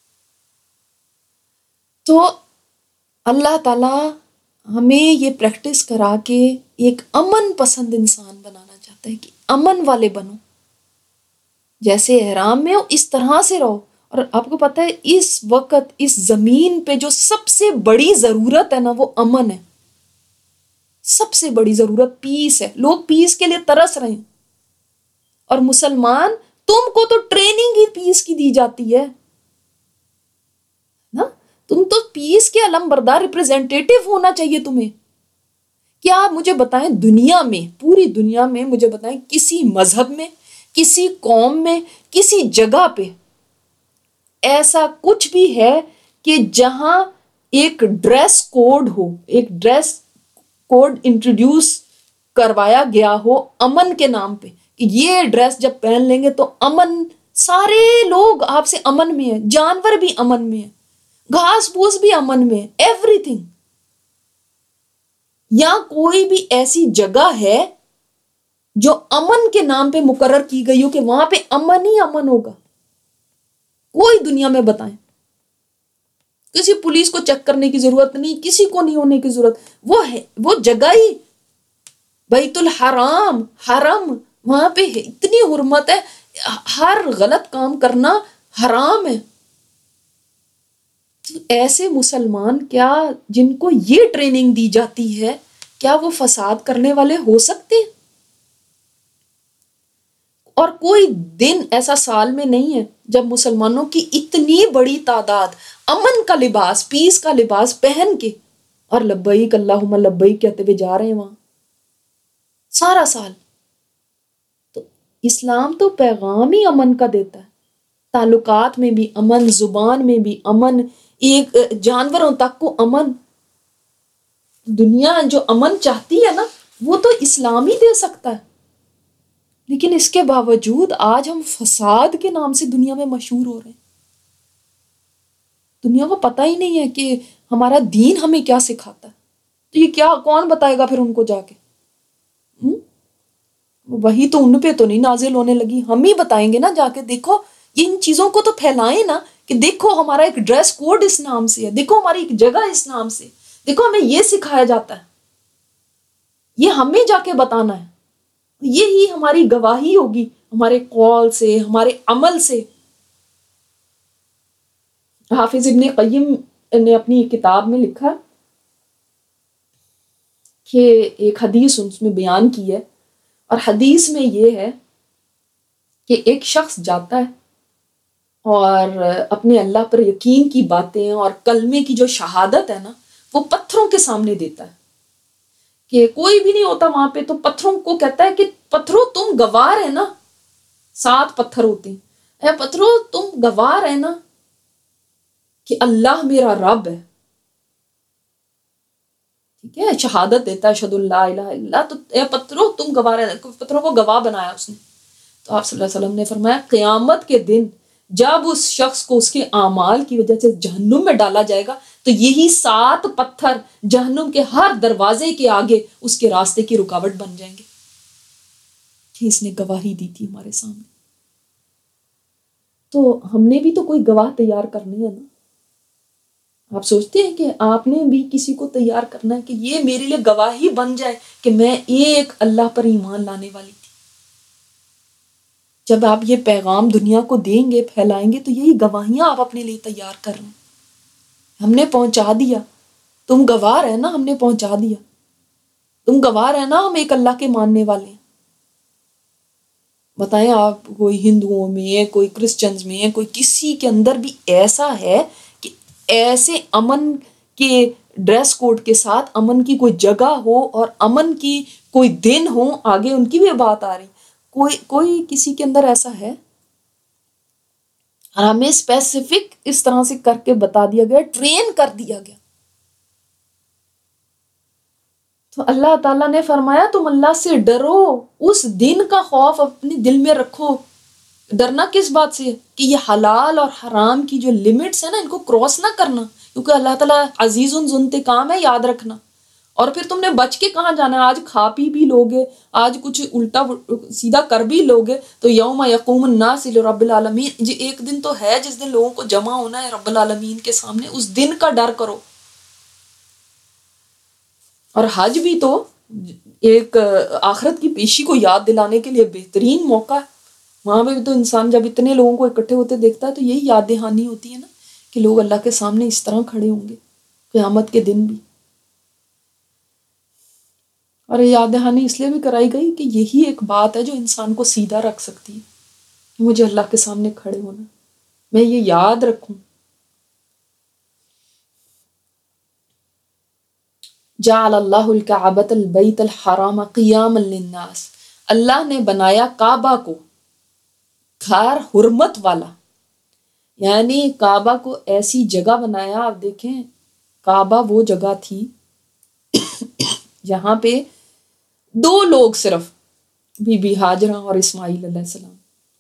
تو اللہ تعالیٰ ہمیں یہ پریکٹس کرا کے ایک امن پسند انسان بنانا چاہتا ہے کہ امن والے بنو، جیسے احرام میں ہو اس طرح سے رہو۔ اور آپ کو پتہ ہے اس وقت اس زمین پہ جو سب سے بڑی ضرورت ہے نا، وہ امن ہے۔ سب سے بڑی ضرورت پیس ہے، لوگ پیس کے لیے ترس رہے ہیں، اور مسلمان تم کو تو ٹریننگ ہی پیس کی دی جاتی ہے نا، تم تو پیس کے علم بردار ریپریزنٹیٹیو ہونا چاہیے تمہیں۔ کیا آپ مجھے بتائیں دنیا میں، پوری دنیا میں مجھے بتائیں کسی مذہب میں، کسی قوم میں، کسی جگہ پہ ایسا کچھ بھی ہے کہ جہاں ایک ڈریس کوڈ ہو، ایک ڈریس کوڈ انٹروڈیوس کروایا گیا ہو امن کے نام پہ کہ یہ ڈریس جب پہن لیں گے تو امن، سارے لوگ آپ سے امن میں ہیں، جانور بھی امن میں ہیں، گھاس پھوس بھی امن میں ہے، ایوری تھنگ؟ یا کوئی بھی ایسی جگہ ہے جو امن کے نام پہ مقرر کی گئی ہو کہ وہاں پہ امن ہی امن ہوگا؟ کوئی دنیا میں بتائیں۔ کسی پولیس کو چیک کرنے کی ضرورت نہیں، کسی کو نہیں ہونے کی ضرورت، وہ ہے وہ جگہ ہی بیت الحرام، حرم، وہاں پہ اتنی حرمت ہے، ہر غلط کام کرنا حرام ہے۔ تو ایسے مسلمان کیا جن کو یہ ٹریننگ دی جاتی ہے، کیا وہ فساد کرنے والے ہو سکتے ہیں؟ اور کوئی دن ایسا سال میں نہیں ہے جب مسلمانوں کی اتنی بڑی تعداد امن کا لباس، پیس کا لباس پہن کے اور لبیک اللہم لبیک کہتے ہوئے جا رہے ہیں وہاں سارا سال۔ تو اسلام تو پیغام ہی امن کا دیتا ہے، تعلقات میں بھی امن، زبان میں بھی امن، ایک جانوروں تک کو امن۔ دنیا جو امن چاہتی ہے نا، وہ تو اسلام ہی دے سکتا ہے، لیکن اس کے باوجود آج ہم فساد کے نام سے دنیا میں مشہور ہو رہے ہیں۔ دنیا کو پتہ ہی نہیں ہے کہ ہمارا دین ہمیں کیا سکھاتا ہے، تو یہ کیا کون بتائے گا پھر ان کو جا کے؟ وہی تو ان پہ تو نہیں نازل ہونے لگی، ہم ہی بتائیں گے نا جا کے، دیکھو یہ ان چیزوں کو تو پھیلائیں نا کہ دیکھو ہمارا ایک ڈریس کوڈ اس نام سے ہے، دیکھو ہماری ایک جگہ اس نام سے، دیکھو ہمیں یہ سکھایا جاتا ہے، یہ ہمیں جا کے بتانا ہے۔ یہی ہماری گواہی ہوگی ہمارے قول سے، ہمارے عمل سے۔ حافظ ابن قیم نے اپنی کتاب میں لکھا کہ ایک حدیث اس میں بیان کی ہے، اور حدیث میں یہ ہے کہ ایک شخص جاتا ہے اور اپنے اللہ پر یقین کی باتیں اور کلمے کی جو شہادت ہے نا وہ پتھروں کے سامنے دیتا ہے کہ کوئی بھی نہیں ہوتا وہاں پہ، تو پتھروں کو کہتا ہے کہ پتھروں تم گواہ ہے نا، سات پتھر ہوتے ہیں، اے پتھروں تم گواہ ہے نا کہ اللہ میرا رب ہے، ٹھیک ہے، شہادت دیتا ہے اشہد اللہ الہ الا اللہ، تو اے پتھروں تم گواہ رہنا، پتھروں کو گواہ بنایا اس نے۔ تو آپ صلی اللہ علیہ وسلم نے فرمایا قیامت کے دن جب اس شخص کو اس کے اعمال کی وجہ سے جہنم میں ڈالا جائے گا تو یہی سات پتھر جہنم کے ہر دروازے کے آگے اس کے راستے کی رکاوٹ بن جائیں گے کہ اس نے گواہی دی تھی ہمارے سامنے۔ تو ہم نے بھی تو کوئی گواہ تیار کرنی ہے نا۔ آپ سوچتے ہیں کہ آپ نے بھی کسی کو تیار کرنا ہے کہ یہ میرے لیے گواہی بن جائے کہ میں ایک اللہ پر ایمان لانے والی تھی۔ جب آپ یہ پیغام دنیا کو دیں گے، پھیلائیں گے، تو یہی گواہیاں آپ اپنے لیے تیار کر رہے ہیں۔ ہم نے پہنچا دیا، تم گواہ ہے نا، ہم نے پہنچا دیا، تم گواہ ہے نا ہم ایک اللہ کے ماننے والے ہیں۔ بتائیں آپ کوئی ہندوؤں میں، کوئی کرسچنز میں، کوئی کسی کے اندر بھی ایسا ہے کہ ایسے امن کے ڈریس کوڈ کے ساتھ امن کی کوئی جگہ ہو اور امن کی کوئی دن ہو، آگے ان کی بھی بات آ رہی، کوئی کوئی کسی کے اندر ایسا ہے؟ اور ہمیں اسپیسیفک اس طرح سے کر کے بتا دیا گیا، ٹرین کر دیا گیا۔ تو اللہ تعالیٰ نے فرمایا تم اللہ سے ڈرو، اس دن کا خوف اپنے دل میں رکھو۔ ڈرنا کس بات سے؟ کہ یہ حلال اور حرام کی جو لمٹس ہیں نا ان کو کراس نہ کرنا، کیونکہ اللہ تعالیٰ عزیز ذو انتقام ہے، یاد رکھنا۔ اور پھر تم نے بچ کے کہاں جانا ہے؟ آج کھا پی بھی لوگے، آج کچھ الٹا سیدھا کر بھی لوگے، تو یوم یقوم الناس لرب العالمین، جی ایک دن تو ہے جس دن لوگوں کو جمع ہونا ہے رب العالمین کے سامنے، اس دن کا ڈر کرو۔ اور حج بھی تو ایک آخرت کی پیشی کو یاد دلانے کے لیے بہترین موقع ہے۔ وہاں پہ بھی تو انسان جب اتنے لوگوں کو اکٹھے ہوتے دیکھتا ہے تو یہی یاد دہانی ہوتی ہے نا کہ لوگ اللہ کے سامنے اس طرح کھڑے ہوں گے قیامت کے دن بھی۔ اور یہ یاد دہانی اس لیے بھی کرائی گئی کہ یہی ایک بات ہے جو انسان کو سیدھا رکھ سکتی ہے کہ مجھے اللہ کے سامنے کھڑے ہونا، میں یہ یاد رکھوں۔ جعل اللہ الکعبۃ البیت الحرام قیاما للناس، اللہ نے بنایا کعبہ کو گھر حرمت والا، یعنی کعبہ کو ایسی جگہ بنایا۔ آپ دیکھیں کعبہ وہ جگہ تھی جہاں پہ دو لوگ صرف، بی بی ہاجرہ اور اسماعیل علیہ السلام،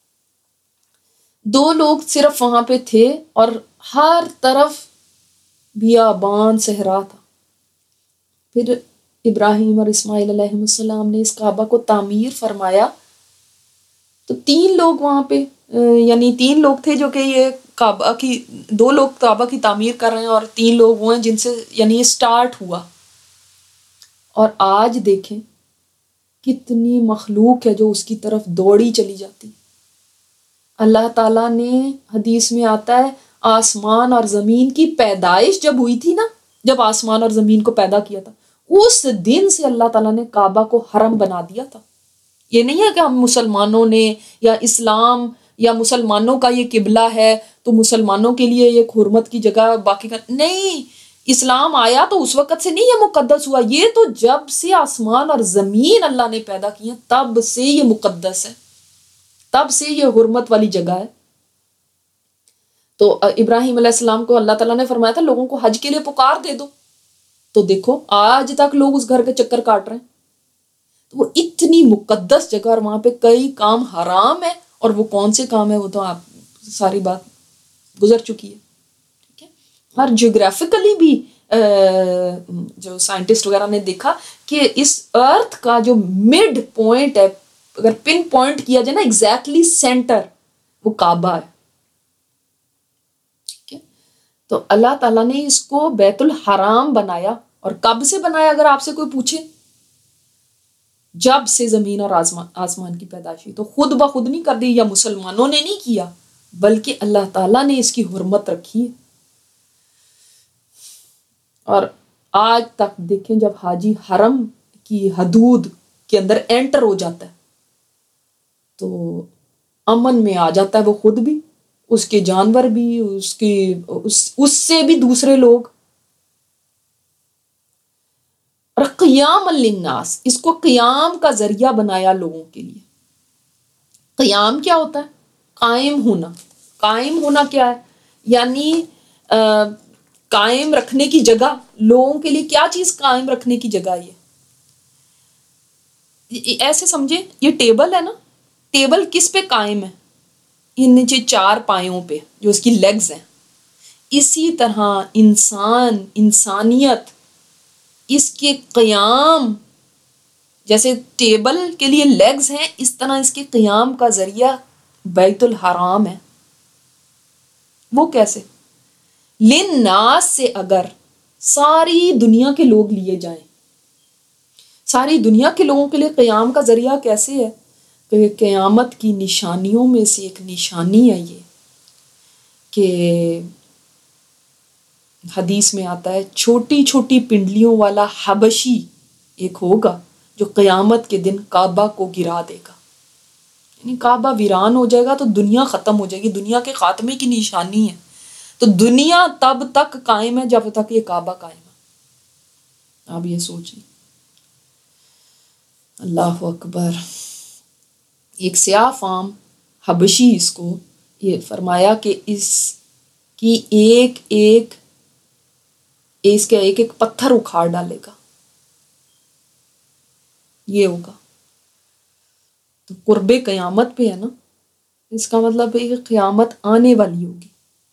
دو لوگ صرف وہاں پہ تھے، اور ہر طرف بیابان صحرا تھا۔ پھر ابراہیم اور اسماعیل علیہ السلام نے اس کعبہ کو تعمیر فرمایا، تو تین لوگ وہاں پہ، یعنی تین لوگ تھے جو کہ یہ کعبہ کی، دو لوگ کعبہ کی تعمیر کر رہے ہیں اور تین لوگ وہ ہیں جن سے یعنی یہ سٹارٹ ہوا۔ اور آج دیکھیں کتنی مخلوق ہے جو اس کی طرف دوڑی چلی جاتی۔ اللہ تعالیٰ نے، حدیث میں آتا ہے، آسمان اور زمین کی پیدائش جب ہوئی تھی نا، جب آسمان اور زمین کو پیدا کیا تھا، اس دن سے اللہ تعالیٰ نے کعبہ کو حرم بنا دیا تھا۔ یہ نہیں ہے کہ ہم مسلمانوں نے یا اسلام یا مسلمانوں کا یہ قبلہ ہے تو مسلمانوں کے لیے ایک حرمت کی جگہ، باقی کا نہیں۔ اسلام آیا تو اس وقت سے نہیں یہ مقدس ہوا، یہ تو جب سے آسمان اور زمین اللہ نے پیدا کی ہیں تب سے یہ مقدس ہے، تب سے یہ حرمت والی جگہ ہے۔ تو ابراہیم علیہ السلام کو اللہ تعالیٰ نے فرمایا تھا لوگوں کو حج کے لیے پکار دے دو، تو دیکھو آج تک لوگ اس گھر کے چکر کاٹ رہے ہیں۔ تو وہ اتنی مقدس جگہ، اور وہاں پہ کئی کام حرام ہے، اور وہ کون سے کام ہے وہ تو آپ ساری بات گزر چکی ہے، ٹھیک ہے۔ اور جیوگرافیکلی بھی جو سائنٹسٹ وغیرہ نے دیکھا کہ اس ارتھ کا جو مڈ پوائنٹ ہے، اگر پن پوائنٹ کیا جائے نا، ایگزیکٹلی سینٹر، وہ کعبہ ہے، ٹھیک ہے۔ تو اللہ تعالیٰ نے اس کو بیت الحرام بنایا، اور کب سے بنایا اگر آپ سے کوئی پوچھے؟ جب سے زمین اور آسمان آسمان کی پیدائش ہوئی، تو خود بخود نہیں کر دی، یا مسلمانوں نے نہیں کیا، بلکہ اللہ تعالیٰ نے اس کی حرمت رکھی ہے۔ اور آج تک دیکھیں جب حاجی حرم کی حدود کے اندر انٹر ہو جاتا ہے تو امن میں آ جاتا ہے وہ خود بھی، اس کے جانور بھی، اس کے اس, اس سے بھی دوسرے لوگ. اور قیام للناس، اس کو قیام کا ذریعہ بنایا لوگوں کے لیے. قیام کیا ہوتا ہے؟ قائم ہونا. قائم ہونا کیا ہے؟ یعنی آ, قائم رکھنے کی جگہ. لوگوں کے لیے کیا چیز قائم رکھنے کی جگہ؟ یہ ایسے سمجھے، یہ ٹیبل ہے نا، ٹیبل کس پہ قائم ہے؟ ان نیچے چار پایوں پہ جو اس کی لیگز ہیں. اسی طرح انسان، انسانیت، اس کے قیام، جیسے ٹیبل کے لیے لیگز ہیں، اس طرح اس کے قیام کا ذریعہ بیت الحرام ہے. وہ کیسے؟ للناس سے اگر ساری دنیا کے لوگ لیے جائیں، ساری دنیا کے لوگوں کے لیے قیام کا ذریعہ کیسے ہے؟ کہ قیامت کی نشانیوں میں سے ایک نشانی ہے یہ کہ حدیث میں آتا ہے چھوٹی چھوٹی پنڈلیوں والا حبشی ایک ہوگا جو قیامت کے دن کعبہ کو گرا دے گا. یعنی کعبہ ویران ہو جائے گا تو دنیا ختم ہو جائے گی. دنیا کے خاتمے کی نشانی ہے. تو دنیا تب تک قائم ہے جب تک یہ کعبہ قائم ہے. آپ یہ سوچیں. اللہ اکبر. ایک سیاہ فام حبشی، اس کو یہ فرمایا کہ اس کی ایک ایک اس کا ایک ایک پتھر اکھاڑ ڈالے گا. یہ ہوگا تو قرب قیامت پہ ہے نا، اس کا مطلب ہے کہ قیامت آنے والی ہوگی.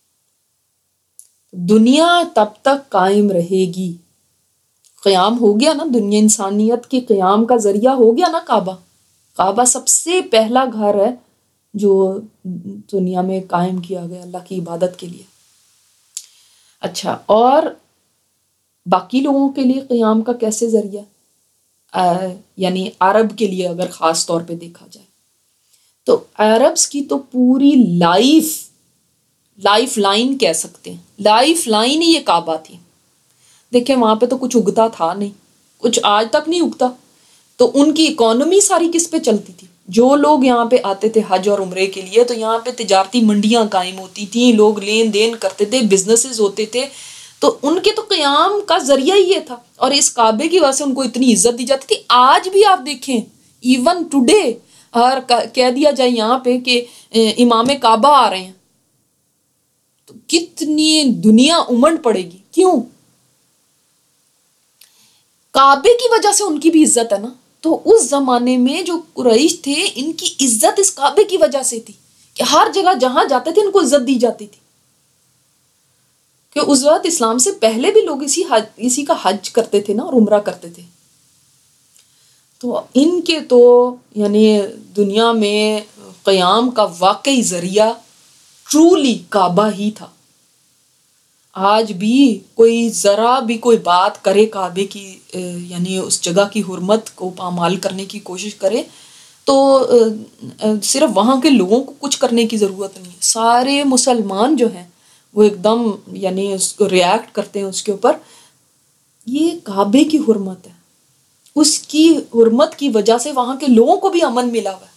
دنیا تب تک قائم رہے گی. قیام ہو گیا نا، دنیا انسانیت کے قیام کا ذریعہ ہو گیا نا کعبہ. کعبہ سب سے پہلا گھر ہے جو دنیا میں قائم کیا گیا اللہ کی عبادت کے لیے. اچھا، اور باقی لوگوں کے لیے قیام کا کیسے ذریعہ؟ آ, یعنی عرب کے لیے اگر خاص طور پہ دیکھا جائے تو عربس کی تو پوری لائف لائف لائن کہہ سکتے ہیں، لائف لائن ہی یہ کعبہ تھی. دیکھیں وہاں پہ تو کچھ اگتا تھا نہیں، کچھ آج تک نہیں اگتا. تو ان کی اکانومی ساری کس پہ چلتی تھی؟ جو لوگ یہاں پہ آتے تھے حج اور عمرے کے لیے تو یہاں پہ تجارتی منڈیاں قائم ہوتی تھیں، لوگ لین دین کرتے تھے، بزنسز ہوتے تھے. تو ان کے تو قیام کا ذریعہ ہی یہ تھا، اور اس کعبے کی وجہ سے ان کو اتنی عزت دی جاتی تھی. آج بھی آپ دیکھیں ایون ٹوڈے اور کہہ دیا جائے یہاں پہ کہ امام کعبہ آ رہے ہیں تو کتنی دنیا امنڈ پڑے گی. کیوں؟ کعبے کی وجہ سے ان کی بھی عزت ہے نا. تو اس زمانے میں جو قریش تھے ان کی عزت اس کعبے کی وجہ سے تھی کہ ہر جگہ جہاں جاتے تھے ان کو عزت دی جاتی تھی. کہ اس وقت اسلام سے پہلے بھی لوگ اسی حج اسی کا حج کرتے تھے نا اور عمرہ کرتے تھے. تو ان کے تو یعنی دنیا میں قیام کا واقعی ذریعہ ٹرولی کعبہ ہی تھا. آج بھی کوئی ذرا بھی کوئی بات کرے کعبے کی یعنی اس جگہ کی حرمت کو پامال کرنے کی کوشش کرے تو صرف وہاں کے لوگوں کو کچھ کرنے کی ضرورت نہیں ہے. سارے مسلمان جو ہیں وہ ایک دم یعنی اس کو ریاکٹ کرتے ہیں اس کے اوپر. یہ کعبے کی حرمت ہے، اس کی حرمت کی وجہ سے وہاں کے لوگوں کو بھی امن ملا ہوا ہے.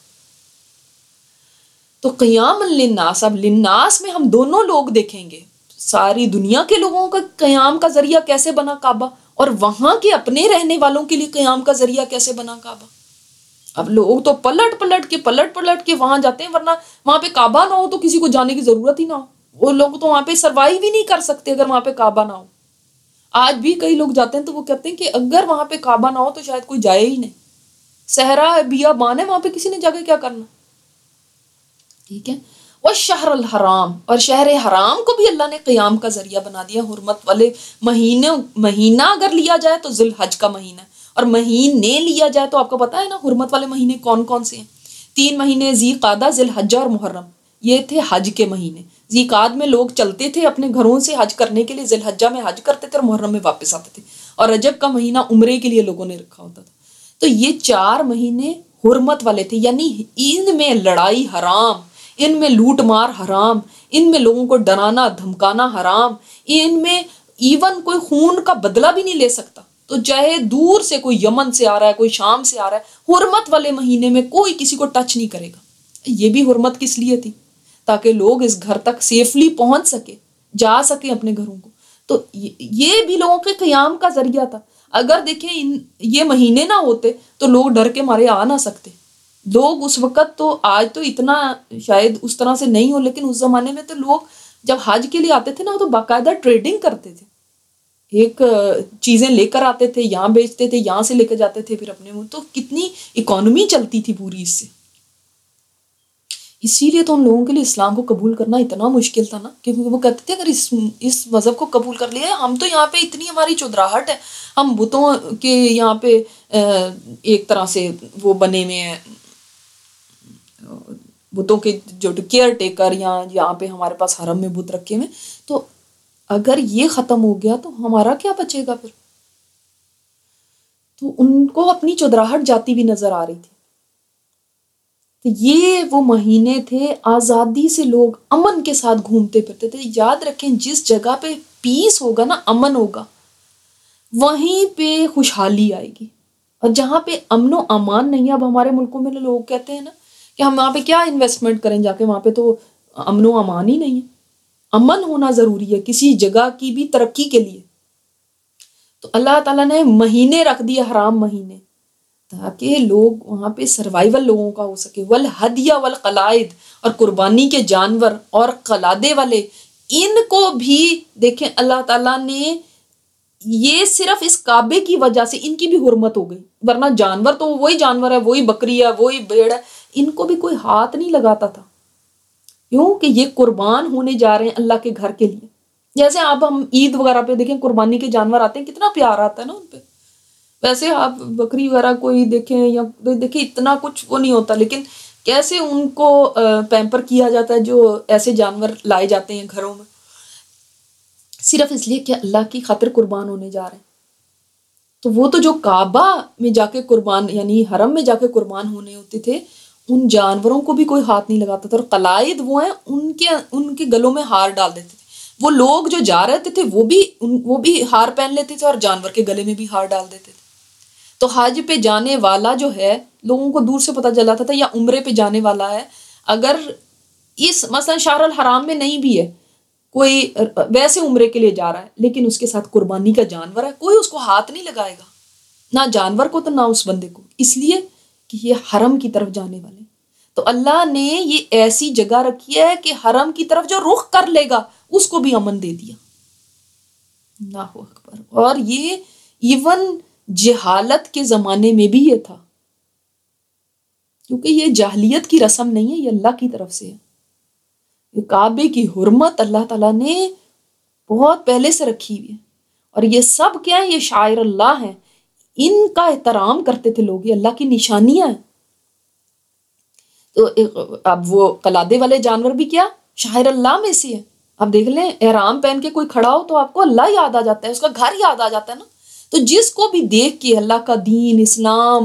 تو قیام للناس، اب للناس میں ہم دونوں لوگ دیکھیں گے. ساری دنیا کے لوگوں کا قیام کا ذریعہ کیسے بنا کعبہ، اور وہاں کے اپنے رہنے والوں کے لیے قیام کا ذریعہ کیسے بنا کعبہ. اب لوگ تو پلٹ پلٹ کے پلٹ پلٹ کے وہاں جاتے ہیں، ورنہ وہاں پہ کعبہ نہ ہو تو کسی کو جانے کی ضرورت ہی نہ ہو. وہ لوگ تو وہاں پہ سروائیو بھی نہیں کر سکتے اگر وہاں پہ کعبہ نہ ہو. آج بھی کئی لوگ جاتے ہیں تو وہ کہتے ہیں کہ اگر وہاں پہ کعبہ نہ ہو تو شاید کوئی جائے ہی نہیں. صحرا ہے، بیابان ہے، وہاں پہ کسی نے جا کے کیا کرنا. ٹھیک ہے. وہ شہر الحرام، اور شہر حرام کو بھی اللہ نے قیام کا ذریعہ بنا دیا. حرمت والے مہینے مہینہ اگر لیا جائے تو ذی الحج کا مہینہ ہے، اور مہینے لیا جائے تو آپ کو پتا ہے نا حرمت والے مہینے کون کون سے ہیں. تین مہینے ذی قعدہ، ذی الحجہ اور محرم، یہ تھے حج کے مہینے. ذی قعدہ میں لوگ چلتے تھے اپنے گھروں سے حج کرنے کے لیے، ذی الحجہ میں حج کرتے تھے اور محرم میں واپس آتے تھے، اور رجب کا مہینہ عمرے کے لیے لوگوں نے رکھا ہوتا تھا. تو یہ چار مہینے حرمت والے تھے، یعنی ان میں لڑائی حرام، ان میں لوٹ مار حرام، ان میں لوگوں کو ڈرانا دھمکانا حرام، ان میں ایون کوئی خون کا بدلہ بھی نہیں لے سکتا. تو چاہے دور سے کوئی یمن سے آ رہا ہے، کوئی شام سے آ رہا ہے، حرمت والے مہینے میں کوئی کسی کو ٹچ نہیں کرے گا. یہ بھی حرمت کس لیے تھی؟ تاکہ لوگ اس گھر تک سیفلی پہنچ سکے، جا سکے اپنے گھروں کو. تو یہ بھی لوگوں کے قیام کا ذریعہ تھا. اگر دیکھیں ان یہ مہینے نہ ہوتے تو لوگ ڈر کے مارے آ نہ سکتے. لوگ اس وقت تو، آج تو اتنا شاید اس طرح سے نہیں ہو، لیکن اس زمانے میں تو لوگ جب حج کے لیے آتے تھے نا تو باقاعدہ ٹریڈنگ کرتے تھے. ایک چیزیں لے کر آتے تھے، یہاں بیچتے تھے، یہاں سے لے کر جاتے تھے پھر اپنے ملک. تو کتنی اکانومی چلتی تھی پوری اس سے. اسی لیے تو ان لوگوں کے لیے اسلام کو قبول کرنا اتنا مشکل تھا نا، کیونکہ وہ کہتے تھے اگر اس اس مذہب کو قبول کر لیا، ہم تو یہاں پہ اتنی ہماری چودراہٹ ہے، ہم بتوں کے یہاں پہ ایک طرح سے وہ بنے ہوئے ہیں، بتوں کے جو کیئر ٹیکر، یا یہاں پہ ہمارے پاس حرم میں بت رکھے ہوئے، تو اگر یہ ختم ہو گیا تو ہمارا کیا بچے گا پھر. تو ان کو اپنی چودراہٹ جاتی بھی نظر آ رہی تھی. تو یہ وہ مہینے تھے آزادی سے لوگ امن کے ساتھ گھومتے پھرتے تھے. یاد رکھیں جس جگہ پہ پیس ہوگا نا، امن ہوگا، وہیں پہ خوشحالی آئے گی. اور جہاں پہ امن و امان نہیں ہے، اب ہمارے ملکوں میں لوگ کہتے ہیں نا کہ ہم وہاں پہ کیا انویسٹمنٹ کریں جا کے، وہاں پہ تو امن و امان ہی نہیں ہے. امن ہونا ضروری ہے کسی جگہ کی بھی ترقی کے لیے. تو اللہ تعالیٰ نے مہینے رکھ دیے، حرام مہینے، تاکہ لوگ وہاں پہ سروائیول لوگوں کا ہو سکے. والہدیہ والقلائد، اور قربانی کے جانور اور قلادے والے، ان کو بھی دیکھیں اللہ تعالیٰ نے یہ صرف اس کعبے کی وجہ سے ان کی بھی حرمت ہو گئی، ورنہ جانور تو وہی جانور ہے، وہی بکری ہے، وہی بھیڑ ہے، ان کو بھی کوئی ہاتھ نہیں لگاتا تھا. کیوں کہ یہ قربان ہونے جا رہے ہیں اللہ کے گھر کے لیے. جیسے آپ ہم عید وغیرہ پہ دیکھیں قربانی کے جانور آتے ہیں، کتنا پیار آتا ہے نا ان پہ. ویسے آپ بکری وغیرہ کوئی دیکھیں یا دیکھیں اتنا کچھ وہ نہیں ہوتا، لیکن کیسے ان کو پیمپر کیا جاتا ہے جو ایسے جانور لائے جاتے ہیں گھروں میں، صرف اس لیے کہ اللہ کی خاطر قربان ہونے جا رہے ہیں. تو وہ تو جو کعبہ میں جا کے قربان، یعنی حرم میں جا کے قربان ہونے ہوتے تھے، ان جانوروں کو بھی کوئی ہاتھ نہیں لگاتا تھا. اور قلائد وہ ہیں، ان کے ان کے گلوں میں ہار ڈال دیتے تھے. وہ لوگ جو جا رہے تھے وہ بھی وہ بھی ہار پہن لیتے تھے اور جانور کے گلے میں بھی ہار ڈال دیتے تھے. تو حج پہ جانے والا جو ہے، لوگوں کو دور سے پتہ چل جاتا تھا، یا عمرے پہ جانے والا ہے، اگر اس مثلا شہر الحرام میں نہیں بھی ہے، کوئی ویسے عمرے کے لیے جا رہا ہے لیکن اس کے ساتھ قربانی کا جانور ہے، کوئی اس کو ہاتھ نہیں لگائے گا، نہ جانور کو تو نہ اس بندے کو، اس لیے کہ یہ حرم کی طرف جانے والے. تو اللہ نے یہ ایسی جگہ رکھی ہے کہ حرم کی طرف جو رخ کر لے گا اس کو بھی امن دے دیا. اللہ اکبر. اور یہ ایون جہالت کے زمانے میں بھی یہ تھا، کیونکہ یہ جاہلیت کی رسم نہیں ہے، یہ اللہ کی طرف سے ہے. یہ کعبے کی حرمت اللہ تعالیٰ نے بہت پہلے سے رکھی ہوئی ہے. اور یہ سب کیا ہے؟ یہ شاعر اللہ ہیں، ان کا احترام کرتے تھے لوگ، یہ اللہ کی نشانیاں ہیں. تو اب وہ قلادے والے جانور بھی کیا شاعر اللہ میں سے ہے. اب دیکھ لیں احرام پہن کے کوئی کھڑا ہو تو آپ کو اللہ یاد آ جاتا ہے، اس کا گھر یاد آ جاتا ہے نا. تو جس کو بھی دیکھ کے اللہ کا دین، اسلام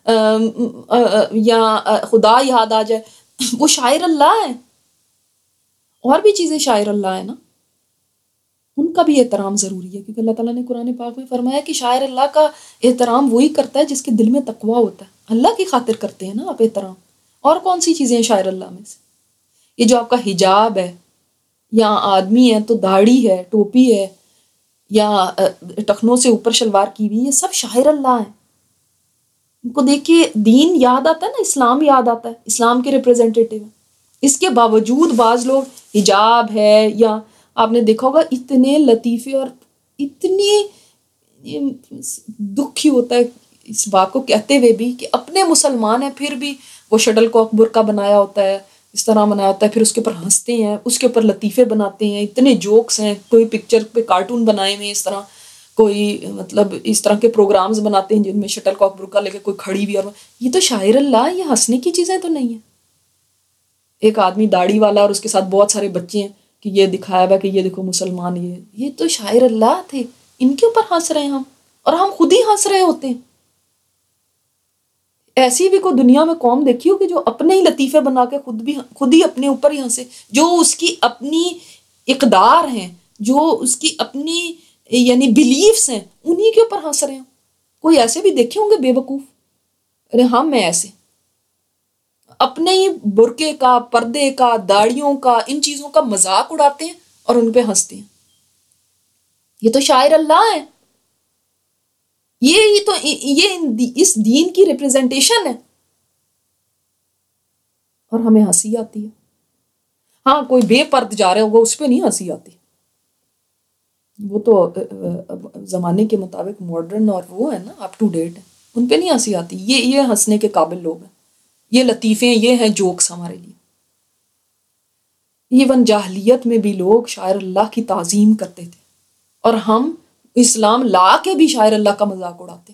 یا خدا یاد آ جائے، وہ شاعر اللہ ہے. اور بھی چیزیں شاعر اللہ ہے نا، ان کا بھی احترام ضروری ہے، کیونکہ اللہ تعالیٰ نے قرآن پاک میں فرمایا کہ شاعر اللہ کا احترام وہی کرتا ہے جس کے دل میں تقوی ہوتا ہے. اللہ کی خاطر کرتے ہیں نا آپ احترام. اور کون سی چیزیں ہیں شاعر اللہ میں سے؟ یہ جو آپ کا حجاب ہے، یا آدمی ہے تو داڑھی ہے، ٹوپی ہے، یا ٹخنوں سے اوپر شلوار کی ہوئی، یہ سب شاعر اللہ ہیں. ان کو دیکھ کے دین یاد آتا ہے نا، اسلام یاد آتا ہے، اسلام کے ریپریزنٹیٹیو. اس کے باوجود بعض لوگ حجاب ہے، یا آپ نے دیکھا ہوگا اتنے لطیفے، اور اتنی دکھی ہوتا ہے اس بات کو کہتے ہوئے بھی کہ اپنے مسلمان ہیں پھر بھی وہ شٹل کاک برقع بنایا ہوتا ہے، اس طرح بنایا ہوتا ہے، پھر اس کے اوپر ہنستے ہیں، اس کے اوپر لطیفے بناتے ہیں، اتنے جوکس ہیں، کوئی پکچر پہ کارٹون بنائے ہوئے اس طرح، کوئی مطلب اس طرح کے پروگرامز بناتے ہیں جن میں شٹل کاک برقع لے کے کوئی کھڑی ہوئی، اور یہ تو شاعر اللہ، یہ ہنسنے کی چیزیں تو نہیں ہیں. ایک آدمی داڑھی والا اور اس کے ساتھ بہت سارے بچے ہیں کہ یہ دکھایا ہوا کہ یہ دیکھو مسلمان، یہ یہ تو شاعر اللہ تھے، ان کے اوپر ہنس رہے ہیں ہم، اور ہم خود ہی ہنس رہے ہوتے ہیں. ایسی بھی کوئی دنیا میں قوم دیکھی ہو کہ جو اپنے ہی لطیفے بنا کے خود بھی خود ہی اپنے اوپر ہی ہنسے، جو اس کی اپنی اقدار ہیں، جو اس کی اپنی یعنی بلیفز ہیں، انہی کے اوپر ہنس رہے ہیں. کوئی ایسے بھی دیکھے ہوں گے بے وقوف؟ ارے ہاں میں ایسے. اپنے ہی برقعے کا، پردے کا، داڑھیوں کا، ان چیزوں کا مذاق اڑاتے ہیں اور ان پہ ہنستے ہیں. یہ تو شاعر اللہ ہیں، یہ تو یہ اس دین کی ریپرزنٹیشن ہے، اور ہمیں ہنسی آتی ہے. ہاں کوئی بے پرد جا رہا ہوگا اس پہ نہیں ہنسی آتی، وہ تو زمانے کے مطابق ماڈرن اور وہ ہے نا اپ ٹو ڈیٹ ہے، ان پہ نہیں ہنسی آتی. یہ یہ ہنسنے کے قابل لوگ ہیں، یہ لطیفے، یہ ہیں جوکس ہمارے لیے. ایون جاہلیت میں بھی لوگ شاعر اللہ کی تعظیم کرتے تھے، اور ہم اسلام لا کے بھی شاعر اللہ کا مذاق اڑاتے.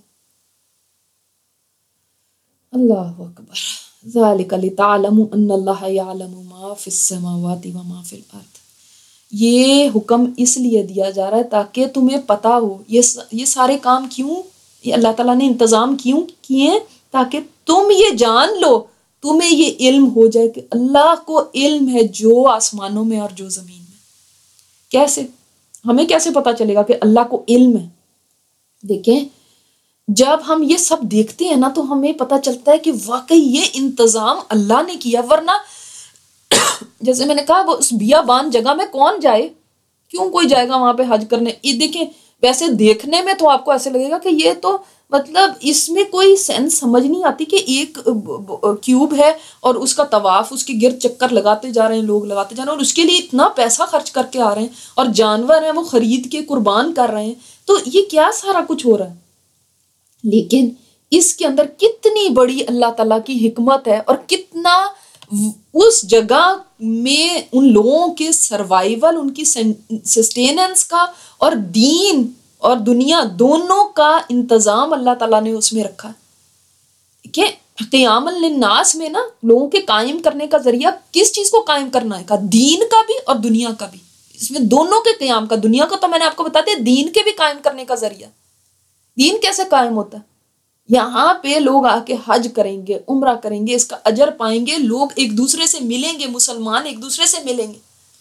اللہ اکبر. ذالک لتعلموا ان اللہ یعلم ما فی السماوات و ما فی الارض. یہ حکم اس لیے دیا جا رہا ہے تاکہ تمہیں پتا ہو یہ یہ سارے کام کیوں یہ اللہ تعالیٰ نے انتظام کیوں کیے، تاکہ تم یہ جان لو، تمہیں یہ علم ہو جائے کہ اللہ کو علم ہے جو آسمانوں میں اور جو زمین میں. کیسے ہمیں کیسے پتا چلے گا کہ اللہ کو علم ہے؟ دیکھیں جب ہم یہ سب دیکھتے ہیں نا تو ہمیں پتا چلتا ہے کہ واقعی یہ انتظام اللہ نے کیا. ورنہ جیسے میں نے کہا وہ اس بیابان جگہ میں کون جائے، کیوں کوئی جائے گا وہاں پہ حج کرنے. یہ دیکھیں ویسے دیکھنے میں تو آپ کو ایسے لگے گا کہ یہ تو مطلب اس میں کوئی سینس سمجھ نہیں آتی کہ ایک کیوب ہے اور اس کا طواف، اس کے گرد چکر لگاتے جا رہے ہیں لوگ، لگاتے جا رہے ہیں، اور اس کے لیے اتنا پیسہ خرچ کر کے آ رہے ہیں، اور جانور ہیں وہ خرید کے قربان کر رہے ہیں. تو یہ کیا سارا کچھ ہو رہا ہے. لیکن اس کے اندر کتنی بڑی اللہ تعالیٰ کی حکمت ہے، اور کتنا اس جگہ میں ان لوگوں کے سروائیول، ان کی سسٹیننس کا اور دین اور دنیا دونوں کا انتظام اللہ تعالیٰ نے اس میں رکھا ہے. کہ قیام للناس میں نا لوگوں کے قائم کرنے کا ذریعہ کس چیز کو قائم کرنا ہے، کا دین کا بھی اور دنیا کا بھی. اس میں دونوں کے قیام کا، دنیا کو تو میں نے آپ کو بتا دیا، دین کے بھی قائم کرنے کا ذریعہ. دین کیسے قائم ہوتا ہے؟ یہاں پہ لوگ آ کے حج کریں گے، عمرہ کریں گے، اس کا اجر پائیں گے، لوگ ایک دوسرے سے ملیں گے، مسلمان ایک دوسرے سے ملیں گے،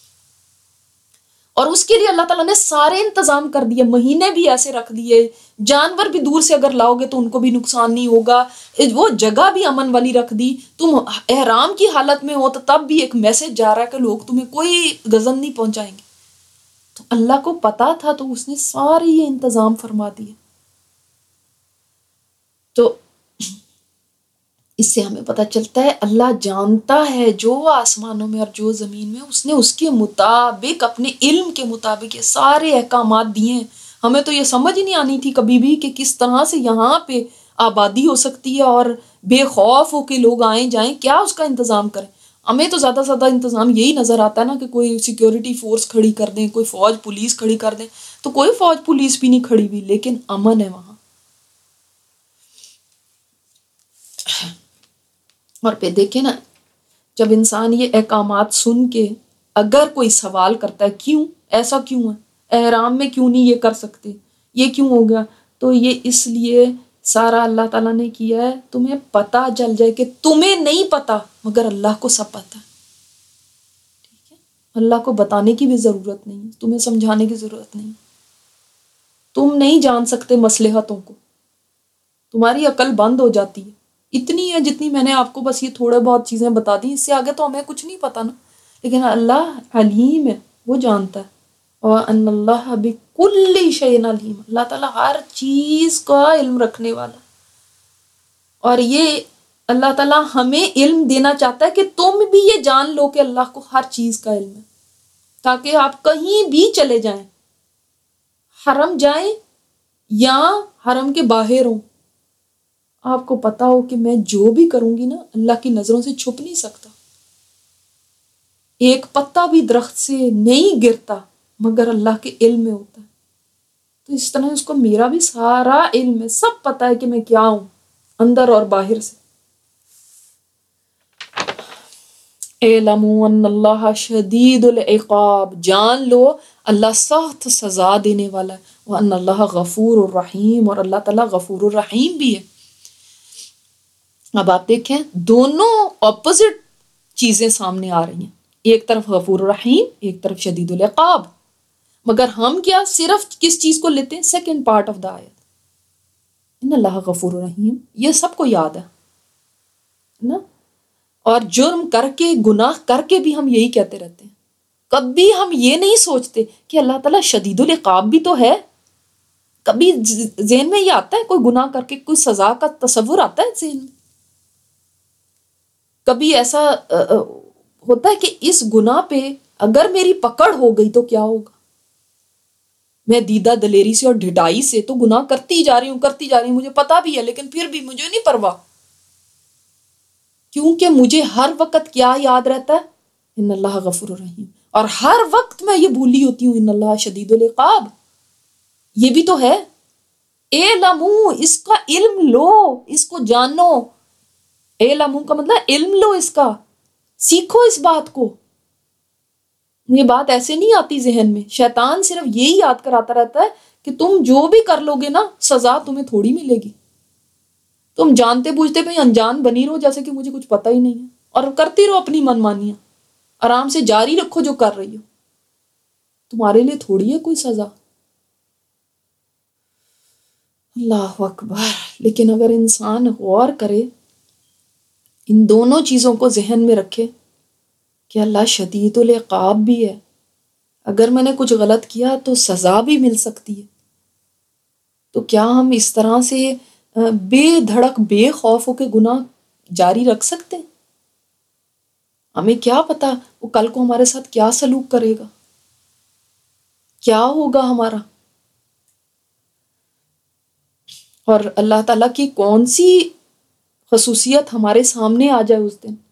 اور اس کے لیے اللہ تعالیٰ نے سارے انتظام کر دیے. مہینے بھی ایسے رکھ دیے، جانور بھی دور سے اگر لاؤ گے تو ان کو بھی نقصان نہیں ہوگا، وہ جگہ بھی امن والی رکھ دی. تم احرام کی حالت میں ہو تو تب بھی ایک میسج جا رہا ہے کہ لوگ تمہیں کوئی غضب نہیں پہنچائیں گے. تو اللہ کو پتا تھا تو اس نے سارے یہ انتظام فرما دیے. تو اس سے ہمیں پتہ چلتا ہے اللہ جانتا ہے جو آسمانوں میں اور جو زمین میں، اس نے اس کے مطابق اپنے علم کے مطابق یہ سارے احکامات دیے ہیں. ہمیں تو یہ سمجھ ہی نہیں آنی تھی کبھی بھی کہ کس طرح سے یہاں پہ آبادی ہو سکتی ہے اور بے خوف ہو کے لوگ آئیں جائیں، کیا اس کا انتظام کریں. ہمیں تو زیادہ سے زیادہ انتظام یہی نظر آتا ہے نا کہ کوئی سیکیورٹی فورس کھڑی کر دیں، کوئی فوج پولیس کھڑی کر دیں. تو کوئی فوج پولیس بھی نہیں کھڑی ہوئی، لیکن امن ہے وہاں. اور پھر دیکھیں نا جب انسان یہ احکامات سن کے اگر کوئی سوال کرتا ہے کیوں ایسا کیوں ہے، احرام میں کیوں نہیں یہ کر سکتے، یہ کیوں ہو گیا، تو یہ اس لیے سارا اللہ تعالیٰ نے کیا ہے تمہیں پتہ چل جائے کہ تمہیں نہیں پتا مگر اللہ کو سب پتہ ہے. ٹھیک ہے، اللہ کو بتانے کی بھی ضرورت نہیں، تمہیں سمجھانے کی ضرورت نہیں. تم نہیں جان سکتے مصلحتوں کو، تمہاری عقل بند ہو جاتی ہے. اتنی ہے جتنی میں نے آپ کو بس یہ تھوڑے بہت چیزیں بتا دی، اس سے آگے تو ہمیں کچھ نہیں پتا نا. لیکن اللہ علیم ہے، وہ جانتا ہے. وَأَنَّ اللَّهَ بِكُلِّ شَيْءٍ عَلِيمٌ. اللہ تعالیٰ ہر چیز کا علم رکھنے والا. اور یہ اللہ تعالیٰ ہمیں علم دینا چاہتا ہے کہ تم بھی یہ جان لو کہ اللہ کو ہر چیز کا علم ہے، تاکہ آپ کہیں بھی چلے جائیں، حرم جائیں یا حرم کے باہر ہوں، آپ کو پتا ہو کہ میں جو بھی کروں گی نا اللہ کی نظروں سے چھپ نہیں سکتا. ایک پتا بھی درخت سے نہیں گرتا مگر اللہ کے علم میں ہوتا ہے. تو اس طرح اس کو میرا بھی سارا علم ہے، سب پتا ہے کہ میں کیا ہوں اندر اور باہر سے. اعلموا ان اللہ شدید العقاب. جان لو اللہ سخت سزا دینے والا ہے. وان اللہ غفور الرحیم، اور اللہ تعالیٰ غفور الرحیم بھی ہے. اب آپ دیکھیں دونوں اپوزٹ چیزیں سامنے آ رہی ہیں، ایک طرف غفور الرحیم، ایک طرف شدید العقاب. مگر ہم کیا صرف کس چیز کو لیتے ہیں؟ سیکنڈ پارٹ آف دا آیت، ان اللہ غفور الرحیم. یہ سب کو یاد ہے نا. اور جرم کر کے گناہ کر کے بھی ہم یہی کہتے رہتے ہیں. کبھی ہم یہ نہیں سوچتے کہ اللہ تعالیٰ شدید العقاب بھی تو ہے. کبھی ذہن میں یہ آتا ہے کوئی گناہ کر کے کوئی سزا کا تصور آتا ہے ذہن میں؟ کبھی ایسا ہوتا ہے کہ اس گناہ پہ اگر میری پکڑ ہو گئی تو کیا ہوگا؟ میں دیدہ دلیری سے اور ڈھٹائی سے تو گناہ کرتی جا رہی ہوں کرتی جا رہی ہوں، مجھے پتا بھی ہے، لیکن پھر بھی مجھے نہیں پرواہ، کیونکہ مجھے ہر وقت کیا یاد رہتا ہے؟ ان اللہ غفور الرحیم. اور ہر وقت میں یہ بھولی ہوتی ہوں ان اللہ شدید العقاب. یہ بھی تو ہے. اعلمو، اس کا علم لو، اس کو جانو. اعلمو کا مطلب علم لو، اس کا سیکھو اس بات کو. یہ بات ایسے نہیں آتی ذہن میں. شیطان صرف یہی یاد کراتا رہتا ہے کہ تم جو بھی کر لو گے نا، سزا تمہیں تھوڑی ملے گی. تم جانتے بوجھتے پہ انجان بنی رہو جیسے کہ مجھے کچھ پتہ ہی نہیں ہے، اور کرتی رہو اپنی من مانیاں. آرام سے جاری رکھو جو کر رہی ہو، تمہارے لیے تھوڑی ہے کوئی سزا. اللہ اکبر. لیکن اگر انسان غور کرے، ان دونوں چیزوں کو ذہن میں رکھے کہ اللہ شدید العقاب بھی ہے، اگر میں نے کچھ غلط کیا تو سزا بھی مل سکتی ہے، تو کیا ہم اس طرح سے بے دھڑک بے خوف ہو کے گناہ جاری رکھ سکتے ہیں؟ ہمیں کیا پتا وہ کل کو ہمارے ساتھ کیا سلوک کرے گا، کیا ہوگا ہمارا. اور اللہ تعالیٰ کی کون سی خصوصیت ہمارے سامنے آ جائے اس دن.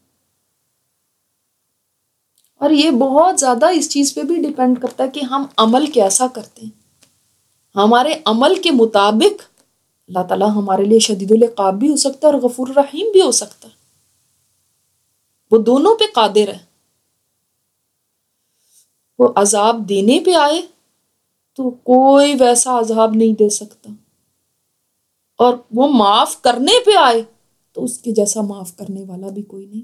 اور یہ بہت زیادہ اس چیز پہ بھی ڈیپینڈ کرتا ہے کہ ہم عمل کیسا کرتے ہیں. ہمارے عمل کے مطابق اللہ تعالیٰ ہمارے لیے شدید العقاب بھی ہو سکتا ہے اور غفور رحیم بھی ہو سکتا ہے. وہ دونوں پہ قادر ہے. وہ عذاب دینے پہ آئے تو کوئی ویسا عذاب نہیں دے سکتا، اور وہ معاف کرنے پہ آئے تو اس کے جیسا معاف کرنے والا بھی کوئی نہیں.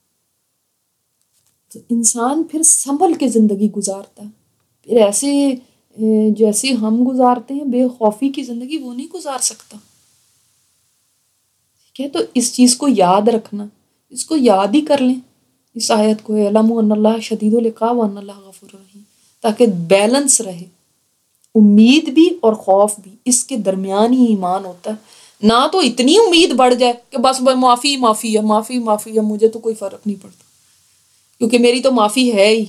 تو انسان پھر سنبھل کے زندگی گزارتا ہے. پھر ایسے جیسے ہم گزارتے ہیں بے خوفی کی زندگی وہ نہیں گزار سکتا. ٹھیک ہے، تو اس چیز کو یاد رکھنا، اس کو یاد ہی کر لیں اس آیت کو، اعلموا ان اللہ شدید العقاب وان اللہ غفور رحیم، تاکہ بیلنس رہے. امید بھی اور خوف بھی، اس کے درمیان ہی ایمان ہوتا ہے. نہ تو اتنی امید بڑھ جائے کہ بس معافی معافی ہے معافی معافی ہے، مجھے تو کوئی فرق نہیں پڑتا کیونکہ میری تو معافی ہے ہی.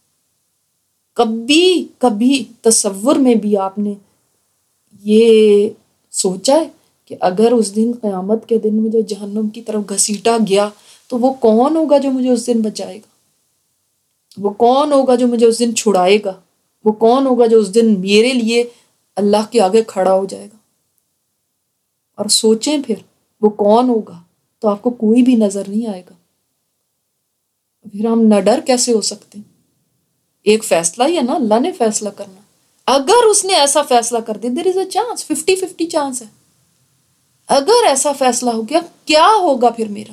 کبھی کبھی تصور میں بھی آپ نے یہ سوچا ہے کہ اگر اس دن قیامت کے دن مجھے جہنم کی طرف گھسیٹا گیا تو وہ کون ہوگا جو مجھے اس دن بچائے گا؟ وہ کون ہوگا جو مجھے اس دن چھڑائے گا؟ وہ کون ہوگا جو اس دن میرے لیے اللہ کے آگے کھڑا ہو جائے گا؟ اور سوچیں پھر وہ کون ہوگا تو آپ کو کوئی بھی نظر نہیں آئے گا. پھر ہم نہ ڈر کیسے ہو سکتے ہیں؟ ایک فیصلہ ہی ہے نا، اللہ نے فیصلہ کرنا. اگر اس نے ایسا فیصلہ کر دیا، there is a chance, fifty fifty chance ہے. اگر ایسا فیصلہ ہو گیا کیا ہوگا پھر میرا؟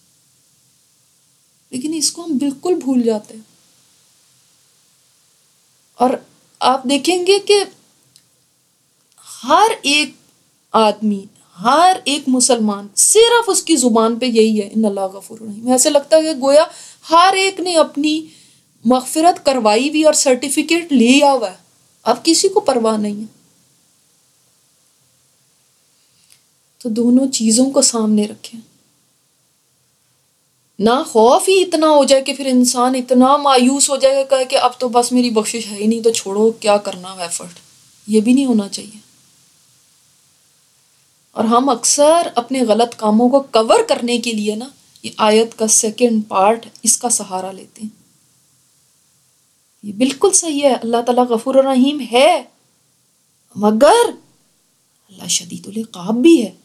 لیکن اس کو ہم بالکل بھول جاتے ہیں. اور آپ دیکھیں گے کہ ہر ایک آدمی، ہر ایک مسلمان، صرف اس کی زبان پہ یہی ہے ان اللہ غفور رحیم. ایسے لگتا ہے کہ گویا ہر ایک نے اپنی مغفرت کروائی بھی اور سرٹیفکیٹ لیا ہوا ہے، اب کسی کو پرواہ نہیں ہے. تو دونوں چیزوں کو سامنے رکھیں. نہ خوف ہی اتنا ہو جائے کہ پھر انسان اتنا مایوس ہو جائے گا کہ اب تو بس میری بخشش ہے ہی نہیں، تو چھوڑو کیا کرنا ہے ایفرٹ. یہ بھی نہیں ہونا چاہیے. اور ہم اکثر اپنے غلط کاموں کو کور کرنے کے لیے نا یہ آیت کا سیکنڈ پارٹ اس کا سہارا لیتے ہیں. یہ بالکل صحیح ہے، اللہ تعالیٰ غفور الرحیم ہے، مگر اللہ شدید العقاب بھی ہے.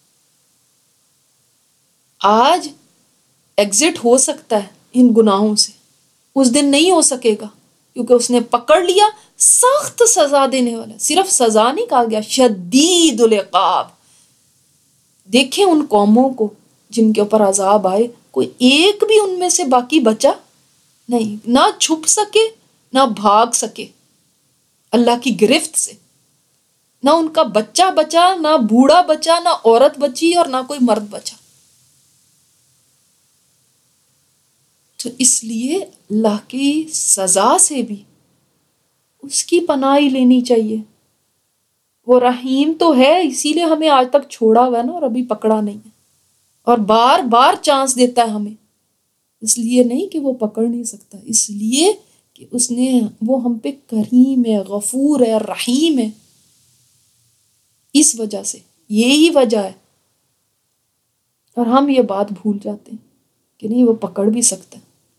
آج ایگزٹ ہو سکتا ہے ان گناہوں سے، اس دن نہیں ہو سکے گا کیونکہ اس نے پکڑ لیا. سخت سزا دینے والا، صرف سزا نہیں کہا گیا، شدید العقاب. دیکھیں ان قوموں کو جن کے اوپر عذاب آئے، کوئی ایک بھی ان میں سے باقی بچا نہیں، نہ چھپ سکے نہ بھاگ سکے اللہ کی گرفت سے. نہ ان کا بچہ بچا، نہ بوڑھا بچا، نہ عورت بچی، اور نہ کوئی مرد بچا. تو اس لیے اللہ کی سزا سے بھی اس کی پناہ ہی لینی چاہیے. وہ رحیم تو ہے، اسی لیے ہمیں آج تک چھوڑا ہوا ہے نا، اور ابھی پکڑا نہیں ہے، اور بار بار چانس دیتا ہے ہمیں. اس لیے نہیں کہ وہ پکڑ نہیں سکتا، اس لیے کہ اس نے وہ ہم پہ کریم ہے، غفور ہے، رحیم ہے. اس وجہ سے، یہی وجہ ہے. اور ہم یہ بات بھول جاتے ہیں کہ نہیں، وہ پکڑ بھی سکتا ہے.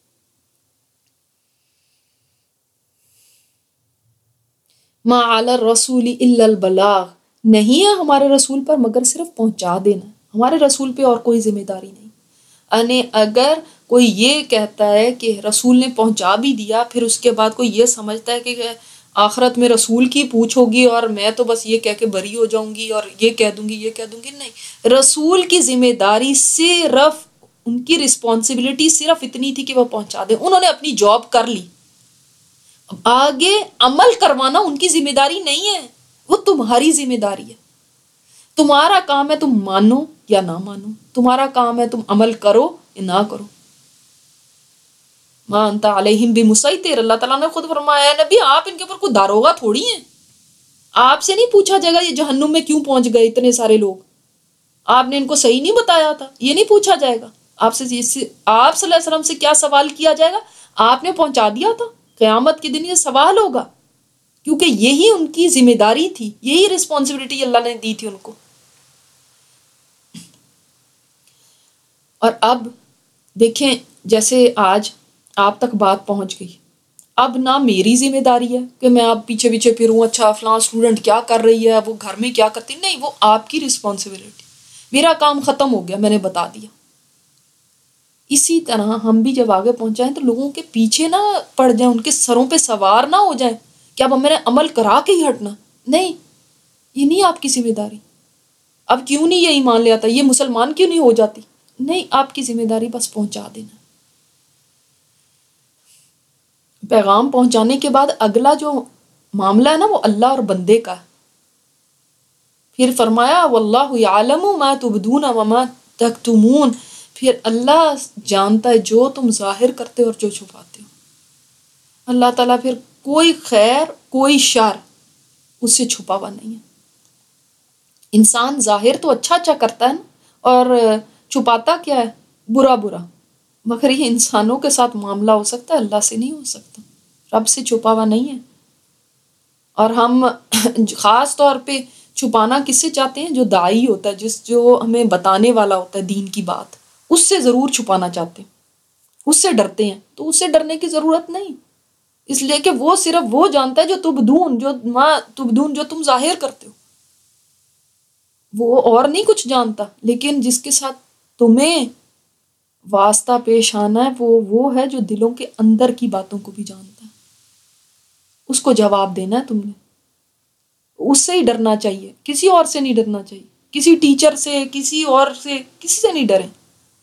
ما علی الرسول الا البلاغ، نہیں ہے ہمارے رسول پر مگر صرف پہنچا دینا. ہمارے رسول پہ اور کوئی ذمہ داری نہیں. یعنی اگر کوئی یہ کہتا ہے کہ رسول نے پہنچا بھی دیا، پھر اس کے بعد کوئی یہ سمجھتا ہے کہ آخرت میں رسول کی پوچھ ہوگی اور میں تو بس یہ کہہ کے بری ہو جاؤں گی اور یہ کہہ دوں گی یہ کہہ دوں گی، نہیں. رسول کی ذمہ داری صرف، ان کی رسپانسبلٹی صرف اتنی تھی کہ وہ پہنچا دیں. انہوں نے اپنی جاب کر لی، آگے عمل کروانا ان کی ذمہ داری نہیں ہے، وہ تمہاری ذمہ داری ہے. تمہارا کام ہے تم مانو یا نہ مانو، تمہارا کام ہے تم عمل کرو یا نہ کرو. ما انت علیہم بمسیطر، اللہ تعالیٰ نے خود فرمایا ہے نبی آپ ان کے اوپر کوئی داروغہ تھوڑی ہیں. آپ سے نہیں پوچھا جائے گا یہ جہنم میں کیوں پہنچ گئے اتنے سارے لوگ، آپ نے ان کو صحیح نہیں بتایا تھا، یہ نہیں پوچھا جائے گا. آپ سے آپ صلی اللہ علیہ وسلم سے کیا سوال کیا جائے گا؟ آپ نے پہنچا دیا تھا. قیامت کے دن یہ سوال ہوگا، کیونکہ یہی ان کی ذمہ داری تھی، یہی رسپانسبلٹی اللہ نے دی تھی ان کو. اور اب دیکھیں، جیسے آج آپ تک بات پہنچ گئی، اب نہ میری ذمہ داری ہے کہ میں آپ پیچھے پیچھے پھروں، اچھا فلاں اسٹوڈنٹ کیا کر رہی ہے، وہ گھر میں کیا کرتی، نہیں، وہ آپ کی رسپانسبلٹی. میرا کام ختم ہو گیا، میں نے بتا دیا. اسی طرح ہم بھی جب آگے پہنچائیں تو لوگوں کے پیچھے نہ پڑ جائیں، ان کے سروں پہ سوار نہ ہو جائیں کہ اب میں نے عمل کرا کے ہی ہٹنا. نہیں، یہ نہیں آپ کی ذمہ داری. اب کیوں نہیں یہ ایمان لے آتا، یہ مسلمان کیوں نہیں ہو جاتی، نہیں، آپ کی ذمہ داری بس پہنچا دینا. پیغام پہنچانے کے بعد اگلا جو معاملہ ہے نا وہ اللہ اور بندے کا ہے. پھر فرمایا واللہ یعلم ما تبدون وما تکتمون، پھر اللہ جانتا ہے جو تم ظاہر کرتے اور جو چھپاتے ہو. اللہ تعالیٰ پھر کوئی خیر کوئی شر اس سے چھپا ہوا نہیں ہے. انسان ظاہر تو اچھا اچھا کرتا ہے نا، اور چھپاتا کیا ہے، برا برا. مگر یہ انسانوں کے ساتھ معاملہ ہو سکتا ہے، اللہ سے نہیں ہو سکتا، رب سے چھپا ہوا نہیں ہے. اور ہم خاص طور پہ چھپانا کس سے چاہتے ہیں؟ جو داعی ہوتا ہے، جس جو ہمیں بتانے والا ہوتا ہے دین کی بات، اس سے ضرور چھپانا چاہتے ہیں، اس سے ڈرتے ہیں. تو اس سے ڈرنے کی ضرورت نہیں، اس لیے کہ وہ صرف وہ جانتا ہے جو تبدون، جو ما تبدون، جو تم ظاہر کرتے ہو، وہ اور نہیں کچھ جانتا. لیکن جس کے ساتھ تمہیں واسطہ پیش آنا ہے وہ وہ ہے جو دلوں کے اندر کی باتوں کو بھی جانتا ہے. اس کو جواب دینا ہے تم نے، اس سے ہی ڈرنا چاہیے، کسی اور سے نہیں ڈرنا چاہیے، کسی ٹیچر سے، کسی اور سے، کسی سے نہیں ڈریں.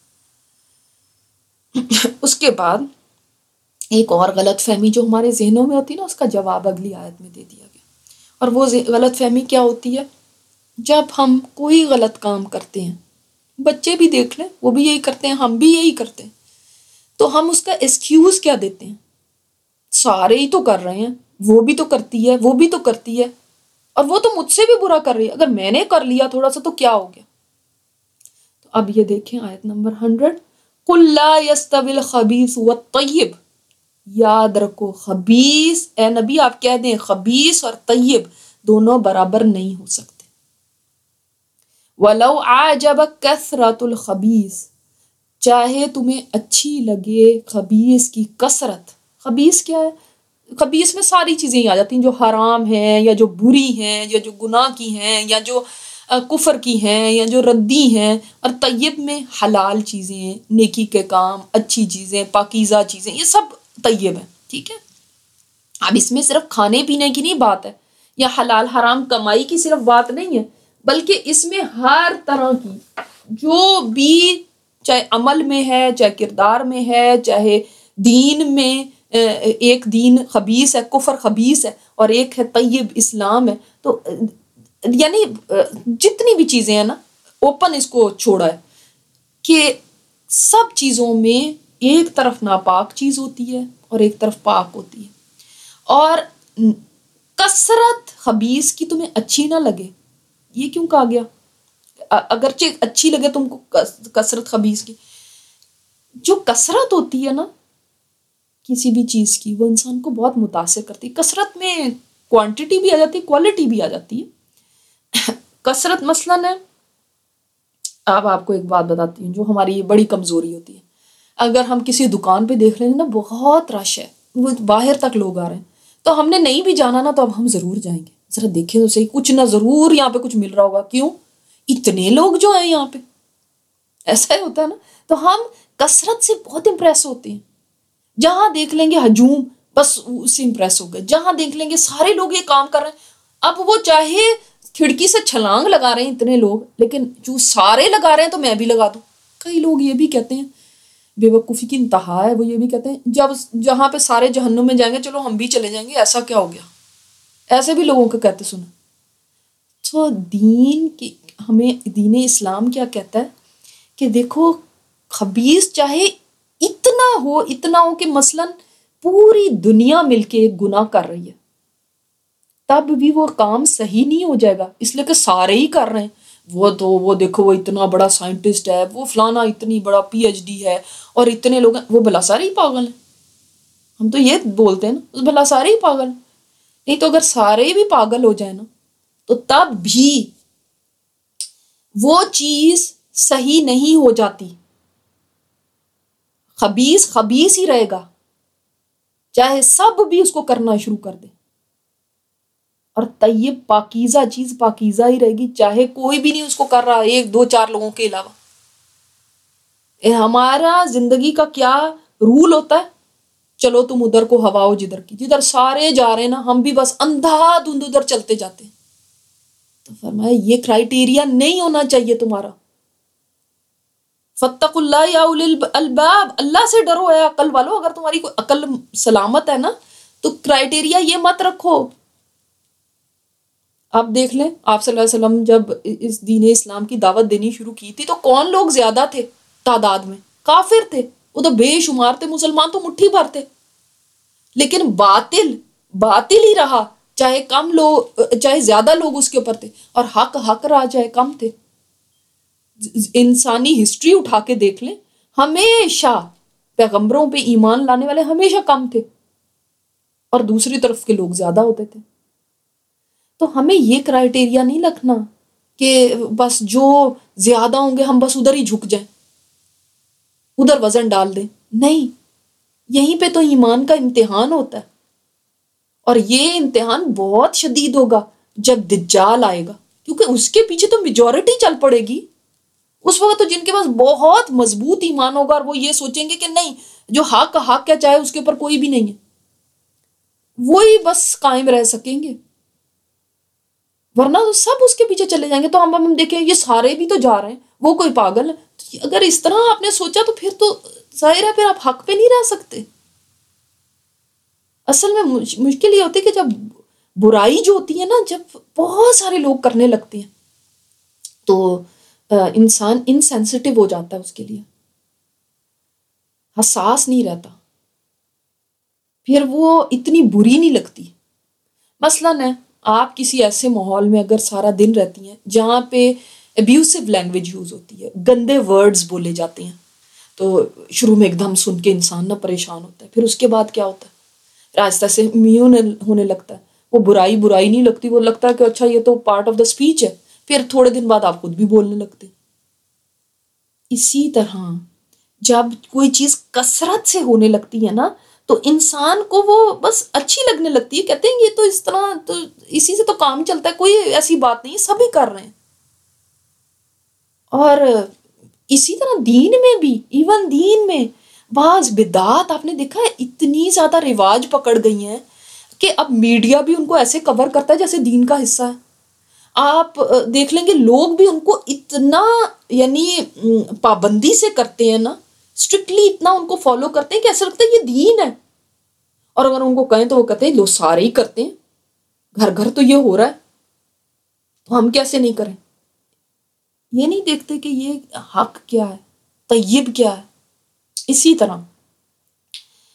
اس کے بعد ایک اور غلط فہمی جو ہمارے ذہنوں میں ہوتی ہے نا، اس کا جواب اگلی آیت میں دے دیا گیا. اور وہ غلط فہمی کیا ہوتی ہے؟ جب ہم کوئی غلط کام کرتے ہیں، بچے بھی دیکھ لیں، وہ بھی یہی کرتے ہیں، ہم بھی یہی کرتے ہیں، تو ہم اس کا ایکسکیوز کیا دیتے ہیں؟ سارے ہی تو کر رہے ہیں، وہ بھی تو کرتی ہے، وہ بھی تو کرتی ہے، اور وہ تو مجھ سے بھی برا کر رہی ہے، اگر میں نے کر لیا تھوڑا سا تو کیا ہو گیا؟ تو اب یہ دیکھیں آیت نمبر ہنڈریڈ، قُلْ لَا يَسْتَوِي الْخَبِيثُ وَالطَّيِّبُ، یاد رکھو خبیث، اے نبی آپ کہہ دیں خبیث اور طیب دونوں برابر نہیں ہو سکتے. وَلَوْ أَعْجَبَكَ كَثْرَةُ الْخَبِيثِ، چاہے تمہیں اچھی لگے خبیث کی کثرت. خبیث کیا ہے؟ خبیث میں ساری چیزیں ہی آ جاتی ہیں جو حرام ہیں یا جو بری ہیں یا جو گناہ کی ہیں یا جو کفر کی ہیں یا جو ردی ہیں. اور طیب میں حلال چیزیں، نیکی کے کام، اچھی چیزیں، پاکیزہ چیزیں، یہ سب طیب ہیں. ٹھیک ہے، اب اس میں صرف کھانے پینے کی نہیں بات ہے یا حلال حرام کمائی کی صرف بات نہیں ہے، بلکہ اس میں ہر طرح کی جو بھی، چاہے عمل میں ہے، چاہے کردار میں ہے، چاہے دین میں، ایک دین خبیث ہے، کفر خبیث ہے، اور ایک ہے طیب اسلام ہے. تو یعنی جتنی بھی چیزیں ہیں نا، اوپن اس کو چھوڑا ہے کہ سب چیزوں میں ایک طرف ناپاک چیز ہوتی ہے اور ایک طرف پاک ہوتی ہے. اور کثرت خبیث کی تمہیں اچھی نہ لگے، یہ کیوں کہا گیا؟ اگرچہ اچھی لگے تم کو کثرت خبیث کی، جو کثرت ہوتی ہے نا کسی بھی چیز کی وہ انسان کو بہت متاثر کرتی ہے. کثرت میں کوانٹٹی بھی آ جاتی ہے، کوالٹی بھی آ جاتی ہے. کثرت مثلاً ہے، اب آپ کو ایک بات بتاتی ہوں جو ہماری بڑی کمزوری ہوتی ہے. اگر ہم کسی دکان پہ دیکھ رہے ہیں نا بہت رش ہے، وہ باہر تک لوگ آ رہے ہیں، تو ہم نے نہیں بھی جانا نا تو اب ہم ضرور جائیں گے، ذرا دیکھیں تو صحیح کچھ نہ ضرور یہاں پہ کچھ مل رہا ہوگا. کیوں؟ اتنے لوگ جو ہیں یہاں پہ، ایسا ہی ہوتا ہے نا. تو ہم کثرت سے بہت امپریس ہوتے ہیں. جہاں دیکھ لیں گے ہجوم، بس اس سے امپریس ہو گئے. جہاں دیکھ لیں گے سارے لوگ یہ کام کر رہے ہیں، اب وہ چاہے کھڑکی سے چھلانگ لگا رہے ہیں اتنے لوگ، لیکن جو سارے لگا رہے ہیں تو میں بھی لگا دوں. کئی لوگ یہ بھی کہتے ہیں، بے وقوفی کی انتہا ہے، وہ یہ بھی کہتے ہیں جب جہاں پہ سارے جہنم میں جائیں گے چلو ہم بھی چلے جائیں گے، ایسا کیا ہو گیا. ایسے بھی لوگوں کو کہتے سنا. تو دین کی ہمیں دین اسلام کیا کہتا ہے کہ دیکھو خبیث چاہے اتنا ہو اتنا ہو کہ مثلاً پوری دنیا مل کے ایک گناہ کر رہی ہے، تب بھی وہ کام صحیح نہیں ہو جائے گا، اس لیے کہ سارے ہی کر رہے ہیں. وہ تو وہ دیکھو وہ اتنا بڑا سائنٹسٹ ہے، وہ فلانا اتنی بڑا پی ایچ ڈی ہے اور اتنے لوگ ہیں، وہ بھلا سارے ہی پاگل ہیں. ہم تو یہ بولتے ہیں نا بھلا سارے ہی پاگل ہیں. نہیں تو اگر سارے بھی پاگل ہو جائیں نا تو تب بھی وہ چیز صحیح نہیں ہو جاتی. خبیث خبیث ہی رہے گا چاہے سب بھی اس کو کرنا شروع کر دے، اور طیب پاکیزہ چیز پاکیزہ ہی رہے گی چاہے کوئی بھی نہیں اس کو کر رہا، ایک دو چار لوگوں کے علاوہ. ہمارا زندگی کا کیا رول ہوتا ہے؟ چلو تم ادھر کو ہواؤ جدھر کی، جدھر سارے جا رہے ہیں نا ہم بھی بس اندھا دھند ادھر چلتے جاتے ہیں. تو فرمایا یہ کرائٹیریا نہیں ہونا چاہیے تمہارا. فاتقوا اللہ یا اولی الالباب، اللہ سے ڈرو اے عقل والو. اگر تمہاری کوئی عقل سلامت ہے نا تو کرائٹیریا یہ مت رکھو. آپ دیکھ لیں آپ صلی اللہ علیہ وسلم جب اس دین اسلام کی دعوت دینی شروع کی تھی تو کون لوگ زیادہ تھے تعداد میں؟ کافر تھے، وہ تو بے شمار تھے. مسلمان تو مٹھی بھر تھے، لیکن باطل باطل ہی رہا، چاہے کم لوگ چاہے زیادہ لوگ اس کے اوپر تھے، اور حق حق رہا چاہے کم تھے. انسانی ہسٹری اٹھا کے دیکھ لیں، ہمیشہ پیغمبروں پہ ایمان لانے والے ہمیشہ کم تھے اور دوسری طرف کے لوگ زیادہ ہوتے تھے. تو ہمیں یہ کرائٹیریا نہیں رکھنا کہ بس جو زیادہ ہوں گے ہم بس ادھر ہی جھک جائیں، ادھر وزن ڈال دیں. نہیں، یہیں پہ تو ایمان کا امتحان ہوتا ہے، اور یہ امتحان بہت شدید ہوگا جب دجال آئے گا، کیونکہ اس کے پیچھے تو میجورٹی چل پڑے گی. اس وقت تو جن کے پاس بہت مضبوط ایمان ہوگا اور وہ یہ سوچیں گے کہ نہیں جو حق حق کیا چاہے اس کے اوپر کوئی بھی نہیں ہے، وہی بس قائم رہ سکیں گے، ورنہ تو سب اس کے پیچھے چلے جائیں گے. تو ہم ہم دیکھیں یہ سارے بھی تو جا رہے ہیں، وہ کوئی پاگل ہے. اگر اس طرح آپ نے سوچا تو پھر تو ظاہر ہے پھر آپ حق پہ نہیں رہ سکتے. اصل میں مشکل یہ ہوتی ہے کہ جب برائی جو ہوتی ہے نا جب بہت سارے لوگ کرنے لگتے ہیں تو انسان انسینسٹیو ہو جاتا ہے، اس کے لیے حساس نہیں رہتا، پھر وہ اتنی بری نہیں لگتی. مثلاً ہے آپ کسی ایسے ماحول میں اگر سارا دن رہتی ہیں جہاں پہ ابیوسو لینگویج یوز ہوتی ہے، گندے ورڈز بولے جاتے ہیں، تو شروع میں ایک دم سن کے انسان نہ پریشان ہوتا ہے، پھر اس کے بعد کیا ہوتا ہے راستہ سے امیون ہونے لگتا ہے. وہ برائی برائی نہیں لگتی، وہ لگتا ہے کہ اچھا یہ تو پارٹ آف دا اسپیچ ہے. پھر تھوڑے دن بعد آپ خود بھی بولنے لگتے. اسی طرح جب کوئی چیز کثرت سے ہونے لگتی ہے نا تو انسان کو وہ بس اچھی لگنے لگتی ہے. کہتے ہیں یہ تو اس طرح تو اسی سے تو کام چلتا ہے، کوئی ایسی بات نہیں، سبھی کر رہے ہیں. اور اسی طرح دین میں بھی، ایون دین میں بعض بدعات آپ نے دیکھا ہے اتنی زیادہ رواج پکڑ گئی ہیں کہ اب میڈیا بھی ان کو ایسے کور کرتا ہے جیسے دین کا حصہ ہے. آپ دیکھ لیں گے لوگ بھی ان کو اتنا یعنی پابندی سے کرتے ہیں نا، اسٹرکٹلی اتنا ان کو فالو کرتے ہیں کہ ایسا لگتا ہے یہ دین ہے. اور اگر ان کو کہیں تو وہ کہتے ہیں لوگ سارے ہی کرتے ہیں، گھر گھر تو یہ ہو رہا ہے تو ہم کیسے نہیں کریں. یہ نہیں دیکھتے کہ یہ حق کیا ہے، طیب کیا ہے. اسی طرح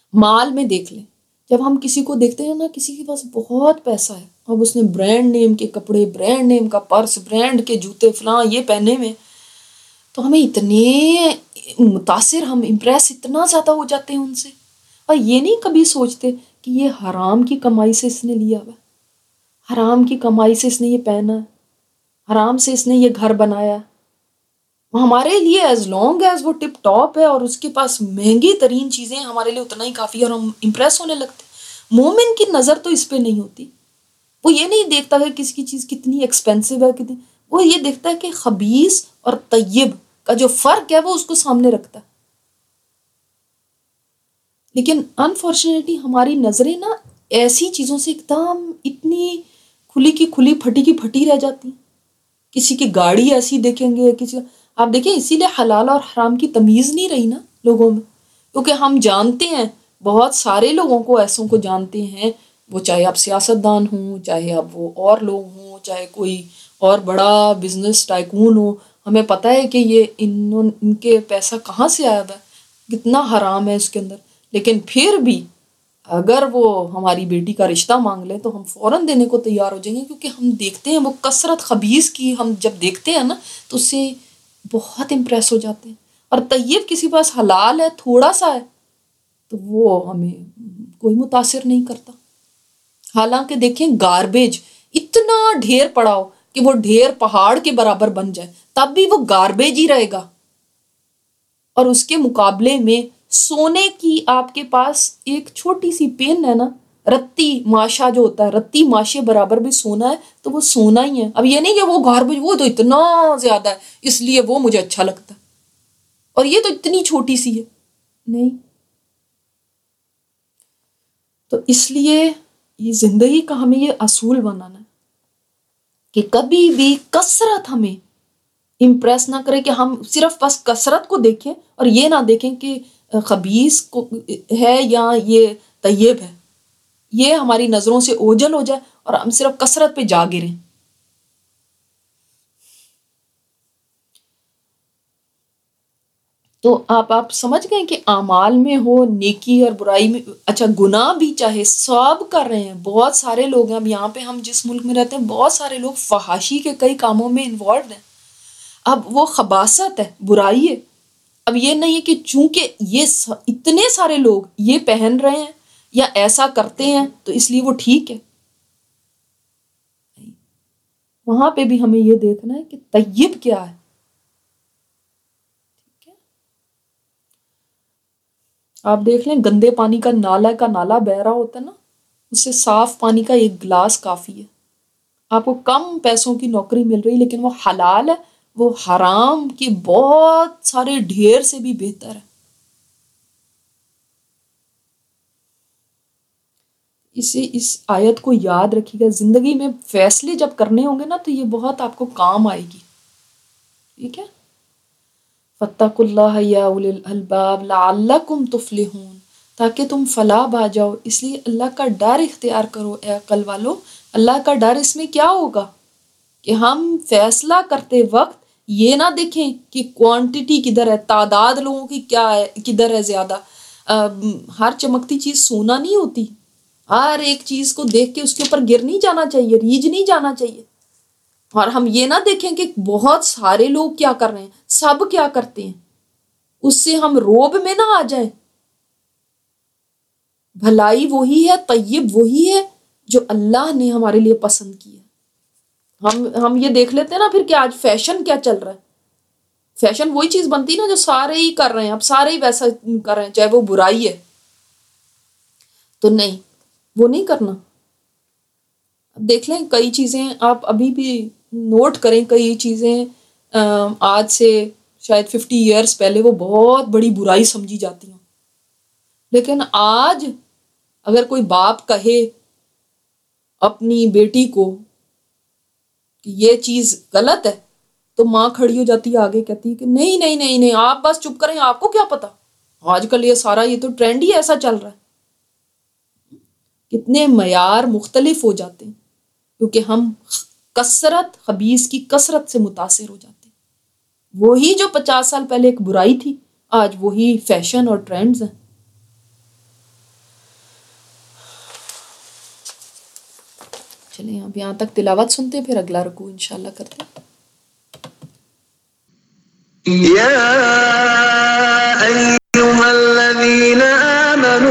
مال میں دیکھ لیں، جب ہم کسی کو دیکھتے ہیں نا، کسی کے پاس بہت پیسہ ہے، اب اس نے برانڈ نیم کے کپڑے، برانڈ نیم کا پرس، برانڈ کے جوتے فلاں یہ پہنے میں، تو ہمیں اتنے متاثر، ہم امپریس اتنا زیادہ ہو جاتے ہیں ان سے، اور یہ نہیں کبھی سوچتے کہ یہ حرام کی کمائی سے اس نے لیا ہوا ہے، حرام کی کمائی سے اس نے یہ پہنا ہے، حرام سے اس نے یہ گھر بنایا ہے۔ ہمارے لیے ایز لانگ ایز وہ ٹپ ٹاپ ہے اور اس کے پاس مہنگی ترین چیزیں ہیں، ہمارے لیے اتنا ہی کافی ہے اور ہم امپریس ہونے لگتے ہیں۔ مومن کی نظر تو اس پہ نہیں ہوتی، وہ یہ نہیں دیکھتا کہ کس کی چیز کتنی ایکسپینسو ہے، کتنی، وہ یہ دیکھتا ہے کہ خبیث اور طیب کا جو فرق ہے وہ اس کو سامنے رکھتا ہے۔ لیکن انفارچونیٹلی ہماری نظریں نا ایسی چیزوں سے ایک دم اتنی کھلی کی کھلی، پھٹی کی پھٹی رہ جاتی ہیں۔ کسی کی گاڑی ایسی دیکھیں گے، کسی، آپ دیکھیں اسی لیے حلال اور حرام کی تمیز نہیں رہی نا لوگوں میں، کیونکہ ہم جانتے ہیں، بہت سارے لوگوں کو ایسوں کو جانتے ہیں، وہ چاہے آپ سیاست دان ہوں، چاہے اب وہ اور لوگ ہوں، چاہے کوئی اور بڑا بزنس ٹائکون ہو، ہمیں پتہ ہے کہ یہ انہوں ان کے پیسہ کہاں سے آیا ہوا ہے، کتنا حرام ہے اس کے اندر، لیکن پھر بھی اگر وہ ہماری بیٹی کا رشتہ مانگ لیں تو ہم فوراً دینے کو تیار ہو جائیں گے، کیونکہ ہم دیکھتے ہیں وہ کثرت خبیث کی، ہم جب دیکھتے ہیں نا تو اس سے بہت امپریس ہو جاتے ہیں۔ اور طیب کسی پاس حلال ہے، تھوڑا سا ہے، تو وہ ہمیں کوئی متاثر نہیں کرتا۔ حالانکہ دیکھیں گاربیج اتنا ڈھیر پڑا ہو کہ وہ ڈھیر پہاڑ کے برابر بن جائے، تب بھی وہ گاربیج ہی رہے گا، اور اس کے مقابلے میں سونے کی آپ کے پاس ایک چھوٹی سی پین ہے نا، رتی ماشا جو ہوتا ہے، رتی ماشے برابر بھی سونا ہے، تو وہ سونا ہی ہے۔ اب یہ نہیں کہ وہ گاربیج، وہ تو اتنا زیادہ ہے اس لیے وہ مجھے اچھا لگتا ہے، اور یہ تو اتنی چھوٹی سی ہے، نہیں۔ تو اس لیے یہ زندگی کا ہمیں یہ اصول بنانا ہے کہ کبھی بھی کثرت ہمیں امپریس نہ کرے، کہ ہم صرف بس کثرت کو دیکھیں اور یہ نہ دیکھیں کہ خبیث کو ہے یا یہ طیب ہے، یہ ہماری نظروں سے اوجھل ہو جائے اور ہم صرف کثرت پہ جا گریں۔ تو آپ آپ سمجھ گئے کہ اعمال میں ہو، نیکی اور برائی میں، اچھا گناہ بھی چاہے سب کر رہے ہیں، بہت سارے لوگ ہیں، اب یہاں پہ ہم جس ملک میں رہتے ہیں بہت سارے لوگ فحاشی کے کئی کاموں میں انوالوڈ ہیں، اب وہ خباثت ہے، برائی ہے۔ اب یہ نہیں ہے کہ چونکہ یہ اتنے سارے لوگ یہ پہن رہے ہیں یا ایسا کرتے ہیں تو اس لیے وہ ٹھیک ہے، وہاں پہ بھی ہمیں یہ دیکھنا ہے کہ طیب کیا ہے۔ آپ دیکھ لیں گندے پانی کا نالا کا نالا بہ رہا ہوتا ہے نا، اس سے صاف پانی کا ایک گلاس کافی ہے۔ آپ کو کم پیسوں کی نوکری مل رہی لیکن وہ حلال ہے، وہ حرام کی بہت سارے ڈھیر سے بھی بہتر ہے۔ اسے اس آیت کو یاد رکھیے گا، زندگی میں فیصلے جب کرنے ہوں گے نا تو یہ بہت آپ کو کام آئے گی، ٹھیک ہے۔ فاتقوا اللہ یا اولی الالباب لعلکم تفلحون، تاکہ تم فلاح پا جاؤ، اس لیے اللہ کا ڈر اختیار کرو اے عقل والو۔ اللہ کا ڈر اس میں کیا ہوگا کہ ہم فیصلہ کرتے وقت یہ نہ دیکھیں کہ کوانٹٹی کدھر ہے، تعداد لوگوں کی کیا ہے، کدھر ہے زیادہ۔ ہر چمکتی چیز سونا نہیں ہوتی، ہر ایک چیز کو دیکھ کے اس کے اوپر گر نہیں جانا چاہیے، ریجھ نہیں جانا چاہیے، اور ہم یہ نہ دیکھیں کہ بہت سارے لوگ کیا کر رہے ہیں، سب کیا کرتے ہیں، اس سے ہم روب میں نہ آ جائیں۔ بھلائی وہی ہے، طیب وہی ہے جو اللہ نے ہمارے لیے پسند کیا۔ ہم ہم یہ دیکھ لیتے ہیں نا پھر کہ آج فیشن کیا چل رہا ہے، فیشن وہی چیز بنتی نا جو سارے ہی کر رہے ہیں، اب سارے ہی ویسا کر رہے ہیں، چاہے وہ برائی ہے، تو نہیں، وہ نہیں کرنا۔ اب دیکھ لیں کئی چیزیں آپ ابھی بھی نوٹ کریں، کئی چیزیں آج سے شاید ففٹی ایئرس پہلے وہ بہت بڑی برائی سمجھی جاتی ہیں، لیکن آج اگر کوئی باپ کہے اپنی بیٹی کو کہ یہ چیز غلط ہے تو ماں کھڑی ہو جاتی ہے آگے، کہتی ہے کہ نہیں نہیں نہیں نہیں، آپ بس چپ کریں، آپ کو کیا پتا، آج کل یہ سارا یہ تو ٹرینڈ ہی ایسا چل رہا ہے۔ کتنے معیار مختلف ہو جاتے ہیں کیونکہ ہم کثرت، خبیث کی کثرت سے متاثر ہو جاتے ہیں۔ وہی جو پچاس سال پہلے ایک برائی تھی آج وہی فیشن اور ٹرینڈز ہیں۔ चलिए अब यहाँ तक तिलावत सुनते, फिर अगला रुकू इंशाल्लाह करते। या अय्युहल्लज़ीना आमनू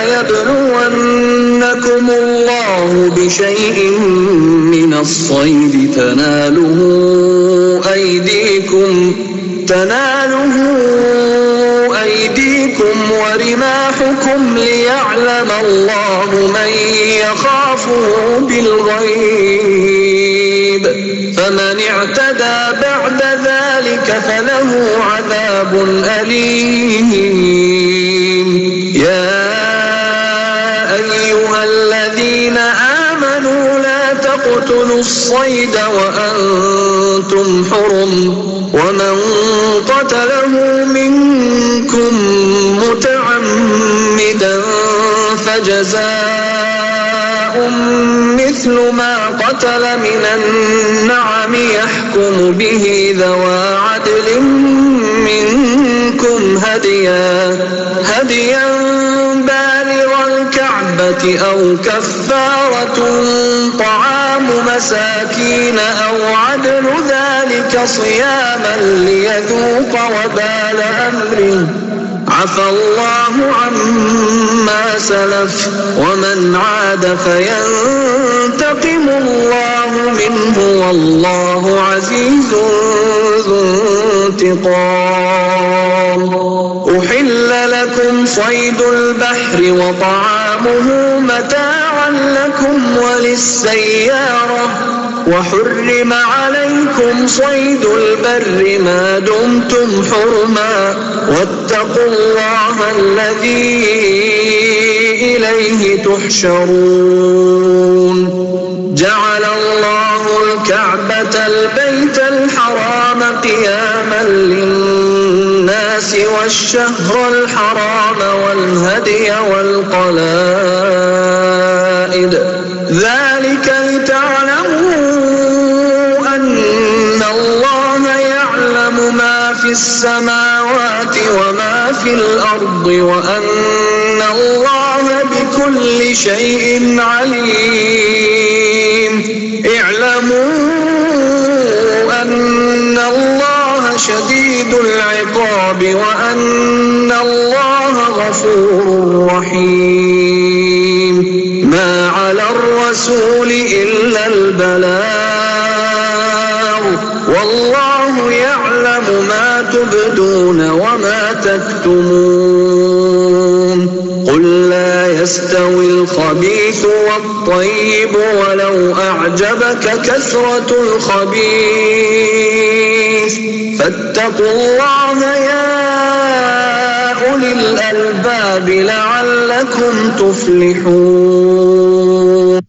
लयब्लुवन्नकुमुल्लाहु बिशैइन मिनस्सैद तनालुहु अयदीकुम तनालुहु अयदीकुम वरिमाहुकुम लियअलमल्लाहु मन यखाफुहु बिलगैब फमन इअतदा बअद ذلك فله عذاب أليم يا أيها الذين آمنوا لا تقتلوا الصيد وأنتم حرم ومن قتله منكم متعمدا فجزاء مثل ما قتل من النعم يحكم به ذوى عدل منكم هديا هديا بالغ الكعبة أو كفارة طعام مساكين أو عدل ذلك صياما ليذوق وبال أمره عفى الله عما سلف ومن عاد فينتقم الله منه والله عزيز ذو انتقام أحل لكم صيد البحر وطعامه متاعا لكم وللسيارة وحرم عليكم صيد البر ما دمتم حرما واتقوا الله الذي إليه تحشرون جعل الله الكعبة البيت الحرام قياما للناس والشهر الحرام والهدي والقلائد ذلك لتعلموا أن الله يعلم ما في السماوات وما في الأرض وأن الله بكل شيء عليم اعلموا أن الله شديد العقاب وأن الله غفور رحيم ما على الرسول إلا البلاغ والله يعلم ما تبدون وما تكتمون قل لا يستوي الخبيث والطيب ولو أعجبك كثرة الخبيث فاتقوا الله يا أولي الألباب لعلكم تفلحون